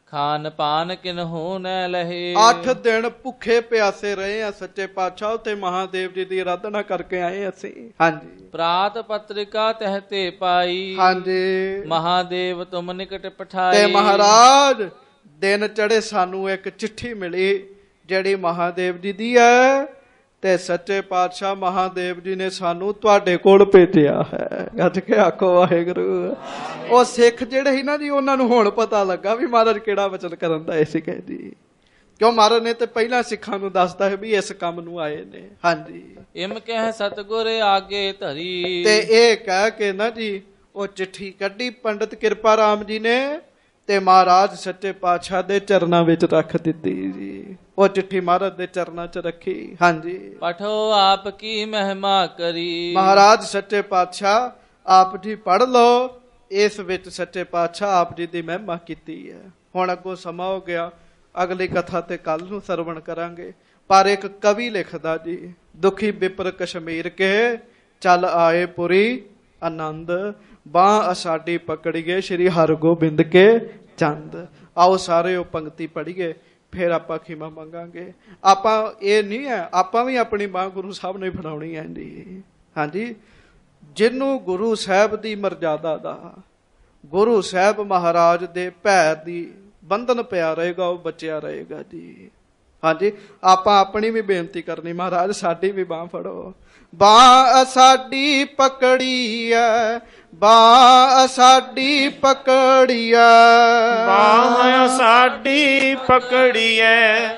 ਖਾਨ ਪਾਨ ਕਿਨਹੂ ਨ ਲਹੇ। ਅੱਠ ਦਿਨ ਭੁੱਖੇ ਪਿਆਸੇ ਰਹੇ ਆ ਸੱਚੇ ਪਾਤਸ਼ਾਹ, ਉੱਥੇ ਮਹਾਦੇਵ ਜੀ ਦੀ ਆਰਾਧਨਾ ਕਰਕੇ ਆਏ ਅਸੀਂ। ਹਾਂਜੀ ਪ੍ਰਾਤ ਪਤਰਿਕਾ ਤਹਤੇ ਪਾਈ। ਹਾਂਜੀ ਮਹਾਦੇਵ ਤੁਮ ਨਿਕਟ ਤੇ ਪਠਾਈ। ਮਹਾਰਾਜ ਦਿਨ ਚੜੇ ਸਾਨੂੰ ਇੱਕ ਚਿੱਠੀ ਮਿਲੀ ਜਿਹੜੀ ਮਹਾਦੇਵ ਜੀ ਦੀ ਹੈ, ਤੇ ਸੱਚੇ ਪਾਤਸ਼ਾਹ ਮਹਾਦੇਵ ਜੀ ਨੇ ਸਾਨੂੰ ਤੁਹਾਡੇ ਕੋਲ ਭੇਜਿਆ ਹੈ। ਗੱਜ ਕੇ ਆਖੋ ਵਾਹਿਗੁਰੂ। ਉਹ ਸਿੱਖ ਜਿਹੜੇ ਸੀ ਨਾ ਜੀ, ਉਹਨਾਂ ਨੂੰ ਹੁਣ ਪਤਾ ਲੱਗਾ ਵੀ ਮਹਾਰਾਜ ਕਿਹੜਾ ਵਚਨ ਕਰਨ ਦਾ ਸੀ ਕਹੇ ਜੀ, ਕਿਉਂ ਮਹਾਰਾਜ ਨੇ ਤੇ ਪਹਿਲਾਂ ਸਿੱਖਾਂ ਨੂੰ ਦੱਸਦਾ ਹੈ ਵੀ ਇਸ ਕੰਮ ਨੂੰ ਆਏ ਨੇ। ਹਾਂਜੀ ਇਮ ਕਹਿ ਸਤਿਗੁਰ ਆਗੇ ਧਰੀ। ਤੇ ਇਹ ਕਹਿ ਕੇ ਨਾ ਜੀ ਉਹ ਚਿੱਠੀ ਕੱਢੀ ਪੰਡਿਤ ਕਿਰਪਾ ਰਾਮ ਜੀ ਨੇ, ਤੇ ਮਹਾਰਾਜ ਸੱਚੇ ਪਾਤਸ਼ਾਹ ਦੇ ਚਰਨਾਂ ਵਿੱਚ ਰੱਖ ਦਿੱਤੀ ਜੀ। ਉਹ ਚਿੱਠੀ ਮਹਾਰਾਜ ਦੇ ਚਰਨਾਂ 'ਚ ਰੱਖੀ। ਹਾਂਜੀ ਪਠੋ ਆਪ ਕੀ ਮਹਿਮਾ ਕਰੀ। ਮਹਾਰਾਜ ਸੱਚੇ ਪਾਤਸ਼ਾਹ ਆਪ ਜੀ ਪੜ੍ਹ ਲਓ, ਇਸ ਵਿੱਚ ਸੱਚੇ ਪਾਤਸ਼ਾਹ ਆਪ ਜੀ ਦੀ ਮਹਿਮਾ ਕੀਤੀ ਹੈ। ਹੁਣ ਅੱਗੋਂ ਸਮਾਂ ਹੋ ਗਿਆ, ਅਗਲੀ ਕਥਾ ਤੇ ਕੱਲ ਨੂੰ ਸਰਵਣ ਕਰਾਂਗੇ। ਪਰ ਇੱਕ ਕਵੀ ਲਿਖਦਾ ਜੀ, ਦੁਖੀ ਬਿਪਰ ਕਸ਼ਮੀਰ ਕੇ ਚੱਲ ਆਏ ਪੁਰੀ ਆਨੰਦ, ਬਾਹ ਅਸਾਡੀ ਪਕੜੀਏ ਸ਼੍ਰੀ ਹਰਗੋਬਿੰਦ ਕੇ ਚੰਦ। ਆਓ ਸਾਰੇ ਉਹ ਪੰਕਤੀ ਪੜ੍ਹੀਏ, ਫਿਰ ਆਪਾਂ ਖਿਮਾ ਮੰਗਾਂਗੇ। ਆਪਾਂ ਇਹ ਨਹੀਂ ਹੈ, ਆਪਾਂ ਵੀ ਆਪਣੀ ਬਾਂਹ ਗੁਰੂ ਸਾਹਿਬ ਨੇ ਫੜਾਉਣੀ ਹੈ ਜੀ। ਹਾਂਜੀ ਜਿਹਨੂੰ ਗੁਰੂ ਸਾਹਿਬ ਦੀ ਮਰਜ਼ਾਦਾ ਦਾ, ਗੁਰੂ ਸਾਹਿਬ ਮਹਾਰਾਜ ਦੇ ਭੈ ਦੀ ਬੰਧਨ ਪਿਆ ਰਹੇਗਾ, ਉਹ ਬਚਿਆ ਰਹੇਗਾ ਜੀ। ਹਾਂਜੀ ਆਪਾਂ ਆਪਣੀ ਵੀ ਬੇਨਤੀ ਕਰਨੀ, ਮਹਾਰਾਜ ਸਾਡੀ ਵੀ ਬਾਂਹ ਫੜੋ। ਬਾਂਹ ਸਾਡੀ ਪਕੜੀ ਐ, ਬਾਂਹ ਸਾਡੀ ਪਕੜੀ ਐ, ਬਾਹ ਸਾਡੀ ਪਕੜੀ ਐ,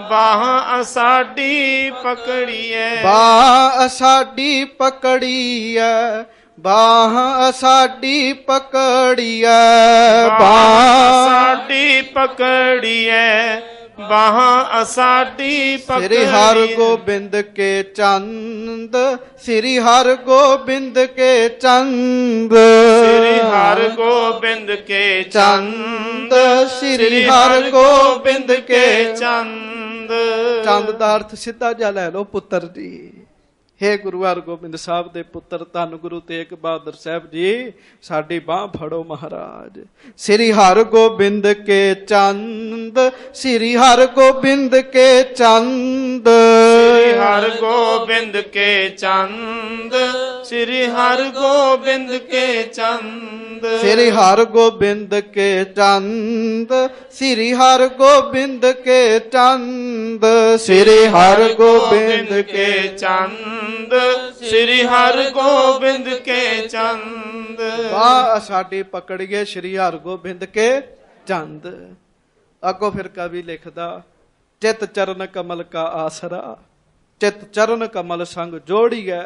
ਬਾਹ ਸਾਡੀ ਪਕੜੀ ਐ, ਬਾਂਹ ਸਾਡੀ ਪਕੜੀ ਐ, ਬਾਂਹ ਸਾਡੀ ਪਕੜੀ ਐ, ਬਾਂਹ ਸਾਡੀ ਪਕੜੀ ਐ, ਬਾਹਾਂ ਸਾਡੀ ਪਕੜੀ। ਸ੍ਰੀ ਹਰਗੋਬਿੰਦ ਕੇ ਚੰਦ, ਸ੍ਰੀ ਹਰਗੋਬਿੰਦ ਕੇ ਚੰਦ, ਸ੍ਰੀ ਹਰਗੋਬਿੰਦ ਕੇ ਚੰਦ, ਸ੍ਰੀ ਹਰਗੋਬਿੰਦ ਕੇ ਚੰਦ। ਚੰਦ ਦਾ ਅਰਥ ਸਿੱਧਾ ਜਿਹਾ ਲੈ ਲਓ, ਪੁੱਤਰ ਜੀ। ਹੇ ਗੁਰੂ ਹਰਗੋਬਿੰਦ ਸਾਹਿਬ ਦੇ ਪੁੱਤਰ ਧੰਨ ਗੁਰੂ ਤੇਗ ਬਹਾਦਰ ਸਾਹਿਬ ਜੀ, ਸਾਡੀ ਬਾਂਹ ਫੜੋ ਮਹਾਰਾਜ। ਸ੍ਰੀ ਹਰਗੋਬਿੰਦ ਕੇ ਚੰਦ, ਸ੍ਰੀ ਹਰਗੋਬਿੰਦ ਕੇ ਚੰਦ, ਸ੍ਰੀ ਹਰਗੋਬਿੰਦ ਕੇ ਚੰਦ, ਸ੍ਰੀ ਹਰਗੋਬਿੰਦ ਕੇ ਚੰਦ, ਸ੍ਰੀ ਹਰਗੋਬਿੰਦ ਕੇ ਚੰਦ, ਸ੍ਰੀ ਹਰਗੋਬਿੰਦ ਕੇ ਚੰਦ, ਸ੍ਰੀ ਹਰਗੋਬਿੰਦ ਕੇ ਚੰਦ, ਸ੍ਰੀ ਹਰਗੋਬਿੰਦ ਕੇ ਚੰਦ। ਬਾਂਹ ਸਾਡੀ ਪਕੜੀਏ ਸ਼੍ਰੀ ਹਰਗੋਬਿੰਦ ਕੇ ਚੰਦ। ਅੱਗੋਂ ਫਿਰ ਕਵੀ ਲਿਖਦਾ, ਚਿਤ ਚਰਨ ਕਮਲ ਕਾ ਆਸਰਾ, ਚਿਤ ਚਰਨ ਕਮਲ ਸੰਗ ਜੋੜੀਐ,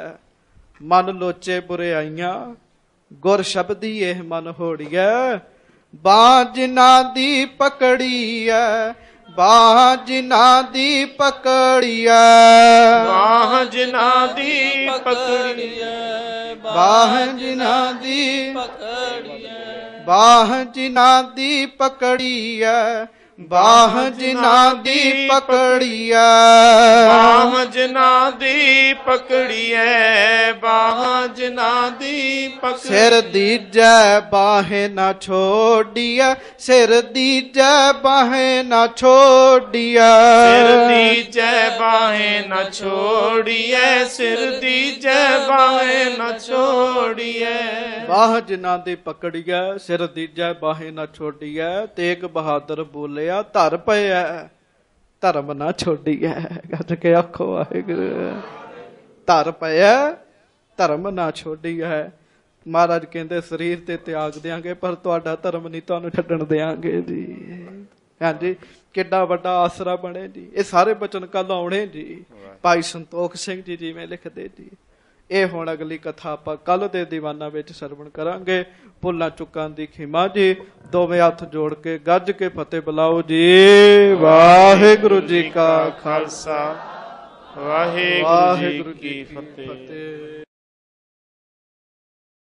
ਮਨ ਲੋਚੇ ਬੁਰਿਆਈਆਂ, ਗੁਰ ਸ਼ਬਦੀ ਇਹ ਮਨ ਹੋੜੀਐ, ਬਾਂਹ ਜਿਨ੍ਹਾਂ ਦੀ ਪਕੜੀ ਐ, ਬਾਂਹ ਜਿਨ੍ਹਾਂ ਦੀ ਪਕੜੀ ਐ, ਬਾਂਹ ਜਿਨ੍ਹਾਂ ਦੀ ਪਕੜੀ ਐ, ਬਾਂਹ ਜਿਨ੍ਹਾਂ ਦੀ ਪਕੜੀ ਐ, ਬਾਂਹ ਜਿਨ੍ਹਾਂ ਦੀ ਪਕੜੀ ਐ, ਬਾਂਹ ਜਿਨ੍ਹਾਂ ਦੀ ਪਕੜੀ ਐ, ਬਾਂਹ ਜਿਨ੍ਹਾਂ ਦੀ ਪਕੜੀ ਐ, ਬਾਂਹ ਜਿਨ੍ਹਾਂ ਦੀ ਪਕੜੀ। ਸਿਰ ਦੀਜੈ ਬਾਹੇ ਨਾ ਛੋੜੀਐ, ਸਿਰ ਦੀਜੈ ਬਾਹੇ ਨਾ ਛੋੜੀਐ, ਸਿਰ ਦੀਜੈ ਬਾਹੇ ਨਾ ਛੋੜੀਐ, ਸਿਰ ਦੀਜੈ ਬਾਹੇ ਨਾ ਛੋੜੀਐ। ਬਾਹ ਜਿਨ੍ਹਾਂ ਦੀ ਪਕੜੀਐ, ਸਿਰ ਦੀਜੈ ਬਾਹੇ ਨਾ ਛੋੜੀਐ, ਤੇਗ ਬਹਾਦਰ ਬੋਲੇ ਧਰ ਪਿਆ ਧਰਮ ਨਾ ਛੋੜੀਐ। ਗੱਜ ਕੇ ਆਖੋ ਵਾਹਿਗੁਰੂ। ਧਰ ਪਿਆ ਧਰਮ ਨਾ ਛੋੜੀਐ। ਮਹਾਰਾਜ ਕਹਿੰਦੇ ਸਰੀਰ ਤੇ ਤਿਆਗ ਦਿਆਂਗੇ, ਪਰ ਤੁਹਾਡਾ ਧਰਮ ਨਹੀਂ ਤੁਹਾਨੂੰ ਛੱਡਣ ਦਿਆਂਗੇ ਜੀ। ਹਾਂਜੀ ਕਿੱਡਾ ਵੱਡਾ ਆਸਰਾ ਬਣੇ ਜੀ। ਇਹ ਸਾਰੇ ਬਚਨ ਕੱਲ ਆਉਣੇ ਜੀ। ਭਾਈ ਸੰਤੋਖ ਸਿੰਘ ਜੀ ਜਿਵੇਂ ਲਿਖਦੇ ਜੀ। ਇਹ ਹੁਣ ਅਗਲੀ ਕਥਾ ਆਪਾਂ ਕੱਲ ਦੇ ਦੀਵਾਨਾਂ ਵਿੱਚ ਸਰਵਣ ਕਰਾਂਗੇ। ਭੁੱਲਾਂ ਚੁੱਕਾਂ ਦੀ ਖਿਮਾ ਜੀ। ਦੋਵੇਂ ਹੱਥ ਜੋੜ ਕੇ ਗੱਜ ਕੇ ਫਤਿਹ ਬੁਲਾਓ ਜੀ। ਵਾਹਿਗੁਰੂ ਜੀ ਕਾ ਖਾਲਸਾ, ਵਾਹਿਗੁਰੂ ਜੀ ਕੀ ਫਤਿਹ।